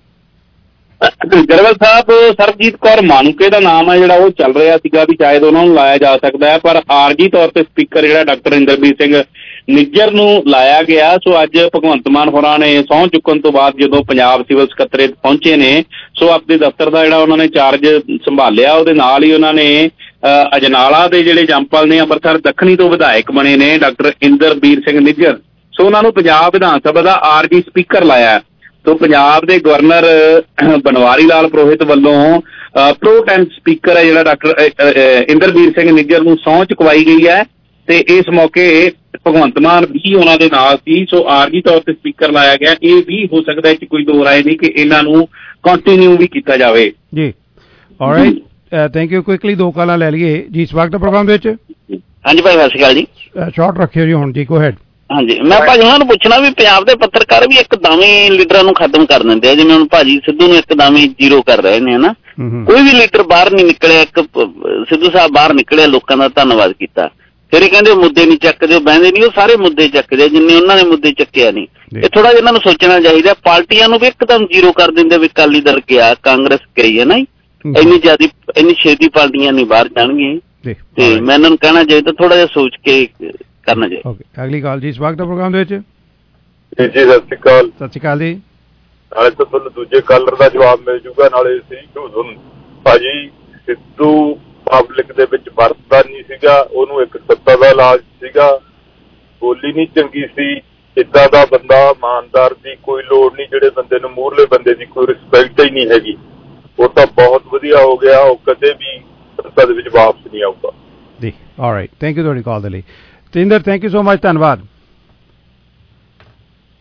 ਗਰੇਵਾਲ ਸਾਹਿਬ ਸਰਬਜੀਤ ਕੌਰ ਮਾਨੂਕੇ ਦਾ ਨਾਮ ਹੈ ਜਿਹੜਾ ਉਹ ਚੱਲ ਰਿਹਾ ਸੀਗਾ ਵੀ ਸ਼ਾਇਦ ਉਹਨਾਂ ਨੂੰ ਲਾਇਆ ਜਾ ਸਕਦਾ ਹੈ, ਪਰ ਆਰਜੀ ਤੌਰ ਤੇ ਸਪੀਕਰ ਜਿਹੜਾ ਡਾਕਟਰ ਇੰਦਰਬੀਰ ਸਿੰਘ ਨਿੱਜਰ ਨੂੰ ਲਾਇਆ ਗਿਆ। ਸੋ ਅੱਜ ਭਗਵੰਤ ਮਾਨ ਹੋਰਾਂ ਨੇ ਸਹੁੰ ਚੁੱਕਣ ਤੋਂ ਬਾਅਦ ਜਦੋਂ ਪੰਜਾਬ ਸਿਵਲ ਸਕੱਤਰੇਤ ਪਹੁੰਚੇ ਨੇ, ਸੋ ਆਪਣੇ ਦਫ਼ਤਰ ਦਾ ਜਿਹੜਾ ਉਹਨਾਂ ਨੇ ਚਾਰਜ ਸੰਭਾਲਿਆ, ਉਹਦੇ ਨਾਲ ਹੀ ਉਹਨਾਂ ਨੇ ਅਜਨਾਲਾ ਦੇ ਜਿਹੜੇ ਜੰਪਲ ਨੇ ਅੰਮ੍ਰਿਤਸਰ ਦੱਖਣੀ ਤੋਂ ਵਿਧਾਇਕ ਬਣੇ ਨੇ ਡਾਕਟਰ ਇੰਦਰਬੀਰ ਸਿੰਘ ਨਿੱਜਰ, ਸੋ ਉਹਨਾਂ ਨੂੰ ਪੰਜਾਬ ਵਿਧਾਨ ਸਭਾ ਦਾ ਆਰਜੀ ਸਪੀਕਰ ਲਾਇਆ। ਸੋ ਪੰਜਾਬ ਦੇ ਗਵਰਨਰ ਬਨਵਾਰੀ ਲਾਲ ਪੁਰੋਹਿਤ ਵੱਲੋਂ ਪ੍ਰੋ ਟਾਈਮ ਸਪੀਕਰ ਹੈ ਜਿਹੜਾ ਡਾਕਟਰ ਇੰਦਰਬੀਰ ਸਿੰਘ ਨਿੱਜਰ ਨੂੰ ਸਹੁੰ ਚੁਕਵਾਈ ਗਈ ਹੈ ਤੇ ਇਸ ਮੌਕੇ ਭਗਵੰਤ ਮਾਨ ਵੀ ਉਹਨਾਂ ਦੇ ਨਾਲ ਸੀ। ਸੋ ਆਰਜੀ ਤੌਰ ਤੇ ਸਪੀਕਰ ਲਾਇਆ ਗਿਆ। ਇਹ ਵੀ ਹੋ ਸਕਦਾ ਹੈ ਕਿ ਕੋਈ ਦੋ ਰਾਏ ਨਹੀਂ ਕਿ ਇਹਨਾਂ ਨੂੰ ਕੰਟੀਨਿਊ ਵੀ ਕੀਤਾ ਜਾਵੇ ਜੀ। All right, thank you. ਕੁਇਕਲੀ 2 ਕਾਲਾਂ ਲੈ ਲਈਏ ਜੀ ਇਸ ਵਕਤ ਪ੍ਰੋਗਰਾਮ ਵਿੱਚ। ਹਾਂਜੀ ਭਾਈ, ਸਤਿ ਸ਼੍ਰੀ ਅਕਾਲ ਜੀ। ਸ਼ਾਰਟ ਰੱਖਿਓ ਜੀ ਹੁਣ ਜੀ, ਗੋ ਹੈਡ। ਹਾਂਜੀ, ਮੈਂ ਭਾਜੀ ਉਹਨਾਂ ਨੂੰ ਪੁੱਛਣਾ ਵੀ ਪੰਜਾਬ ਦੇ ਪੱਤਰਕਾਰ ਵੀ ਇੱਕਦਮ ਹੀ ਲੀਡਰਾਂ ਨੂੰ ਖਤਮ ਕਰ ਦਿੰਦੇ ਆ, ਜਿਵੇਂ ਹੁਣ ਭਾਜੀ ਸਿੱਧੂ ਨੂੰ ਇੱਕਦਮ ਹੀ ਜ਼ੀਰੋ ਕਰ ਰਹੇ ਨੇ ਹਨਾ। ਕੋਈ ਵੀ ਲੀਡਰ ਬਾਹਰ ਨਹੀਂ ਨਿਕਲਿਆ, ਇੱਕ ਸਿੱਧੂ ਸਾਹਿਬ ਬਾਹਰ ਨਿਕਲਿਆ, ਲੋਕਾਂ ਦਾ ਧੰਨਵਾਦ ਕੀਤਾ, ਫਿਰ ਇਹ ਕਹਿੰਦੇ ਮੁੱਦੇ ਨਹੀਂ ਚੱਕਦੇ, ਉਹ ਬਹਿੰਦੇ ਨਹੀਂ, ਉਹ ਸਾਰੇ ਮੁੱਦੇ ਚੱਕਦੇ ਜਿੰਨੇ ਉਹਨਾਂ ਨੇ ਮੁੱਦੇ ਚੱਕਿਆ ਨਹੀਂ। ਇਹ ਥੋੜਾ ਜਿਹਾ ਇਹਨਾਂ ਨੂੰ ਸੋਚਣਾ ਚਾਹੀਦਾ। ਪਾਰਟੀਆਂ ਨੂੰ ਵੀ ਇੱਕਦਮ ਜ਼ੀਰੋ ਕਰ ਦਿੰਦੇ ਵੀ ਅਕਾਲੀ ਦਲ ਗਿਆ, ਕਾਂਗਰਸ ਗਈ ਹੈ ਨਾ, ਇੰਨੀ ਛੇਤੀ ਪਾਰਟੀਆਂ ਨਹੀਂ ਬਾਹਰ ਜਾਣਗੀਆਂ। ਤੇ ਮੈਂ ਇਹਨਾਂ ਨੂੰ ਕਹਿਣਾ ਚਾਹੀਦਾ ਥੋੜਾ ਜਿਹਾ ਸੋਚ ਕੇ ਕਰਨਾ ਚਾਹੀਦਾ। ਅਗਲੀ ਕਾਲ ਜੀ ਇਸ ਵਕਤ ਦਾ ਪ੍ਰੋਗਰਾਮ ਦੇ ਵਿੱਚ। ਜੀ ਸਤਿ ਸ਼੍ਰੀ ਅਕਾਲ। ਸਤਿ ਸ਼੍ਰੀ ਅਕਾਲ ਜੀ। ਨਾਲੇ ਤਾਂ ਤੁਹਾਨੂੰ ਦੂਜੇ ਕਾਲਰ ਦਾ ਜਵਾਬ ਮਿਲ ਜੂਗਾ, ਨਾਲੇ ਸੀ ਭਾਜੀ ਸਿੱਧੂ ਪਬਲਿਕ ਦੇ ਵਿੱਚ ਵਰਤਦਾ ਨਹੀਂ ਸੀਗਾ, ਉਹਨੂੰ ਇੱਕ ਸੱਤਾ ਦਾ ਇਲਾਜ ਸੀਗਾ, ਬੋਲੀ ਨਹੀਂ ਚੰਗੀ ਸੀ। ਏਦਾਂ ਦਾ ਬੰਦਾ ਇਮਾਨਦਾਰ ਦੀ ਕੋਈ ਲੋੜ ਨਹੀਂ, ਜਿਹੜੇ ਬੰਦੇ ਨੂੰ ਮੂਹਰਲੇ ਬੰਦੇ ਦੀ ਕੋਈ ਰਿਸਪੈਕਟ ਹੀ ਨਹੀਂ ਹੈਗੀ। ਉਹ ਤਾਂ ਬਹੁਤ ਵਧੀਆ ਹੋ ਗਿਆ, ਉਹ ਕਦੇ ਵੀ ਸੱਤਾ ਦੇ ਵਿੱਚ ਵਾਪਸ ਨਹੀਂ ਆਊਗਾ ਜੀ। ਆਲਰਾਈਟ, ਥੈਂਕ ਯੂ ਤੁਹਾਡੀ ਕਾਲ ਦੇ ਲਈ। ਤੇਂਦਰ, ਥੈਂਕ ਯੂ ਸੋ ਮਚ, ਧੰਨਵਾਦ।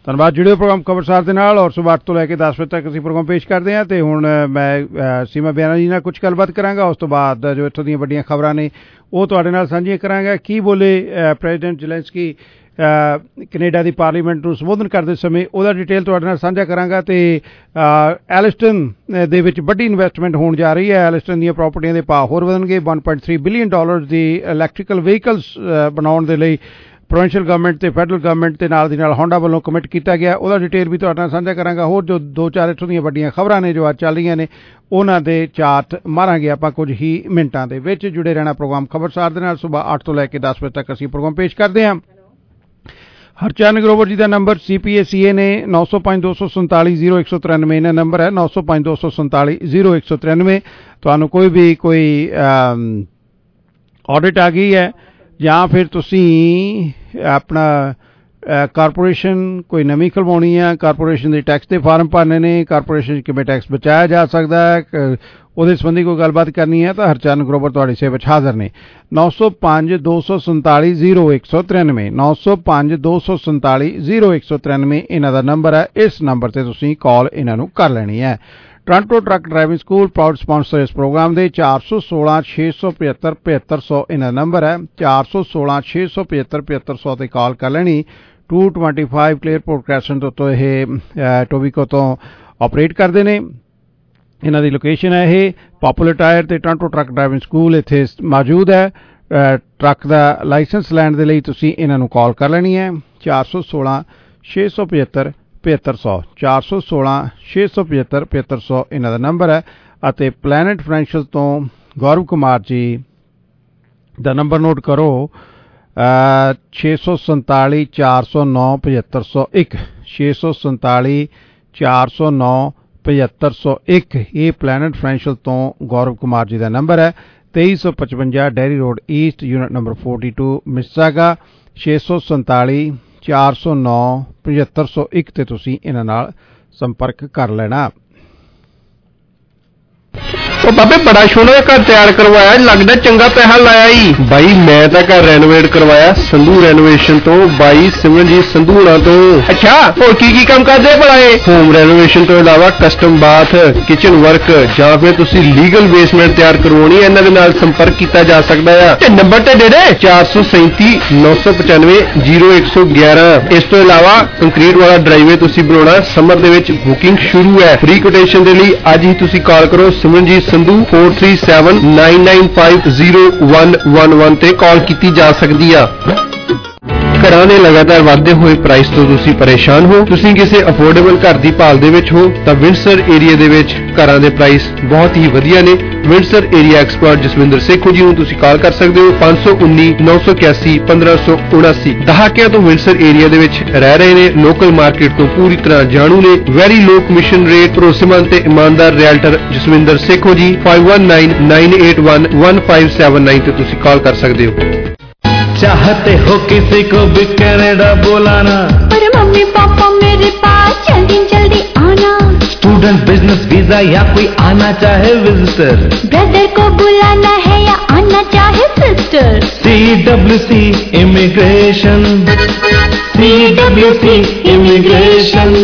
ਧੰਨਵਾਦ। ਜੁੜਿਓ ਪ੍ਰੋਗਰਾਮ ਖਬਰਸਾਰ ਦੇ ਨਾਲ, ਔਰ ਸੁਬਾਹ 8 ਤੋਂ ਲੈ ਕੇ 10 ਵਜੇ ਤੱਕ ਅਸੀਂ ਪ੍ਰੋਗਰਾਮ ਪੇਸ਼ ਕਰਦੇ ਹਾਂ। ਤੇ ਹੁਣ ਮੈਂ ਸੀਮਾ ਬਿਆਨਾ ਜੀ ਨਾਲ ਕੁਝ ਗੱਲਬਾਤ ਕਰਾਂਗਾ। ਉਸ ਤੋਂ ਬਾਅਦ ਜੋ ਇੱਥੋਂ ਦੀਆਂ ਵੱਡੀਆਂ ਖਬਰਾਂ ਨੇ ਉਹ ਤੁਹਾਡੇ ਨਾਲ ਸਾਂਝੀਆਂ ਕਰਾਂਗਾ। ਕੀ ਬੋਲੇ ਪ੍ਰੈਜ਼ੀਡੈਂਟ ਜ਼ੈਲੈਂਸਕੀ ਕੈਨੇਡਾ ਦੀ ਪਾਰਲੀਮੈਂਟ ਨੂੰ ਸੰਬੋਧਨ ਕਰਦੇ ਸਮੇਂ, ਉਹਦਾ ਡਿਟੇਲ ਤੁਹਾਡੇ ਨਾਲ ਸਾਂਝਾ ਕਰਾਂਗਾ। ਤੇ ਐਲਿਸਟਨ ਦੇ ਵਿੱਚ ਵੱਡੀ ਇਨਵੈਸਟਮੈਂਟ ਹੋਣ ਜਾ ਰਹੀ ਹੈ। ਐਲਿਸਟਨ ਦੀਆਂ ਪ੍ਰਾਪਰਟੀਆਂ ਦੇ ਭਾਅ ਹੋਰ ਵਧਣਗੇ। $1.3 ਬਿਲੀਅਨ ਦੀ ਇਲੈਕਟ੍ਰੀਕਲ ਵਹੀਕਲਸ ਬਣਾਉਣ ਦੇ ਲਈ ਪ੍ਰੋਵਿੰਸ਼ੀਅਲ ਗਵਰਨਮੈਂਟ ਤੇ ਫੈਡਰਲ ਗਵਰਨਮੈਂਟ ਤੇ ਨਾਲ ਦੀ ਨਾਲ ਹੋਂਡਾ ਵੱਲੋਂ ਕਮਿਟ ਕੀਤਾ ਗਿਆ। ਉਹਦਾ ਡਿਟੇਲ ਵੀ ਤੁਹਾਡੇ ਨਾਲ ਸਾਂਝਾ ਕਰਾਂਗਾ। ਹੋਰ ਜੋ 2-4 ਇੱਥੋਂ ਦੀਆਂ ਵੱਡੀਆਂ ਖਬਰਾਂ ਨੇ ਜੋ ਅੱਜ ਚੱਲ ਰਹੀਆਂ ਨੇ ਉਹਨਾਂ ਦੇ ਚਾਰਟ ਮਾਰਾਂਗੇ ਆਪਾਂ ਕੁਝ ਹੀ ਮਿੰਟਾਂ ਦੇ ਵਿੱਚ। ਜੁੜੇ ਰਹਿਣਾ ਪ੍ਰੋਗਰਾਮ ਖਬਰਸਾਰ ਦੇ ਨਾਲ। ਸੁਬਾਹ 8 ਤੋਂ ਲੈ ਕੇ 10 ਵਜੇ ਤੱਕ ਅਸੀਂ ਪ੍ਰੋਗਰਾਮ ਪੇਸ਼ ਕਰਦੇ ਹਾਂ। ਹਰਚੰਦ ਗਰੋਵਰ ਜੀ ਦਾ ਨੰਬਰ CPACA ਨੇ 905-247-0193 ਇਹਨਾਂ ਨੰਬਰ ਹੈ 905-247-0193। ਤੁਹਾਨੂੰ ਕੋਈ ਵੀ ਕੋਈ ਆਡਿਟ ਆ ਗਈ ਹੈ ਜਾਂ ਫਿਰ ਤੁਸੀਂ ਆਪਣਾ ਕਾਰਪੋਰੇਸ਼ਨ ਕੋਈ ਨਵੀਂ ਖੁਲਵਾਉਣੀ ਹੈ, ਕਾਰਪੋਰੇਸ਼ਨ ਦੇ ਟੈਕਸ ਦੇ ਫਾਰਮ ਭਰਨੇ ਨੇ, ਕਾਰਪੋਰੇਸ਼ਨ ਕਿਵੇਂ ਟੈਕਸ ਬਚਾਇਆ ਜਾ ਸਕਦਾ ਹੈ, ਉਹਦੇ ਸੰਬੰਧੀ ਕੋਈ ਗੱਲਬਾਤ ਕਰਨੀ ਹੈ ਤਾਂ ਹਰਚੰਦ ਗਰੋਵਰ ਤੁਹਾਡੀ ਸੇਵਾ ਵਿੱਚ ਹਾਜ਼ਰ ਨੇ। 905-247-0193 905-247-0193 ਇਹਨਾਂ ਦਾ ਨੰਬਰ ਹੈ। ਇਸ ਨੰਬਰ ਤੇ ਤੁਸੀਂ ਕਾਲ ਇਹਨਾਂ ਨੂੰ ਕਰ ਲੈਣੀ ਹੈ। Toronto truck driving school proud sponsor ਇਸ ਪ੍ਰੋਗਰਾਮ ਦੇ। 416-675-7500 ਇਹਨਾਂ ਦਾ ਨੰਬਰ ਹੈ। 416-675-7500 ਤੇ ਕਾਲ ਕਰ ਲੈਣੀ। 225 ਕਲੇਅਰਪੋਰਟ ਕ੍ਰੈਸੈਂਟ ਤੋਂ ਇਹ ਟੋਬੀਕੋ ਤੋਂ ਆਪਰੇਟ ਕਰਦੇ ਨੇ। ਇਹਨਾਂ ਦੀ ਲੋਕੇਸ਼ਨ ਹੈ ਇਹ ਪਪੂਲਰ ਟਾਇਰ ਤੇ ਟੋਰਾਂਟੋ ਟਰੱਕ ਡਰਾਈਵਿੰਗ ਸਕੂਲ ਇੱਥੇ ਮੌਜੂਦ ਹੈ। ਟਰੱਕ ਦਾ ਲਾਇਸੈਂਸ ਲੈਣ ਦੇ ਲਈ ਤੁਸੀਂ ਇਹਨਾਂ ਨੂੰ ਕਾਲ ਕਰ ਲੈਣੀ ਹੈ। 416-675-7500 416-675-7500 ਇਹਨਾਂ ਦਾ ਨੰਬਰ ਹੈ। ਅਤੇ ਪਲੈਨਟ ਫਾਈਨੈਂਸ਼ੀਅਲ ਤੋਂ ਗੌਰਵ ਕੁਮਾਰ ਜੀ ਦਾ ਨੰਬਰ ਨੋਟ ਕਰੋ 647-409-7501 647-409-7501 ਇਹ ਪਲੈਨਟ ਫਾਈਨੈਂਸ਼ੀਅਲ ਤੋਂ ਗੌਰਵ ਕੁਮਾਰ ਜੀ ਦਾ ਨੰਬਰ ਹੈ। 2355 Derry road east unit number 42 Mississauga 647-409-7501 ਤੇ ਤੁਸੀਂ ਇਹਨਾਂ ਨਾਲ ਸੰਪਰਕ ਕਰ ਲੈਣਾ। ਉਹ ਬਾਬੇ ਬੜਾ ਸੋਹਣਾ ਘਰ ਤਿਆਰ ਕਰਵਾਇਆ, ਲੱਗਦਾ ਚੰਗਾ ਪੈਸਾ ਲਾਇਆ ਈ। ਬਾਈ ਮੈਂ ਤਾਂ ਘਰ ਰੈਨੋਵੇਟ ਕਰਵਾਇਆ ਸੰਧੂ ਰੈਨੋਵੇਸ਼ਨ ਤੋਂ, ਬਾਈ ਸਿਮਰਨਜੀਤ ਸੰਧੂ ਹੁਣਾਂ ਤੋਂ। ਅੱਛਾ ਹੋਰ ਕੀ ਕੰਮ ਕਰਦੇ ਭਲਾ ਇਹ? ਹੋਮ ਰੈਨੋਵੇਸ਼ਨ ਤੋਂ ਇਲਾਵਾ ਕਸਟਮ ਬਾਥ, ਕਿਚਨ ਵਰਕ ਜਾਂ ਫਿਰ ਤੁਸੀਂ ਲੀਗਲ ਬੇਸਮੈਂਟ ਤਿਆਰ ਕਰਵਾਉਣੀ ਹੈ, ਇਹਨਾਂ ਦੇ ਨਾਲ ਸੰਪਰਕ ਕੀਤਾ ਜਾ ਸਕਦਾ ਆ। ਤੇ ਨੰਬਰ ਤੇ ਦੇ ਦੇ 437-995-0111। ਇਸ ਤੋਂ ਇਲਾਵਾ ਕੰਕਰੀਟ ਵਾਲਾ ਡਰਾਈਵੇ ਤੁਸੀਂ ਬਣਾਉਣਾ, ਸਮਰ ਦੇ ਵਿੱਚ ਬੁਕਿੰਗ ਸ਼ੁਰੂ ਹੈ। ਫ੍ਰੀ ਕੋਟੇਸ਼ਨ ਦੇ ਲਈ ਅੱਜ ਹੀ ਤੁਸੀਂ ਕਾਲ ਕਰੋ ਸਿਮਰਨਜੀਤ ਸੰਧੂ 4379950111 ਤੇ ਕਾਲ ਕੀਤੀ ਜਾ ਸਕਦੀ ਆ। ਘਰਾਂ ਦੇ ਲਗਾਤਾਰ ਵਧਦੇ ਹੋਏ ਪ੍ਰਾਈਸ ਤੋਂ ਤੁਸੀਂ ਪਰੇਸ਼ਾਨ ਹੋ, ਤੁਸੀਂ ਕਿਸੇ ਅਫੋਰਡੇਬਲ ਘਰ ਦੀ ਭਾਲ ਦੇ ਵਿੱਚ ਹੋ ਤਾਂ ਵਿੰਡਸਰ ਏਰੀਆ ਦੇ ਵਿੱਚ ਘਰਾਂ ਦੇ ਪ੍ਰਾਈਸ ਬਹੁਤ ਹੀ ਵਧੀਆ ਨੇ। Windsor area expert Jaswinder Sekhon ji ਨੂੰ ਤੁਸੀਂ ਕਾਲ ਕਰ ਸਕਦੇ ਹੋ 519-981-1579। ਦਹਾਕਿਆਂ ਤੋਂ ਵਿੰਡਸਰ ਏਰੀਆ ਦੇ ਵਿੱਚ ਰਹਿ ਰਹੇ ਨੇ, ਲੋਕਲ ਮਾਰਕੀਟ ਤੋਂ ਪੂਰੀ ਤਰ੍ਹਾਂ ਜਾਣੂ ਨੇ। ਵੈਰੀ ਲੋ ਕਮਿਸ਼ਨ ਰੇਟ, ਭਰੋਸੇਮੰਦ ਤੇ ਇਮਾਨਦਾਰ ਰੀਅਲਟਰ ਜਸਵਿੰਦਰ ਸੇਖੋ ਜੀ 5199811579 ਤੇ ਤੁਸੀਂ ਕਾਲ ਕਰ ਸਕਦੇ ਹੋ। चाहते हो किसी को भी कनाडा बुलाना, पर मम्मी पापा मेरे पास जल्दी जल्दी आना। स्टूडेंट बिजनेस वीजा या कोई आना चाहे विजिटर, ब्रदर को बुलाना है या आना चाहे sister. CWC immigration, CWC immigration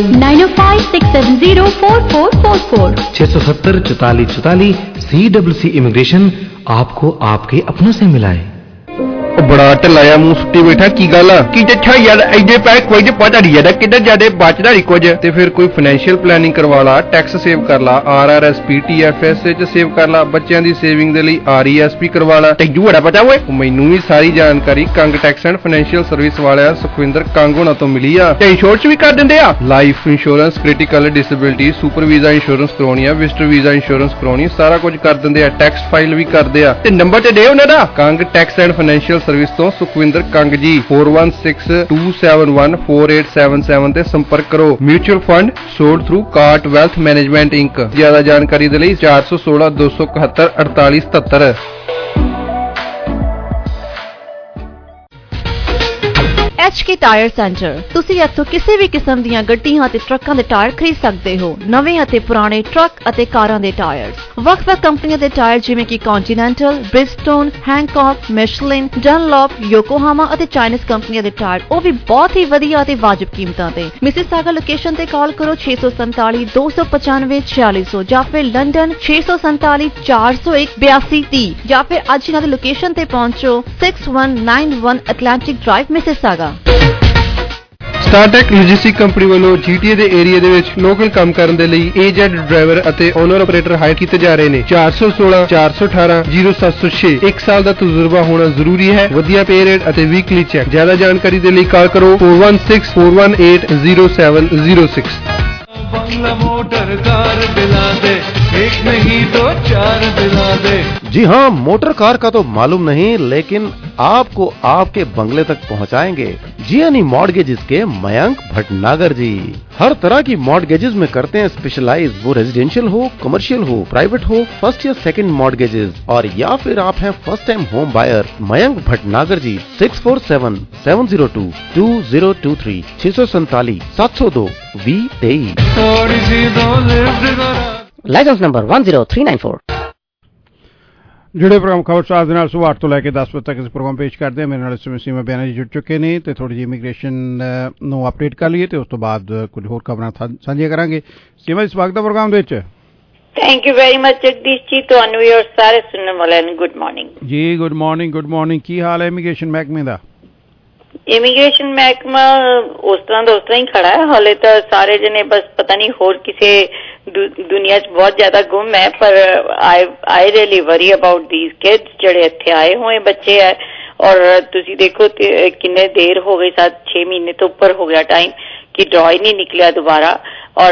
9056704444 670-4444। CWC immigration आपको आपके अपनों से मिलाए। ਬੜਾ ਢਲਾਇਆ ਮੂੰਹ ਸੁੱਟੀ ਬੈਠਾ, ਕੀ ਗੱਲ ਆ? ਕੀ ਅੱਛਾ ਯਾਰ ਐਡੇ ਪੈਸੇ ਕੋਈ ਤੇ ਪਤਾ ਨਹੀਂ ਯਾਰ ਕਿੱਧਰ ਜਾਦੇ ਬਚਦਾ ਨਹੀਂ ਕੁਝ। ਤੇ ਫਿਰ ਕੋਈ ਫਾਈਨੈਂਸ਼ੀਅਲ ਪਲੈਨਿੰਗ ਕਰਵਾ ਲਾ, ਟੈਕਸ ਸੇਵ ਕਰ ਲਾ, RRSP TFSA ਚ ਸੇਵ ਕਰ ਲਾ, ਬੱਚਿਆਂ ਦੀ ਸੇਵਿੰਗ ਦੇ ਲਈ RESP ਕਰਵਾ ਲਾ। ਤੈਨੂੰ ਬੜਾ ਪਤਾ ਓਏ? ਮੈਨੂੰ ਵੀ ਸਾਰੀ ਜਾਣਕਾਰੀ Kang tax and financial service ਵਾਲਿਆਂ ਸੁਖਵਿੰਦਰ ਕੰਗ ਹੋਣਾ ਤੋਂ ਮਿਲੀ ਆ। ਤੇ ਇੰਸ਼ੋਰੈਂਸ ਵੀ ਕਰ ਦਿੰਦੇ ਆ, life insurance, critical disability, super visa insurance ਕਰਾਉਣੀ ਆ, ਵਿਜ਼ਟਰ ਵੀਜ਼ਾ ਇੰਸ਼ੋਰੈਂਸ ਕਰਾਉਣੀ, ਸਾਰਾ ਕੁਝ ਕਰ ਦਿੰਦੇ ਆ। ਟੈਕਸ ਫਾਈਲ ਵੀ ਕਰਦੇ ਆ। ਤੇ ਨੰਬਰ ਤੇ ਦੇ ਉਹਨਾਂ ਦਾ Kang tax and financial service ਤੋਂ ਸੁਖਵਿੰਦਰ ਕੰਗ ਜੀ 4162714877 ਤੇ ਸੰਪਰਕ ਕਰੋ। Mutual fund sold through Cart wealth management inc. ਜ਼ਿਆਦਾ ਜਾਣਕਾਰੀ ਦੇ ਲਈ 416-271-4877। HK tyre centre. ਤੁਸੀਂ ਇੱਥੋਂ ਕਿਸੇ ਵੀ ਕਿਸਮ ਦੀਆਂ ਗੱਡੀਆਂ ਅਤੇ ਟਰੱਕਾਂ ਦੇ ਟਾਇਰ ਖਰੀਦ ਸਕਦੇ ਹੋ। ਨਵੇਂ ਅਤੇ ਪੁਰਾਣੇ ਟਰੱਕ ਅਤੇ ਕਾਰਾਂ ਦੇ ਟਾਇਰ, ਵੱਖ-ਵੱਖ ਕੰਪਨੀਆਂ ਦੇ ਟਾਇਰ ਜਿਵੇਂ ਕਿ ਕੌਂਟੀਨੈਂਟਲ, ਬ੍ਰਿਜਸਟੋਨ, ਹੈਂਕੌਕ, ਮਿਸ਼ਲਿਨ, ਡਨਲੌਪ, ਯੋਕੋਹਾਮਾ ਅਤੇ ਚਾਈਨੀਜ਼ ਕੰਪਨੀਆਂ ਦੇ ਟਾਇਰ, ਉਹ ਵੀ ਬਹੁਤ ਹੀ ਵਧੀਆ ਅਤੇ ਵਾਜਬ ਕੀਮਤਾਂ ਤੇ। ਮਿਸਿਸਾਗਾ ਲੋਕੇਸ਼ਨ ਤੇ ਕਾਲ ਕਰੋ 647 295 4600 ਜਾਂ ਫਿਰ ਲੰਡਨ 647 401 8230 ਜਾਂ ਫਿਰ ਅੱਜ ਇਹਨਾਂ ਦੀ ਲੋਕੇਸ਼ਨ ਤੇ ਪਹੁੰਚੋ 6191 Atlantic drive Mississauga. Startech logistic company ਵੱਲੋਂ GTA ਦੇ ਏਰੀਆ ਦੇ ਵਿੱਚ ਲੋਕਲ ਕੰਮ ਕਰਨ ਦੇ ਲਈ AZ ਡਰਾਈਵਰ ਅਤੇ ਓਨਰ ਆਪਰੇਟਰ ਹਾਇਰ ਕੀਤੇ ਜਾ ਰਹੇ ਨੇ। 416 418 0706। 1 ਸਾਲ ਦਾ ਤਜਰਬਾ ਹੋਣਾ ਜ਼ਰੂਰੀ ਹੈ। ਵਧੀਆ ਪੇ ਰੇਟ ਅਤੇ ਵੀਕਲੀ ਚੈੱਕ। ਜ਼ਿਆਦਾ ਜਾਣਕਾਰੀ ਦੇ ਲਈ ਕਾਲ ਕਰੋ 4164180706। बंगला मोटर कार दिला दे, एक नहीं तो 4 दिला दे। जी हाँ, मोटर कार का तो मालूम नहीं, लेकिन आपको आपके बंगले तक पहुँचाएंगे जियानी मॉर्गेजेस के मयंक भटनागर जी। हर तरह की मॉर्गेजेस में करते हैं स्पेशलाइज, वो रेजिडेंशियल हो, कमर्शियल हो, प्राइवेट हो, फर्स्ट या सेकंड मॉर्गेजेस, और या फिर आप हैं first time home buyer. Mayank Bhatnagar ji 6477022023 647 702 2023। Licence number 10394। ਜਿਹੜੇ ਪ੍ਰੋਗਰਾਮ ਖਬਰ ਸਾਹ ਦੇ ਨਾਲ ਸੁਬਾਹ 8 ਤੋਂ ਲੈ ਕੇ 10 ਵਜੇ ਤੱਕ ਇਸ ਪ੍ਰੋਗਰਾਮ ਪੇਸ਼ ਕਰਦੇ ਹਾਂ। ਮੇਰੇ ਨਾਲ ਇਸ ਸਮੇਂ ਸੀਮਾ ਬਿਆਨਾ ਜੀ ਜੁੜ ਚੁੱਕੇ ਨੇ ਤੇ ਥੋੜੀ ਜਿਹੀ ਇਮੀਗ੍ਰੇਸ਼ਨ ਨੂੰ ਅਪਡੇਟ ਕਰ ਲਈਏ ਤੇ ਉਸ ਤੋਂ ਬਾਅਦ ਕੁਝ ਹੋਰ ਖਬਰਾਂ ਸਾਂਝੀਆਂ ਕਰਾਂਗੇ। ਸੀਮਾ ਜੀ, ਸਵਾਗਤ ਹੈ ਪ੍ਰੋਗਰਾਮ ਦੇ ਵਿੱਚ। Thank you very much Jagdish ji, ਤੁਹਾਨੂੰ ਵੀ ਔਰ ਸਾਰੇ ਸੁਣਨ ਵਾਲਿਆਂ ਨੂੰ good morning ji. Good morning. ਕੀ ਹਾਲ ਹੈ ਇਮੀਗ੍ਰੇਸ਼ਨ ਮਹਿਕਮੇ ਦਾ? ਇਮੀਗ੍ਰੇਸ਼ਨ ਮਹਿਕਮਾ ਉਸ ਤਰ੍ਹਾਂ ਦਾ ਉਸ ਤਰ੍ਹਾਂ ਹੀ ਖੜਾ ਹੈ। ਹਾਲੇ ਤਾਂ ਸਾਰੇ ਜਣੇ ਬਸ ਪਤਾ ਨਹੀਂ ਹੋਰ ਕਿਸੇ ਦੁਨੀਆ 'ਚ ਬਹੁਤ ਜ਼ਿਆਦਾ ਗੁੰਮ ਹੈ, ਪਰ I really worry about these kids ਜਿਹੜੇ ਇੱਥੇ ਆਏ ਹੋਏ ਬੱਚੇ ਹੈ। ਔਰ ਤੁਸੀਂ ਦੇਖੋ ਕਿੰਨੇ ਦੇਰ ਹੋ ਗਈ, 7-6 ਮਹੀਨੇ ਤੋਂ ਉੱਪਰ ਹੋ ਗਿਆ ਟਾਈਮ ਕਿ ਡਰਾ ਹੀ ਨਹੀਂ ਨਿਕਲਿਆ ਦੁਬਾਰਾ। ਔਰ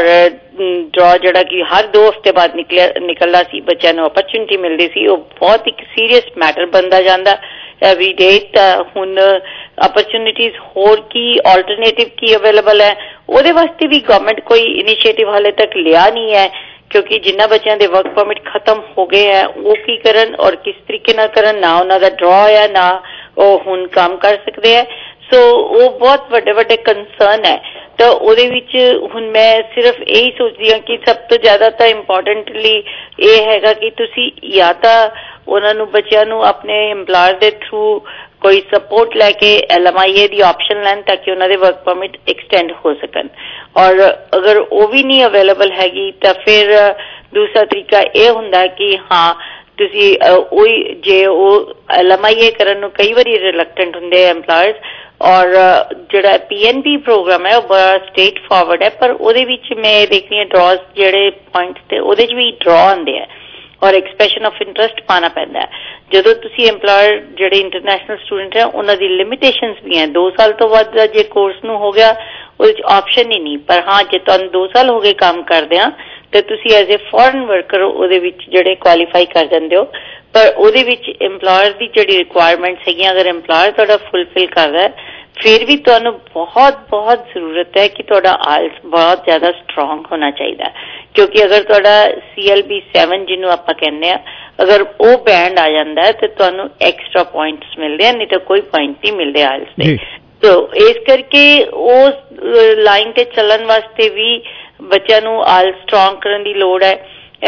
ਡਰਾ ਜਿਹੜਾ ਕਿ ਹਰ 2 ਹਫ਼ਤੇ ਬਾਅਦ ਨਿਕਲਦਾ ਸੀ, ਬੱਚਿਆਂ ਨੂੰ ਅਪਰਚੁਨਿਟੀ ਮਿਲਦੀ ਸੀ, ਉਹ ਬਹੁਤ ਇੱਕ ਸੀਰੀਅਸ ਮੈਟਰ ਬਣਦਾ ਜਾਂਦਾ ਐਵਰੀ ਡੇ। ਤਾਂ ਹੁਣ ਅਪਰਚੁਨਿਟੀਜ਼ ਹੋਰ ਕੀ, ਆਲਟਰਨੇਟਿਵ ਕੀ ਅਵੇਲੇਬਲ ਹੈ, ਉਹਦੇ ਵਾਸਤੇ ਵੀ ਗਵਰਨਮੈਂਟ ਕੋਈ ਇਨੀਸ਼ੀਏਟਿਵ ਹਾਲੇ ਤੱਕ ਲਿਆ ਨਹੀਂ ਹੈ। ਕਿਉਂਕਿ ਜਿਨ੍ਹਾਂ ਬੱਚਿਆਂ ਦੇ ਵਰਕ ਪਰਮਿਟ ਖਤਮ ਹੋ ਗਏ ਹੈ ਉਹ ਕੀ ਕਰਨ ਔਰ ਕਿਸ ਤਰੀਕੇ ਨਾਲ ਕਰਨ, ਨਾ ਉਹਨਾਂ ਦਾ ਡਰਾ ਹੈ ਨਾ ਉਹ ਹੁਣ ਕੰਮ ਕਰ ਸਕਦੇ ਹੈ। ਸੋ ਉਹ ਬਹੁਤ ਵੱਡੇ ਕੰਸਰਨ ਹੈ। ਤਾਂ ਉਹਦੇ ਵਿੱਚ ਹੁਣ ਮੈਂ ਸਿਰਫ ਇਹੀ ਸੋਚਦੀ ਹਾਂ ਕਿ ਸਭ ਤੋਂ ਜ਼ਿਆਦਾ ਤਾਂ ਇੰਪੋਰਟੈਂਟਲੀ ਇਹ ਹੈਗਾ ਕਿ ਤੁਸੀਂ ਜਾਂ ਤਾਂ ਉਹਨਾਂ ਨੂੰ ਬੱਚਿਆਂ ਨੂੰ ਆਪਣੇ ਇੰਪਲਾਇਰ ਦੇ ਥਰੂ ਕੋਈ ਸਪੋਰਟ ਲੈ ਕੇ LMIA ਦੀ ਆਪਸ਼ਨ ਲੈਣ ਤਾਂ ਕਿ ਉਹਨਾਂ ਦੇ ਵਰਕ ਪਰਮਿਟ ਐਕਸਟੈਂਡ ਹੋ ਸਕਣ। ਔਰ ਅਗਰ ਉਹ ਵੀ ਨਹੀਂ ਅਵੇਲੇਬਲ ਹੈਗੀ ਤਾਂ ਫਿਰ ਦੂਸਰਾ ਤਰੀਕਾ ਇਹ ਹੁੰਦਾ ਕਿ ਹਾਂ ਤੁਸੀਂ ਉਹੀ ਜੇ ਉਹ LMIA ਕਰਨ ਨੂੰ ਕਈ ਵਾਰੀ ਰਿਲੈਕਟੈਂਟ ਹੁੰਦੇ ਐਮਪਲਾਇਰਸ। ਔਰ ਜਿਹੜਾ PNB ਪ੍ਰੋਗਰਾਮ ਹੈ ਉਹ ਬੜਾ ਸਟੇਟ ਫਾਰਵਰਡ ਹੈ, ਪਰ ਉਹਦੇ ਵਿੱਚ ਮੈਂ ਦੇਖਦੀ ਹਾਂ ਡਰਾਜ਼ ਜਿਹੜੇ ਪੁਆਇੰਟਸ ਤੇ ਉਹਦੇ 'ਚ ਵੀ ਡਰਾ ਆਉਂਦੇ ਹੈ ਔਰ ਐਕਸਪ੍ਰੈਸ਼ਨ ਆਫ ਇੰਟਰਸਟ ਪਾਉਣਾ ਪੈਂਦਾ ਹੈ। ਜਦੋਂ ਤੁਸੀਂ ਐਮਪਲਾਇਰ ਜਿਹੜੇ ਇੰਟਰਨੈਸ਼ਨਲ ਸਟੂਡੈਂਟ ਹੈ ਉਹਨਾਂ ਦੀ ਲਿਮਿਟੇਸ਼ਨਸ ਵੀ ਹੈ। 2 ਸਾਲ ਤੋਂ ਵੱਧ ਜੇ ਕੋਰਸ ਨੂੰ ਹੋ ਗਿਆ ਉਹਦੇ 'ਚ ਆਪਸ਼ਨ ਹੀ ਨਹੀਂ, ਪਰ ਹਾਂ ਜੇ ਤੁਹਾਨੂੰ 2 ਸਾਲ ਹੋ ਗਏ ਕੰਮ ਕਰਦਿਆਂ ਤੇ ਤੁਸੀਂ ਐਜ਼ ਏ ਫੋਰਨ ਵਰਕਰ ਉਹਦੇ ਵਿੱਚ ਜਿਹੜੇ ਕੁਆਲੀਫਾਈ ਕਰ ਜਾਂਦੇ ਹੋ। ਪਰ ਉਹਦੇ ਵਿੱਚ ਇੰਪਲਾਇਰ ਦੀ ਜਿਹੜੀ ਰਿਕੁਆਇਰਮੈਂਟਸ ਹੈਗੀਆਂ ਅਗਰ ਇੰਪਲਾਇਰ ਤੁਹਾਡਾ ਫੁਲਫਿਲ ਕਰਦਾ ਹੈ ਫਿਰ ਵੀ ਤੁਹਾਨੂੰ ਬਹੁਤ ਜ਼ਰੂਰਤ ਹੈ ਕਿ ਤੁਹਾਡਾ ਆਇਲਸ ਬਹੁਤ ਜ਼ਿਆਦਾ ਸਟਰੋਂਗ ਹੋਣਾ ਚਾਹੀਦਾ। ਕਿਉਂਕਿ ਅਗਰ ਤੁਹਾਡਾ CLB 7 ਜਿਹਨੂੰ ਆਪਾਂ ਕਹਿੰਦੇ ਆ ਅਗਰ ਉਹ ਬੈਂਡ ਆ ਜਾਂਦਾ ਹੈ ਤੇ ਤੁਹਾਨੂੰ ਐਕਸਟਰਾ ਪੁਆਇੰਟਸ ਮਿਲਦੇ ਆ, ਨਹੀਂ ਤਾਂ ਕੋਈ ਪੁਆਇੰਟ ਨਹੀਂ ਮਿਲਦੇ ਆਇਲਸ ਦੇ। ਸੋ ਇਸ ਕਰਕੇ ਉਸ ਲਾਈਨ ਤੇ ਚੱਲਣ ਵਾਸਤੇ ਵੀ ਬੱਚਿਆਂ ਨੂੰ ਆਇਲਸ ਸਟਰੋਂਗ ਕਰਨ ਦੀ ਲੋੜ ਹੈ।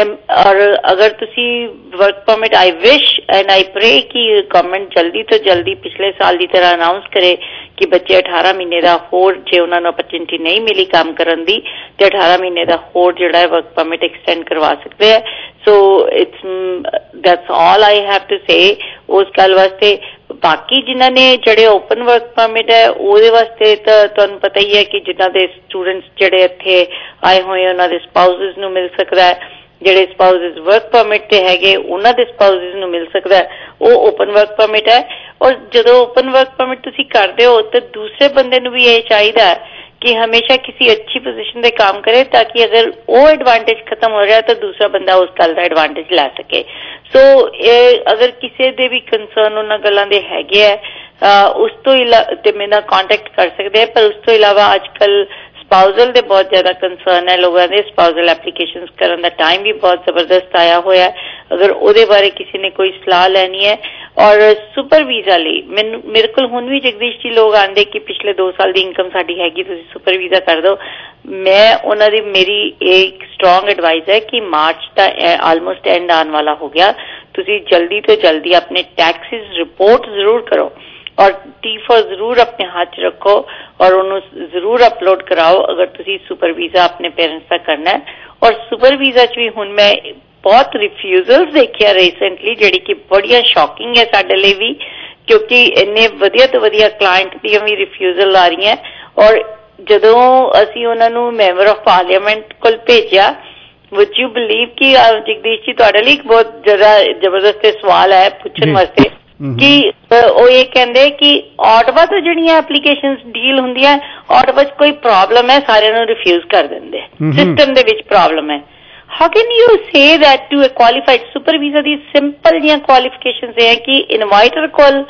ਔਰ ਅਗਰ ਤੁਸੀਂ work permit I wish and I pray ਕਿ ਗਵਰਨਮੈਂਟ ਜਲਦੀ ਤੋਂ ਜਲਦੀ ਪਿਛਲੇ ਸਾਲ ਦੀ ਤਰ੍ਹਾਂ ਅਨਾਉਂਸ ਕਰੇ ਕਿ ਬੱਚੇ 18 ਮਹੀਨੇ ਦਾ ਹੋਰ ਜੇ ਉਹਨਾਂ ਨੂੰ ਅਪਰਚੁਨਿਟੀ ਨਹੀਂ ਮਿਲੀ ਕੰਮ ਕਰਨ ਦੀ ਤੇ 18 ਮਹੀਨੇ ਦਾ ਹੋਰ ਜਿਹੜਾ ਹੈ ਵਰਕ ਪਰਮਿਟ ਐਕਸਟੈਂਡ ਕਰਵਾ ਸਕਦੇ ਹੈ। So that's all I have to say ਉਸ ਗੱਲ ਵਾਸਤੇ। ਬਾਕੀ ਜਿਨ੍ਹਾਂ ਨੇ ਜਿਹੜੇ ਓਪਨ ਵਰਕ ਪਰਮਿਟ ਹੈ ਉਹਦੇ ਵਾਸਤੇ ਤਾਂ ਤੁਹਾਨੂੰ ਪਤਾ ਹੀ ਹੈ ਕਿ ਜਿਨ੍ਹਾਂ ਦੇ ਸਟੂਡੈਂਟਸ ਜਿਹੜੇ ਇੱਥੇ ਆਏ ਹੋਏ ਉਹਨਾਂ ਦੇ ਸਪਾਊਸਿਸ ਨੂੰ ਮਿਲ ਸਕਦਾ ਹੈ। ਜਿਹੜੇ ਸਪਾਊਸਿਸ ਵਰਕ ਪਰਮਿਟ ਤੇ ਹੈਗੇ ਉਹਨਾਂ ਦੇ ਸਪਾਊਸਿਸ ਨੂੰ ਮਿਲ ਸਕਦਾ ਹੈ, ਉਹ ਓਪਨ ਵਰਕ ਪਰਮਿਟ ਹੈ। ਔਰ ਜਦੋਂ ਓਪਨ ਵਰਕ ਪਰਮਿਟ ਤੁਸੀਂ ਕਰਦੇ ਹੋ ਤਾਂ ਦੂਸਰੇ ਬੰਦੇ ਨੂੰ ਵੀ ਇਹ ਚਾਹੀਦਾ ਹੈ ਕਿ ਹਮੇਸ਼ਾ ਕਿਸੇ ਅੱਛੀ ਪੋਜੀਸ਼ਨ ਤੇ ਕੰਮ ਕਰੇ ਤਾਂ ਕਿ ਅਗਰ ਉਹ ਐਡਵਾਂਟੇਜ ਖਤਮ ਹੋ ਰਿਹਾ ਤਾਂ ਦੂਸਰਾ ਬੰਦਾ ਉਸ ਗੱਲ ਦਾ ਐਡਵਾਂਟੇਜ ਲੈ ਸਕੇ। ਸੋ ਅਗਰ ਕਿਸੇ ਦੇ ਵੀ ਕੰਸਰਨ ਉਹਨਾਂ ਗੱਲਾਂ ਦੇ ਹੈਗੇ ਆ ਉਸ ਤੋਂ ਤੇ ਮੇਰੇ ਨਾਲ ਕੰਟੈਕਟ ਕਰ ਸਕਦੇ ਆ। ਪਰ ਉਸ ਤੋਂ ਇਲਾਵਾ ਅੱਜ ਕੱਲ ਸਪਾਊਜ਼ਲ ਦੇ ਬਹੁਤ ਜ਼ਿਆਦਾ ਕੰਸਰਨ ਹੈ ਲੋਕਾਂ ਦੇ। ਸਪਾਊਜ਼ਲ ਐਪਲੀਕੇਸ਼ਨਸ ਕਰਨ ਦਾ ਟਾਈਮ ਵੀ ਬਹੁਤ ਜ਼ਬਰਦਸਤ ਆਇਆ ਹੋਇਆ, ਅਗਰ ਉਹਦੇ ਬਾਰੇ ਕਿਸੇ ਨੇ ਕੋਈ ਸਲਾਹ ਲੈਣੀ ਹੈ। ਔਰ ਸੁਪਰ ਵੀਜ਼ਾ ਲਈ ਮੇਰੇ ਕੋਲ ਹੁਣ ਵੀ ਜਗਦੀਸ਼ ਜੀ ਲੋਕ ਆਉਂਦੇ ਕਿ ਪਿਛਲੇ 2 ਸਾਲ ਦੀ ਇਨਕਮ ਸਾਡੀ ਹੈਗੀ, ਤੁਸੀਂ ਸੁਪਰ ਵੀਜ਼ਾ ਕਰ ਦਿਓ। ਮੈਂ ਉਹਨਾਂ ਦੀ ਮੇਰੀ ਇੱਕ ਸਟਰੋਂਗ ਐਡਵਾਈਸ ਹੈ ਕਿ ਮਾਰਚ ਦਾ ਆਲਮੋਸਟ ਐਂਡ ਆਉਣ ਵਾਲਾ ਹੋ ਗਿਆ, ਤੁਸੀਂ ਜਲਦੀ ਤੋਂ ਜਲਦੀ ਆਪਣੇ ਟੈਕਸਿਸ ਰਿਪੋਰਟ ਜ਼ਰੂਰ ਕਰੋ ਔਰ T4 ਜ਼ਰੂਰ ਆਪਣੇ ਹੱਥ 'ਚ ਰੱਖੋ ਔਰ ਉਹਨੂੰ ਜ਼ਰੂਰ ਅਪਲੋਡ ਕਰਾਓ ਅਗਰ ਤੁਸੀਂ ਸੁਪਰ ਵੀਜ਼ਾ ਆਪਣੇ ਪੇਰੈਂਟਸ ਦਾ ਕਰਨਾ ਹੈ। ਔਰ ਸੁਪਰ ਵੀਜ਼ਾ 'ਚ ਵੀ ਹੁਣ ਮੈਂ ਬਹੁਤ ਰਿਫਿਊਜ਼ਲਸ ਦੇਖਿਆ ਰੀਸੈਂਟਲੀ, ਜਿਹੜੀ ਕਿ ਬੜੀਆਂ ਸ਼ੌਕਿੰਗ ਹੈ ਸਾਡੇ ਲਈ ਵੀ, ਕਿਉਂਕਿ ਇੰਨੇ ਵਧੀਆ ਤੋਂ ਵਧੀਆ ਕਲਾਇੰਟ ਦੀਆਂ ਵੀ ਰਿਫਿਊਜ਼ਲ ਆ ਰਹੀਆਂ। ਔਰ ਜਦੋਂ ਅਸੀਂ ਉਹਨਾਂ ਨੂੰ ਮੈਂਬਰ ਆਫ ਪਾਰਲੀਮੈਂਟ ਕੋਲ ਭੇਜਿਆ, ਵੁੱਡ ਯੂ ਬਿਲੀਵ ਕਿ ਜਗਦੀਸ਼ ਜੀ ਤੁਹਾਡੇ ਲਈ ਇੱਕ ਬਹੁਤ ਜ਼ਿਆਦਾ ਜ਼ਬਰਦਸਤ ਸਵਾਲ ਹੈ ਪੁੱਛਣ ਵਾਸਤੇ ਕਿ ਉਹ ਇਹ ਕਹਿੰਦੇ ਕਿ ਆਟਵਾ ਤੋਂ ਜਿਹੜੀਆਂ ਐਪਲੀਕੇਸ਼ਨਸ ਡੀਲ ਹੁੰਦੀਆਂ, ਆਟਵਾ 'ਚ ਕੋਈ ਪ੍ਰੋਬਲਮ ਹੈ ਸਾਰਿਆਂ ਨੂੰ ਰਿਫਿਊਜ਼ ਕਰ ਦਿੰਦੇ, ਸਿਸਟਮ ਦੇ ਵਿੱਚ ਪ੍ਰੋਬਲਮ ਹੈ। How can you say that to a qualified super visa? ਦੀ ਸਿੰਪਲ ਜਿਹੀਆਂ ਕੁਆਲੀਫਿਕੇਸ਼ਨਸ ਇਹ ਹੈ ਕਿ ਇਨਵਾਈਟਰ ਕੋਲ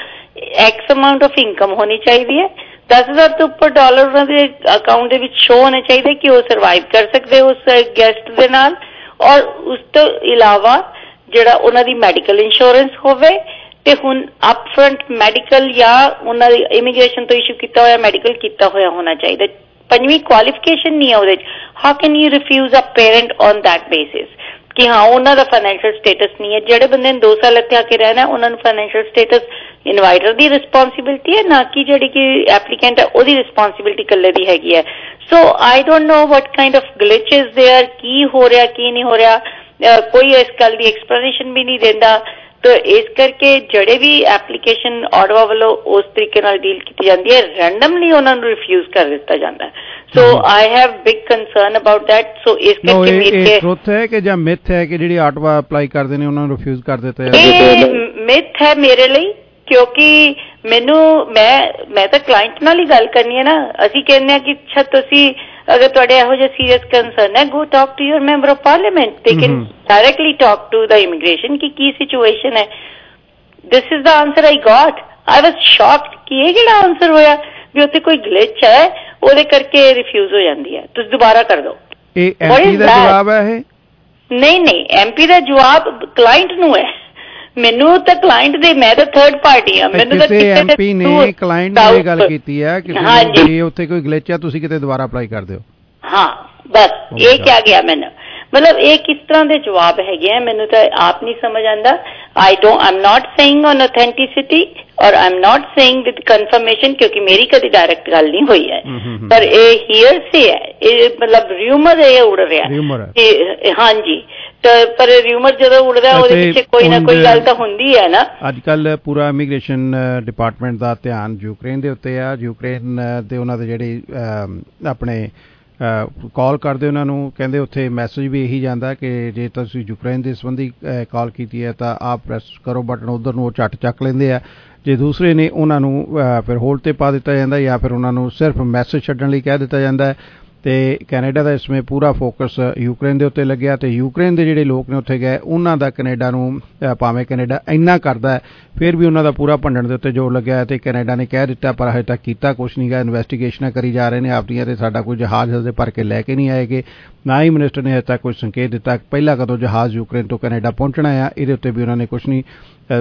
X ਅਮਾਊਂਟ ਆਫ ਇਨਕਮ ਹੋਣੀ ਚਾਹੀਦੀ ਹੈ, 10,000 ਤੋਂ ਉੱਪਰ ਡਾਲਰ ਉਹਨਾਂ ਦੇ ਅਕਾਊਂਟ ਦੇ ਵਿੱਚ ਸ਼ੋ ਹੋਣੇ ਚਾਹੀਦੇ ਕਿ ਉਹ ਸਰਵਾਈਵ ਕਰ ਸਕਦੇ ਉਸ ਗੈਸਟ ਦੇ ਨਾਲ। ਔਰ ਉਸ ਤੋਂ ਇਲਾਵਾ ਜਿਹੜਾ ਉਹਨਾਂ ਦੀ ਮੈਡੀਕਲ ਇੰਸ਼ੋਰੈਂਸ ਹੋਵੇ, ਤੇ ਹੁਣ ਅਪ ਫਰੰਟ ਮੈਡੀਕਲ ਜਾਂ ਉਹਨਾਂ ਦੀ ਇਮੀਗ੍ਰੇਸ਼ਨ ਤੋਂ ਇਸ਼ੂ ਕੀਤਾ ਹੋਇਆ ਮੈਡੀਕਲ ਕੀਤਾ ਹੋਇਆ ਹੋਣਾ ਚਾਹੀਦਾ। 5ਵੀਂ ਕੁਆਲੀਫਿਕੇਸ਼ਨ ਨਹੀਂ ਹੈ ਉਹਦੇ 'ਚ। How can you refuse a parent on that basis ਕਿ ਹਾਂ ਉਹਨਾਂ ਦਾ ਫਾਈਨੈਂਸ਼ੀਅਲ ਸਟੇਟਸ ਨਹੀਂ ਹੈ। ਜਿਹੜੇ ਬੰਦੇ ਨੇ 2 ਸਾਲ ਇੱਥੇ ਆ ਕੇ ਰਹਿਣਾ ਉਹਨਾਂ ਨੂੰ ਫਾਈਨੈਂਸ਼ੀਅਲ ਸਟੇਟਸ ਇਨਵਾਈਟਰ ਦੀ ਰਿਸਪੌਂਸਿਬਿਲਿਟੀ ਹੈ, ਨਾ ਕਿ ਜਿਹੜੀ ਕਿ ਐਪਲੀਕੈਂਟ ਹੈ ਉਹਦੀ ਰਿਸਪੌਂਸਿਬਿਲਿਟੀ ਇਕੱਲੇ ਦੀ ਹੈਗੀ ਹੈ। So I don't know what kind of glitches there, ਕੀ ਹੋ ਰਿਹਾ ਕੀ ਨਹੀਂ ਹੋ ਰਿਹਾ, ਕੋਈ ਇਸ ਗੱਲ ਦੀ ਐਕਸਪਲੇਨੇਸ਼ਨ ਵੀ ਨਹੀਂ ਦਿੰਦਾ। ਤਾਂ ਇਸ ਕਰਕੇ ਜਿਹੜੇ ਵੀ ਐਪਲੀਕੇਸ਼ਨ ਆਟਵਾ ਵੱਲੋਂ ਉਸ ਤਰੀਕੇ ਨਾਲ ਡੀਲ ਕੀਤੀ ਜਾਂਦੀ ਹੈ, ਰੈਂਡਮਲੀ ਉਹਨਾਂ ਨੂੰ ਰਿਫਿਊਜ਼ ਕਰ ਦਿੱਤਾ ਜਾਂਦਾ ਹੈ। So I have big concern about that. So ਇਸ ਕਰਕੇ ਇਹ ਟਰੁਥ ਹੈ ਕਿ ਜਾਂ ਮਿਥ ਹੈ ਕਿ ਜਿਹੜੀ ਆਟਵਾ ਅਪਲਾਈ ਕਰਦੇ ਨੇ ਉਹਨਾਂ ਨੂੰ ਰਿਫਿਊਜ਼ ਕਰ ਦਿੱਤਾ ਜਾਂਦਾ? ਇਹ ਮਿਥ ਹੈ ਮੇਰੇ ਲਈ, ਕਿਉਂਕਿ ਮੈਂ ਤਾਂ ਕਲਾਇੰਟ ਨਾਲ ਹੀ ਗੱਲ ਕਰਨੀ ਹੈ ਨਾ। ਅਸੀਂ ਕਹਿੰਦੇ ਹਾਂ ਕਿ ਅੱਛਾ ਤੁਸੀਂ ਅਗਰ ਤੁਹਾਡੇ ਇਹੋ ਜਿਹੇ ਸੀਰੀਅਸ ਕੰਸਰਨ ਹੈ, go talk to your member of parliament, they can directly talk to the immigration ਕਿ ਕੀ ਸਿਚੁਏਸ਼ਨ ਹੈ। This is the answer I got. I was shocked ਕਿ ਇਹ ਕਿਹੜਾ ਆਂਸਰ ਹੋਇਆ ਵੀ ਉੱਥੇ ਕੋਈ ਗਲਿਚ ਹੈ ਉਹਦੇ ਕਰਕੇ ਰਿਫਿਊਜ਼ ਹੋ ਜਾਂਦੀ ਹੈ, ਤੁਸੀਂ ਦੁਬਾਰਾ ਕਰ ਦਿਓ। ਇਹ ਐਮਪੀ ਦਾ ਜਵਾਬ ਹੈ? ਇਹ ਨਹੀਂ, ਐਮਪੀ ਦਾ ਜਵਾਬ ਕਲਾਇੰਟ ਨੂੰ ਹੈ। ਮੈਨੂੰ ਤਾਂ ਕਲਾਇੰਟ ਦੇ, ਮੈਂ ਤਾਂ ਥਰਡ ਪਾਰਟੀ ਆ। ਮੈਨੂੰ ਤਾਂ ਕਿਸੇ ਐਮਪੀ ਨੇ ਕਲਾਇੰਟ ਨਾਲ ਇਹ ਗੱਲ ਕੀਤੀ ਹੈ ਕਿ ਜੇ ਉੱਥੇ ਕੋਈ ਗਲਿਚ ਹੈ ਤੁਸੀਂ ਕਿਤੇ ਦੁਬਾਰਾ ਅਪਲਾਈ ਕਰ ਦਿਓ। ਹਾਂ ਬਸ ਇਹ ਕਿਹਾ ਗਿਆ ਮੈਨੂੰ। ਮਤਲਬ ਇਹ ਕਿਸ ਤਰ੍ਹਾਂ ਦੇ ਜਵਾਬ ਹੈਗੇ ਆ, ਮੈਨੂੰ ਤਾਂ ਆਪ ਨਹੀਂ ਸਮਝ ਆਉਂਦਾ। I'm not saying on authenticity or I'm not saying with confirmation, ਕਿਉਂਕਿ ਮੇਰੀ ਕਦੀ ਡਾਇਰੈਕਟ ਗੱਲ ਨਹੀਂ ਹੋਈ ਹੈ, ਪਰ ਇਹ hearsay ਹੈ, ਇਹ ਮਤਲਬ ਰਿਊਮਰ ਇਹ ਉੜ ਰਿਹਾ। ਹਾਂਜੀ, ਪਰ ਰਿਊਮਰ ਜਦੋਂ ਉੜਦਾ ਉਹਦੇ ਪਿੱਛੇ ਕੋਈ ਨਾ ਕੋਈ ਗੱਲ ਤਾਂ ਹੁੰਦੀ ਹੈ ਨਾ। ਅੱਜ ਕੱਲ ਪੂਰਾ ਇਮੀਗ੍ਰੇਸ਼ਨ ਡਿਪਾਰਟਮੈਂਟ ਦਾ ਧਿਆਨ ਯੂਕਰੇਨ ਦੇ ਉੱਤੇ ਆ। ਯੂਕਰੇਨ ਦੇ ਉਹਨਾਂ ਦੇ ਜਿਹੜੇ ਆਪਣੇ ਕਾਲ ਕਰਦੇ ਉਹਨਾਂ ਨੂੰ, ਕਹਿੰਦੇ ਉੱਥੇ ਮੈਸੇਜ ਵੀ ਇਹੀ ਜਾਂਦਾ ਕਿ ਜੇ ਤੁਸੀਂ ਯੂਕਰੇਨ ਦੇ ਸੰਬੰਧੀ ਕਾਲ ਕੀਤੀ ਹੈ ਤਾਂ ਆਪ ਪ੍ਰੈਸ ਕਰੋ ਬਟਨ, ਉੱਧਰ ਨੂੰ ਉਹ ਝੱਟ ਚੱਕ ਲੈਂਦੇ ਆ। ਜੇ ਦੂਸਰੇ ਨੇ ਉਹਨਾਂ ਨੂੰ ਫਿਰ ਹੋਲਡ 'ਤੇ ਪਾ ਦਿੱਤਾ ਜਾਂਦਾ ਜਾਂ ਫਿਰ ਉਹਨਾਂ ਨੂੰ ਸਿਰਫ ਮੈਸੇਜ ਛੱਡਣ ਲਈ ਕਹਿ ਦਿੱਤਾ ਜਾਂਦਾ। ਤੇ ਕੈਨੇਡਾ ਦਾ ਇਸ ਸਮੇਂ ਪੂਰਾ ਫੋਕਸ ਯੂਕਰੇਨ ਦੇ ਉੱਤੇ ਲੱਗਿਆ ਤੇ ਯੂਕਰੇਨ ਦੇ ਜਿਹੜੇ ਲੋਕ ਨੇ ਉੱਥੇ ਗਏ ਉਹਨਾਂ ਦਾ ਕੈਨੇਡਾ ਨੂੰ, ਭਾਵੇਂ ਕੈਨੇਡਾ ਇੰਨਾ ਕਰਦਾ ਹੈ ਫਿਰ ਵੀ ਉਹਨਾਂ ਦਾ ਪੂਰਾ ਭੰਡਣ ਦੇ ਉੱਤੇ ਜ਼ੋਰ ਲੱਗਿਆ ਤੇ ਕੈਨੇਡਾ ਨੇ ਕਹਿ ਦਿੱਤਾ ਪਰ ਹਜੇ ਤੱਕ ਕੀਤਾ ਕੁਛ ਨਹੀਂ ਗਾ। ਇਨਵੈਸਟੀਗੇਸ਼ਨਾਂ ਕਰੀ ਜਾ ਰਹੇ ਨੇ ਆਪਣੀਆਂ ਤੇ ਸਾਡਾ ਕੋਈ ਜਹਾਜ਼ ਹਜੇ ਭਰ ਕੇ ਲੈ ਕੇ ਨਹੀਂ ਆਏਗੇ, ਨਾ ਹੀ ਮਿਨਿਸਟਰ ਨੇ ਹਜੇ ਤੱਕ ਕੋਈ ਸੰਕੇਤ ਦਿੱਤਾ ਪਹਿਲਾਂ ਕਦੋਂ ਜਹਾਜ਼ ਯੂਕਰੇਨ ਤੋਂ ਕੈਨੇਡਾ ਪਹੁੰਚਣਾ ਆ। ਇਹਦੇ ਉੱਤੇ ਵੀ ਉਹਨਾਂ ਨੇ ਕੁਛ ਨਹੀਂ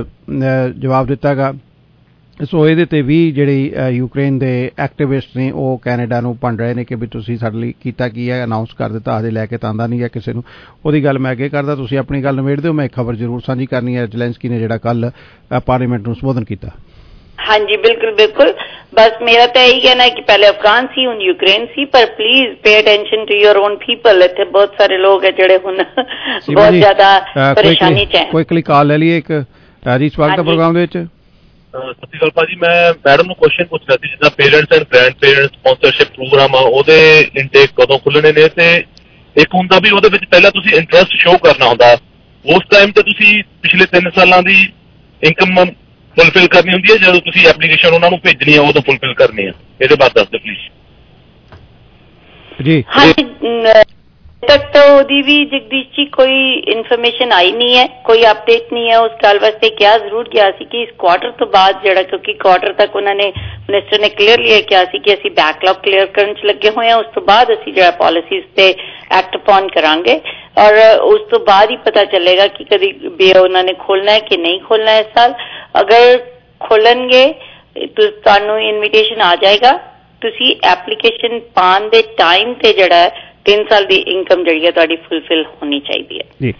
ਜਵਾਬ ਦਿੱਤਾ ਗਾ। ਸੋ ਇਹਦੇ ਤੇ ਵੀ ਜਿਹੜੀ ਯੂਕਰੇਨ ਦੇ ਐਕਟਿਵਿਸਟ ਨੇ ਉਹ ਕੈਨੇਡਾ ਨੂੰ ਭੰਡ ਰਹੇ ਨੇ ਕਿ ਵੀ ਤੁਸੀਂ ਸਾਡੇ ਲਈ ਕੀਤਾ ਕੀ ਹੈ, ਅਨਾਊਂਸ ਕਰ ਦਿੱਤਾ, ਹਜੇ ਲੈ ਕੇ ਤਾਂ ਆਉਂਦਾ ਨਹੀਂ ਹੈ ਕਿਸੇ ਨੂੰ। ਉਹਦੀ ਗੱਲ ਮੈਂ ਅੱਗੇ ਕਰਦਾ, ਤੁਸੀਂ ਆਪਣੀ ਗੱਲ ਨਿਬੇੜ ਦਿਓ। ਮੈਂ ਇੱਕ ਖਬਰ ਜ਼ਰੂਰ ਸਾਂਝੀ ਕਰਨੀ ਹੈ, ਜ਼ੈਲੈਂਸਕੀ ਨੇ ਜਿਹੜਾ ਕੱਲ ਪਾਰਲੀਮੈਂਟ ਨੂੰ ਸੰਬੋਧਨ ਕੀਤਾ। ਹਾਂਜੀ ਬਿਲਕੁਲ। ਬਸ ਮੇਰਾ ਤਾਂ ਇਹੀ ਕਹਿਣਾ ਹੈ ਕਿ ਪਹਿਲੇ ਅਫਗਾਨ ਸੀ, ਹੁਣ ਯੂਕਰੇਨ ਸੀ, ਪਰ please pay attention to your own people. ਇੱਥੇ ਬਹੁਤ ਸਾਰੇ ਲੋਕ ਹੈ ਜਿਹੜੇ ਹੁਣ ਬਹੁਤ ਜ਼ਿਆਦਾ ਪਰੇਸ਼ਾਨੀ ਚ ਹੈ। ਕੋਈ ਕਾਲ ਲੈ ਲਈਏ ਇੱਕ ਜੀ ਸਵਾਗਤ ਹੈ ਪ੍ਰੋਗਰਾਮ ਦੇ ਵਿੱਚ। ਸਤਿ ਸ਼੍ਰੀ ਅਕਾਲ ਭਾਜੀ, ਮੈਂ ਮੈਡਮ ਨੂੰ ਕੁਐਸਚਨ ਪੁੱਛਣਾ ਸੀ ਜਿੱਦਾਂ parents and grandparents sponsorship programme ਆ ਉਹਦੇ ਇਨਟੇਕ ਕਦੋਂ ਖੁੱਲਣੇ ਨੇ, ਤੇ ਇੱਕ ਹੁੰਦਾ ਵੀ ਉਹਦੇ ਵਿੱਚ ਪਹਿਲਾਂ ਤੁਸੀਂ ਇੰਟਰਸਟ ਸ਼ੋਅ ਕਰਨਾ ਹੁੰਦਾ, ਉਸ ਟਾਈਮ ਤੇ ਤੁਸੀਂ ਪਿਛਲੇ 3 ਸਾਲਾਂ ਦੀ ਇਨਕਮ ਫੁਲਫਿਲ ਕਰਨੀ ਹੁੰਦੀ ਹੈ, ਜਦੋਂ ਤੁਸੀਂ ਐਪਲੀਕੇਸ਼ਨ ਉਹਨਾਂ ਨੂੰ ਭੇਜਣੀ ਆ ਉਦੋਂ ਫੁਲਫਿਲ ਕਰਨੀ ਆ। ਇਹਦੇ ਬਾਰੇ ਦੱਸ ਦਿਓ ਪਲੀਜ਼। ਜੀ तक तो ओदी भी जगदीश जी कोई इन्फॉर्मेशन आई नहीं है, कोई अपडेट नहीं है। उस गल वास्ते क्या जरूर किया सी कि इस क्वार्टर तो बाद जड़ा, क्योंकि क्वार्टर तक उन्होंने मिनिस्टर ने क्लीयरली किया सी कि असी बैकलॉग क्लीयर करने च लगे हुए हैं, उस तो बाद असी जड़ा पॉलिसीज पे एक्ट अपॉन करांगे और उस तो बाद ही पता चलेगा कि कभी बे उन्होंने खोलना है कि नहीं खोलना है इस साल। अगर खोलणगे तो तुहानू इनविटेशन आ जाएगा, तुसी एप्लीकेशन पान दे टाइम ते जड़ा 3 साल की इनकम जी है फुलफिल होनी चाहिए जी।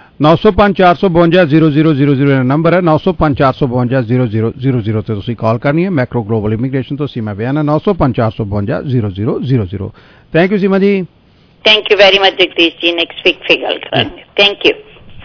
905-452-0000 नंबर है, 905-452-0000 ਤੇ ਤੁਸੀਂ ਕਾਲ ਕਰਨੀ ਹੈ। ਮੈਕਰੋ ਗਲੋਬਲ ਇਮੀਗ੍ਰੇਸ਼ਨ ਤੋਂ ਸੀਮਾ ਬਿਆਨਾ 905-452-0000। Thank you Seema ji. Thank you very much Jagdish ji. Next week ਫਿਰ ਗੱਲ ਕਰਾਂਗੇ। Thank you.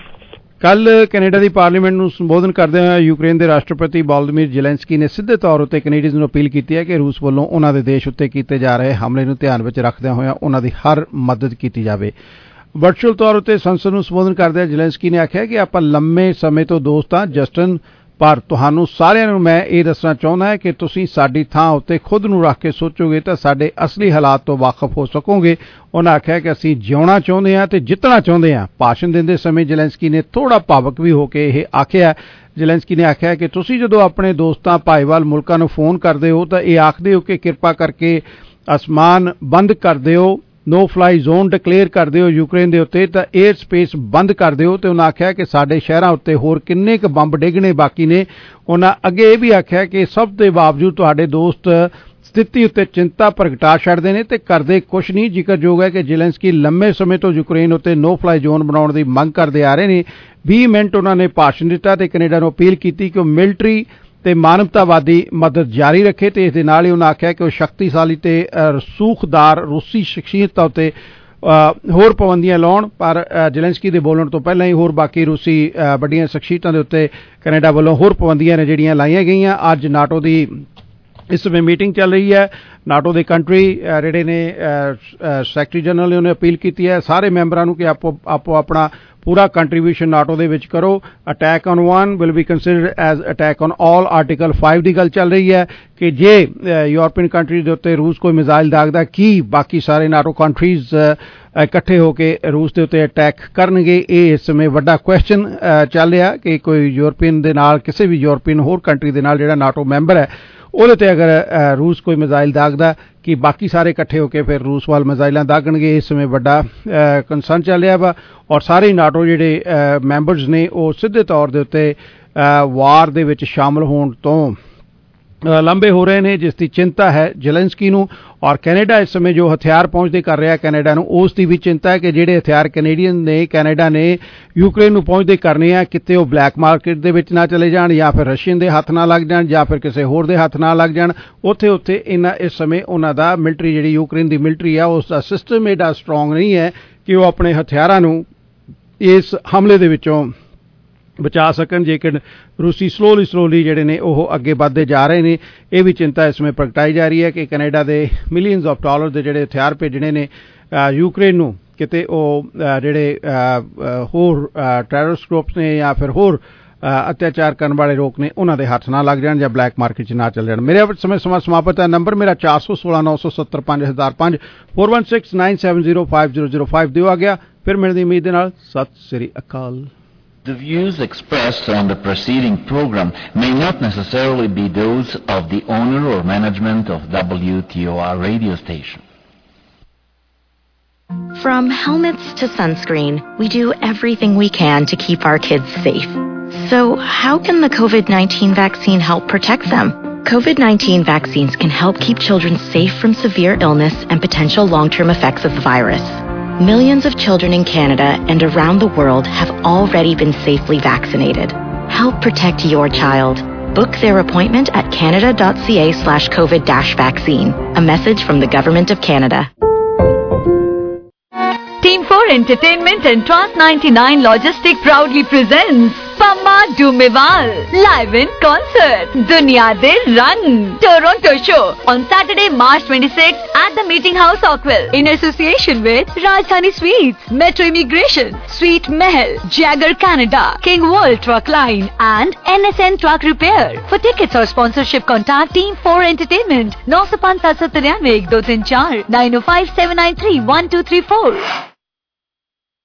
ਕੱਲ ਕੈਨੇਡਾ ਦੀ ਪਾਰਲੀਮੈਂਟ ਨੂੰ ਸੰਬੋਧਨ ਕਰਦੇ ਹੋਏ ਯੂਕਰੇਨ ਦੇ ਰਾਸ਼ਟਰਪਤੀ ਵੋਲੋਦੀਮੀਰ ਜ਼ੈਲੈਂਸਕੀ ਨੇ ਸਿੱਧੇ ਤੌਰ ਉੱਤੇ ਕੈਨੇਡੀਅਨਜ਼ ਨੂੰ ਅਪੀਲ ਕੀਤੀ ਹੈ ਕਿ ਰੂਸ ਵੱਲੋਂ ਉਹਨਾਂ ਦੇ ਦੇਸ਼ ਉੱਤੇ ਕੀਤੇ ਜਾ ਰਹੇ ਹਮਲੇ ਨੂੰ ਧਿਆਨ ਵਿੱਚ ਰੱਖਦਿਆਂ ਹੋਇਆਂ ਉਹਨਾਂ ਦੀ ਹਰ ਮਦਦ ਕੀਤੀ ਜਾਵੇ। ਵਰਚੁਅਲ ਤੌਰ ਉੱਤੇ ਸੰਸਦ ਨੂੰ ਸੰਬੋਧਨ ਕਰਦਿਆਂ ਜ਼ੈਲੈਂਸਕੀ ਨੇ ਆਖਿਆ ਕਿ ਆਪਾਂ ਲੰਮੇ ਸਮੇਂ ਤੋਂ ਦੋਸਤ ਹਾਂ ਜਸਟਨ, ਪਰ ਤੁਹਾਨੂੰ ਸਾਰਿਆਂ ਨੂੰ ਮੈਂ ਇਹ ਦੱਸਣਾ ਚਾਹੁੰਦਾ ਹਾਂ ਕਿ ਤੁਸੀਂ ਸਾਡੀ ਥਾਂ ਉੱਤੇ ਖੁਦ ਨੂੰ ਰੱਖ ਕੇ ਸੋਚੋਗੇ ਤਾਂ ਸਾਡੇ ਅਸਲੀ ਹਾਲਾਤ ਤੋਂ ਵਾਕਿਫ ਹੋ ਸਕੋਗੇ। ਉਹਨਾਂ ਆਖਿਆ ਕਿ ਅਸੀਂ ਜਿਉਣਾ ਚਾਹੁੰਦੇ ਹਾਂ ਤੇ ਜਿੱਤਣਾ ਚਾਹੁੰਦੇ ਹਾਂ। ਭਾਸ਼ਣ ਦਿੰਦੇ ਸਮੇਂ ਜ਼ੈਲੈਂਸਕੀ ਨੇ ਥੋੜਾ ਭਾਵਕ ਵੀ ਹੋ ਕੇ ਇਹ ਆਖਿਆ। ਜ਼ੈਲੈਂਸਕੀ ਨੇ ਆਖਿਆ ਕਿ ਤੁਸੀਂ ਜਦੋਂ ਆਪਣੇ ਦੋਸਤਾਂ ਭਾਈਵਾਲ ਮੁਲਕਾਂ ਨੂੰ ਫੋਨ ਕਰਦੇ ਹੋ ਤਾਂ ਇਹ ਆਖਦੇ ਹੋ ਕਿ ਕਿਰਪਾ ਕਰਕੇ ਅਸਮਾਨ ਬੰਦ ਕਰ ਦਿਓ, ਨੋ ਫਲਾਈ ਜ਼ੋਨ ਡਿਕਲੇਅਰ ਕਰ ਦਿਓ ਯੂਕਰੇਨ ਦੇ ਉੱਤੇ, ਤਾਂ 에ਅਰ ਸਪੇਸ ਬੰਦ ਕਰ ਦਿਓ। ਤੇ ਉਹਨਾਂ ਆਖਿਆ ਕਿ ਸਾਡੇ ਸ਼ਹਿਰਾਂ ਉੱਤੇ ਹੋਰ ਕਿੰਨੇ ਕੁ ਬੰਬ ਡਿੱਗਣੇ ਬਾਕੀ ਨੇ। ਉਹਨਾਂ ਅੱਗੇ ਇਹ ਵੀ ਆਖਿਆ ਕਿ ਸਭ ਦੇ ਬਾਵਜੂਦ ਤੁਹਾਡੇ ਦੋਸਤ ਸਥਿਤੀ ਉੱਤੇ ਚਿੰਤਾ ਪ੍ਰਗਟਾ ਛੱਡਦੇ ਨੇ ਤੇ ਕਰਦੇ ਕੁਛ ਨਹੀਂ। ਜ਼ਿਕਰਯੋਗ ਹੈ ਕਿ ਜ਼ੈਲੈਂਸਕੀ ਲੰਮੇ ਸਮੇਂ ਤੋਂ ਯੂਕਰੇਨ ਉੱਤੇ ਨੋ ਫਲਾਈ ਜ਼ੋਨ ਬਣਾਉਣ ਦੀ ਮੰਗ ਕਰਦੇ ਆ ਰਹੇ ਨੇ। 20 ਮਿੰਟ ਉਹਨਾਂ ਨੇ ਭਾਸ਼ਣ ਦਿੱਤਾ ਤੇ ਕੈਨੇਡਾ ਨੂੰ ਅਪੀਲ ਕੀਤੀ ਕਿ ਉਹ ਮਿਲਟਰੀ ਤੇ ਮਾਨਵਤਾਵਾਦੀ ਮਦਦ ਜਾਰੀ ਰੱਖੇ ਤੇ ਇਸ ਦੇ ਨਾਲ ਹੀ ਉਹਨਾਂ ਆਖਿਆ ਕਿ ਉਹ ਸ਼ਕਤੀਸ਼ਾਲੀ ਤੇ ਰਸੂਖਦਾਰ ਰੂਸੀ ਸ਼ਖਸੀਅਤਾਂ ਉੱਤੇ ਹੋਰ ਪਾਬੰਦੀਆਂ ਲਾਉਣ। ਪਰ ਜ਼ੈਲੈਂਸਕੀ ਦੇ ਬੋਲਣ ਤੋਂ ਪਹਿਲਾਂ ਹੀ ਹੋਰ ਬਾਕੀ ਰੂਸੀ ਵੱਡੀਆਂ ਸ਼ਖਸੀਅਤਾਂ ਦੇ ਉੱਤੇ ਕੈਨੇਡਾ ਵੱਲੋਂ ਹੋਰ ਪਾਬੰਦੀਆਂ ਨੇ ਜਿਹੜੀਆਂ ਲਾਈਆਂ ਗਈਆਂ। ਅੱਜ ਨਾਟੋ ਦੀ ਇਸ ਸਮੇਂ ਮੀਟਿੰਗ ਚੱਲ ਰਹੀ ਹੈ। ਨਾਟੋ ਦੇ ਕੰਟਰੀ ਜਿਹੜੇ ਨੇ ਸੈਕਟਰੀ ਜਨਰਲ ਨੇ ਉਹਨੇ ਅਪੀਲ ਕੀਤੀ ਹੈ ਸਾਰੇ ਮੈਂਬਰਾਂ ਨੂੰ ਕਿ ਆਪੋ ਆਪਣਾ ਪੂਰਾ ਕੰਟਰੀਬਿਊਸ਼ਨ ਨਾਟੋ ਦੇ ਵਿੱਚ ਕਰੋ। Attack on one will be considered as attack on all. Article 5 ਦੀ ਗੱਲ ਚੱਲ ਰਹੀ ਹੈ ਕਿ ਜੇ ਯੂਰਪੀਅਨ ਕੰਟਰੀ ਦੇ ਉੱਤੇ ਰੂਸ ਕੋਈ ਮਿਜ਼ਾਈਲ ਦਾਗਦਾ ਕੀ ਬਾਕੀ ਸਾਰੇ ਨਾਟੋ ਕੰਟਰੀਜ਼ ਇਕੱਠੇ ਹੋ ਕੇ ਰੂਸ ਦੇ ਉੱਤੇ ਅਟੈਕ ਕਰਨਗੇ। ਇਹ ਇਸ ਸਮੇਂ ਵੱਡਾ ਕੁਐਸਚਨ ਚੱਲ ਰਿਹਾ ਕਿ ਕੋਈ ਯੂਰਪੀਅਨ ਦੇ ਨਾਲ ਕਿਸੇ ਵੀ ਯੂਰਪੀਅਨ ਹੋਰ ਕੰਟਰੀ ਦੇ ਨਾਲ ਜਿਹੜਾ ਨਾਟੋ ਮੈਂਬਰ ਹੈ ਉਹਦੇ ਤੇ ਅਗਰ ਰੂਸ ਕੋਈ ਮਿਜ਼ਾਈਲ ਦਾਗਦਾ ਕਿ ਬਾਕੀ ਸਾਰੇ ਇਕੱਠੇ ਹੋ ਕੇ ਫਿਰ ਰੂਸ ਵੱਲ ਮਿਜ਼ਾਈਲਾਂ ਦਾਗਣਗੇ। ਇਸ ਸਮੇਂ ਵੱਡਾ ਕੰਸਰਨ ਚੱਲ ਰਿਹਾ ਵਾ ਔਰ ਸਾਰੇ ਨਾਟੋ ਜਿਹੜੇ ਮੈਂਬਰਸ ਨੇ ਉਹ ਸਿੱਧੇ ਤੌਰ ਦੇ ਉੱਤੇ ਵਾਰ ਦੇ ਵਿੱਚ ਸ਼ਾਮਲ ਹੋਣ ਤੋਂ ਲੰਬੇ ਹੋ ਰਹੇ ਨੇ, ਜਿਸ ਦੀ ਚਿੰਤਾ ਹੈ ਜ਼ੈਲੈਂਸਕੀ ਨੂੰ। ਔਰ ਕੈਨੇਡਾ ਇਸ ਸਮੇਂ ਜੋ ਹਥਿਆਰ ਪਹੁੰਚਦੇ ਕਰ ਰਿਹਾ ਕੈਨੇਡਾ ਨੂੰ, ਉਸ ਦੀ ਵੀ ਚਿੰਤਾ ਹੈ ਕਿ ਜਿਹੜੇ ਹਥਿਆਰ ਕੈਨੇਡੀਅਨ ਨੇ ਕੈਨੇਡਾ ਨੇ ਯੂਕਰੇਨ ਨੂੰ ਪਹੁੰਚਦੇ ਕਰਨੇ ਆ ਕਿਤੇ ਉਹ ਬਲੈਕ ਮਾਰਕੀਟ ਦੇ ਵਿੱਚ ਨਾ ਚਲੇ ਜਾਣ ਜਾਂ ਫਿਰ ਰਸ਼ੀਅਨ ਦੇ ਹੱਥ ਨਾ ਲੱਗ ਜਾਣ ਜਾਂ ਫਿਰ ਕਿਸੇ ਹੋਰ ਦੇ ਹੱਥ ਨਾ ਲੱਗ ਜਾਣ। ਉੱਥੇ ਇਸ ਸਮੇਂ ਉਹਨਾਂ ਦਾ ਮਿਲਟਰੀ ਜਿਹੜੀ ਯੂਕਰੇਨ ਦੀ ਮਿਲਟਰੀ ਆ ਉਸ ਦਾ ਸਿਸਟਮ ਐਡਾ ਸਟਰੋਂਗ ਨਹੀਂ ਹੈ ਕਿ ਉਹ ਆਪਣੇ ਹਥਿਆਰਾਂ ਨੂੰ ਇਸ ਹਮਲੇ ਦੇ ਵਿੱਚੋਂ ਬਚਾ ਸਕਣ। ਜੇਕਰ ਰੂਸੀ ਸਲੋਲੀ ਜਿਹੜੇ ਨੇ ਉਹ ਅੱਗੇ ਵੱਧਦੇ ਜਾ ਰਹੇ ਨੇ। ਇਹ ਵੀ ਚਿੰਤਾ ਇਸ ਸਮੇਂ ਪ੍ਰਗਟਾਈ ਜਾ ਰਹੀ ਹੈ ਕਿ ਕੈਨੇਡਾ ਦੇ ਮਿਲੀਅਨਸ ਆਫ ਡਾਲਰ ਦੇ ਜਿਹੜੇ ਹਥਿਆਰ ਭੇਜਣੇ ਨੇ ਯੂਕਰੇਨ ਨੂੰ ਕਿਤੇ ਉਹ ਜਿਹੜੇ ਹੋਰ ਟੈਰਰਿਸਟ ਗਰੁੱਪਸ ਨੇ ਜਾਂ ਫਿਰ ਹੋਰ ਅਤਿਆਚਾਰ ਕਰਨ ਵਾਲੇ ਲੋਕ ਨੇ ਉਹਨਾਂ ਦੇ ਹੱਥ ਨਾ ਲੱਗ ਜਾਣ ਜਾਂ ਬਲੈਕ ਮਾਰਕੀਟ 'ਚ ਨਾ ਚੱਲ ਜਾਣ। ਮੇਰੇ ਸਮੇਂ ਸਮਾਂ ਸਮਾਪਤ ਹੈ। ਨੰਬਰ ਮੇਰਾ 416 970 5005 4169705005 ਦਿਓ ਆ ਗਿਆ। ਫਿਰ ਮਿਲਣ ਦੀ ਉਮੀਦ ਦੇ ਨਾਲ Sat Sri Akal. The views expressed on the preceding program may not necessarily be those of the owner or management of WTOR radio station. From helmets to sunscreen, we do everything we can to keep our kids safe. So, how can the COVID-19 vaccine help protect them? COVID-19 vaccines can help keep children safe from severe illness and potential long-term effects of the virus. Millions of children in Canada and around the world have already been safely vaccinated. Help protect your child. Book their appointment at canada.ca/COVID-vaccine. A message from the Government of Canada. Team 4 Entertainment and Trans 99 Logistic proudly presents Pamma Dumewal live in concert Duniya De Rang Toronto show on Saturday, March 26th at the Meeting House, Oakville, in association with Rajdhani Sweets, Metro Immigration, Sweet Mahal, Jagger Canada, King World Truck Line and NSN Truck Repair. For tickets or sponsorship, contact Team 4 Entertainment 957931234 905 793 1234.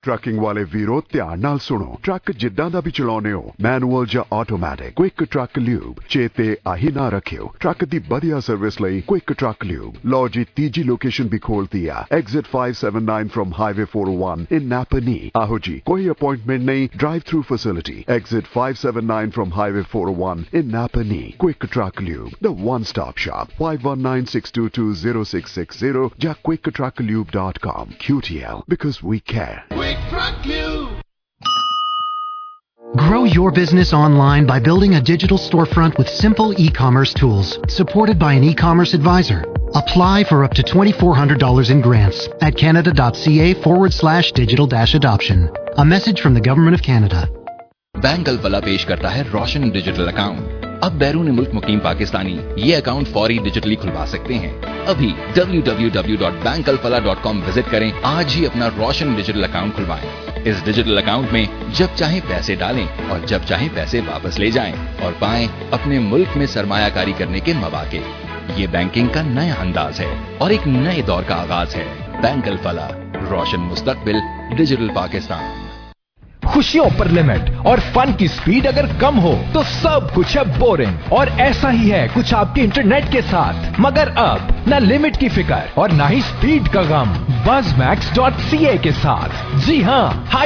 Trucking वाले वीरो ध्यान नाल सुनो। Truck जिद्दां दा भी चलाउने हो, manual या ऑटोमैटिक, क्विक ट्रक ल्यूब चेते आही ना रखियो। ट्रक दी बढ़िया सर्विस लई क्विक ट्रक ल्यूब। लो जी तीजी लोकेशन भी खोलती है, exit 579 from highway 401 in Napanee. आहो जी, कोई अपॉइंटमेंट नहीं, drive through facility, exit 579 from highway 401 in Napanee. Quick Truck Lube, the one-stop shop. 519-622-0660 या quicktrucklube.com. QTL, because we care. Quick Truck Lube. Grow your business online by building a digital storefront with simple e-commerce tools, supported by an e-commerce advisor. Apply for up to $2,400 in grants at canada.ca/digital-adoption. A message from the Government of Canada. Bank Alfalah पेश करता है रोशन digital account. अब बैरून मुल्क मुकीम पाकिस्तानी ये account फौरी digitally खुलवा सकते हैं। अभी www.bankalfala.com विजिट करें, आज ही अपना रोशन डिजिटल अकाउंट खुलवाएं। इस डिजिटल अकाउंट में जब चाहे पैसे डालें और जब चाहे पैसे वापस ले जाएं और पाएं अपने मुल्क में सरमायाकारी करने के मौके। ये बैंकिंग का नया अंदाज है और एक नए दौर का आगाज है। बैंक अलफला, रोशन मुस्तकबिल, डिजिटल पाकिस्तान। खुशियों पर लिमिट और फन की स्पीड अगर कम हो तो सब कुछ है बोरिंग, और ऐसा ही है कुछ आपके इंटरनेट के साथ। मगर अब न लिमिट की फिक्र और न ही स्पीड का गम buzzmax.ca के साथ। जी हाँ,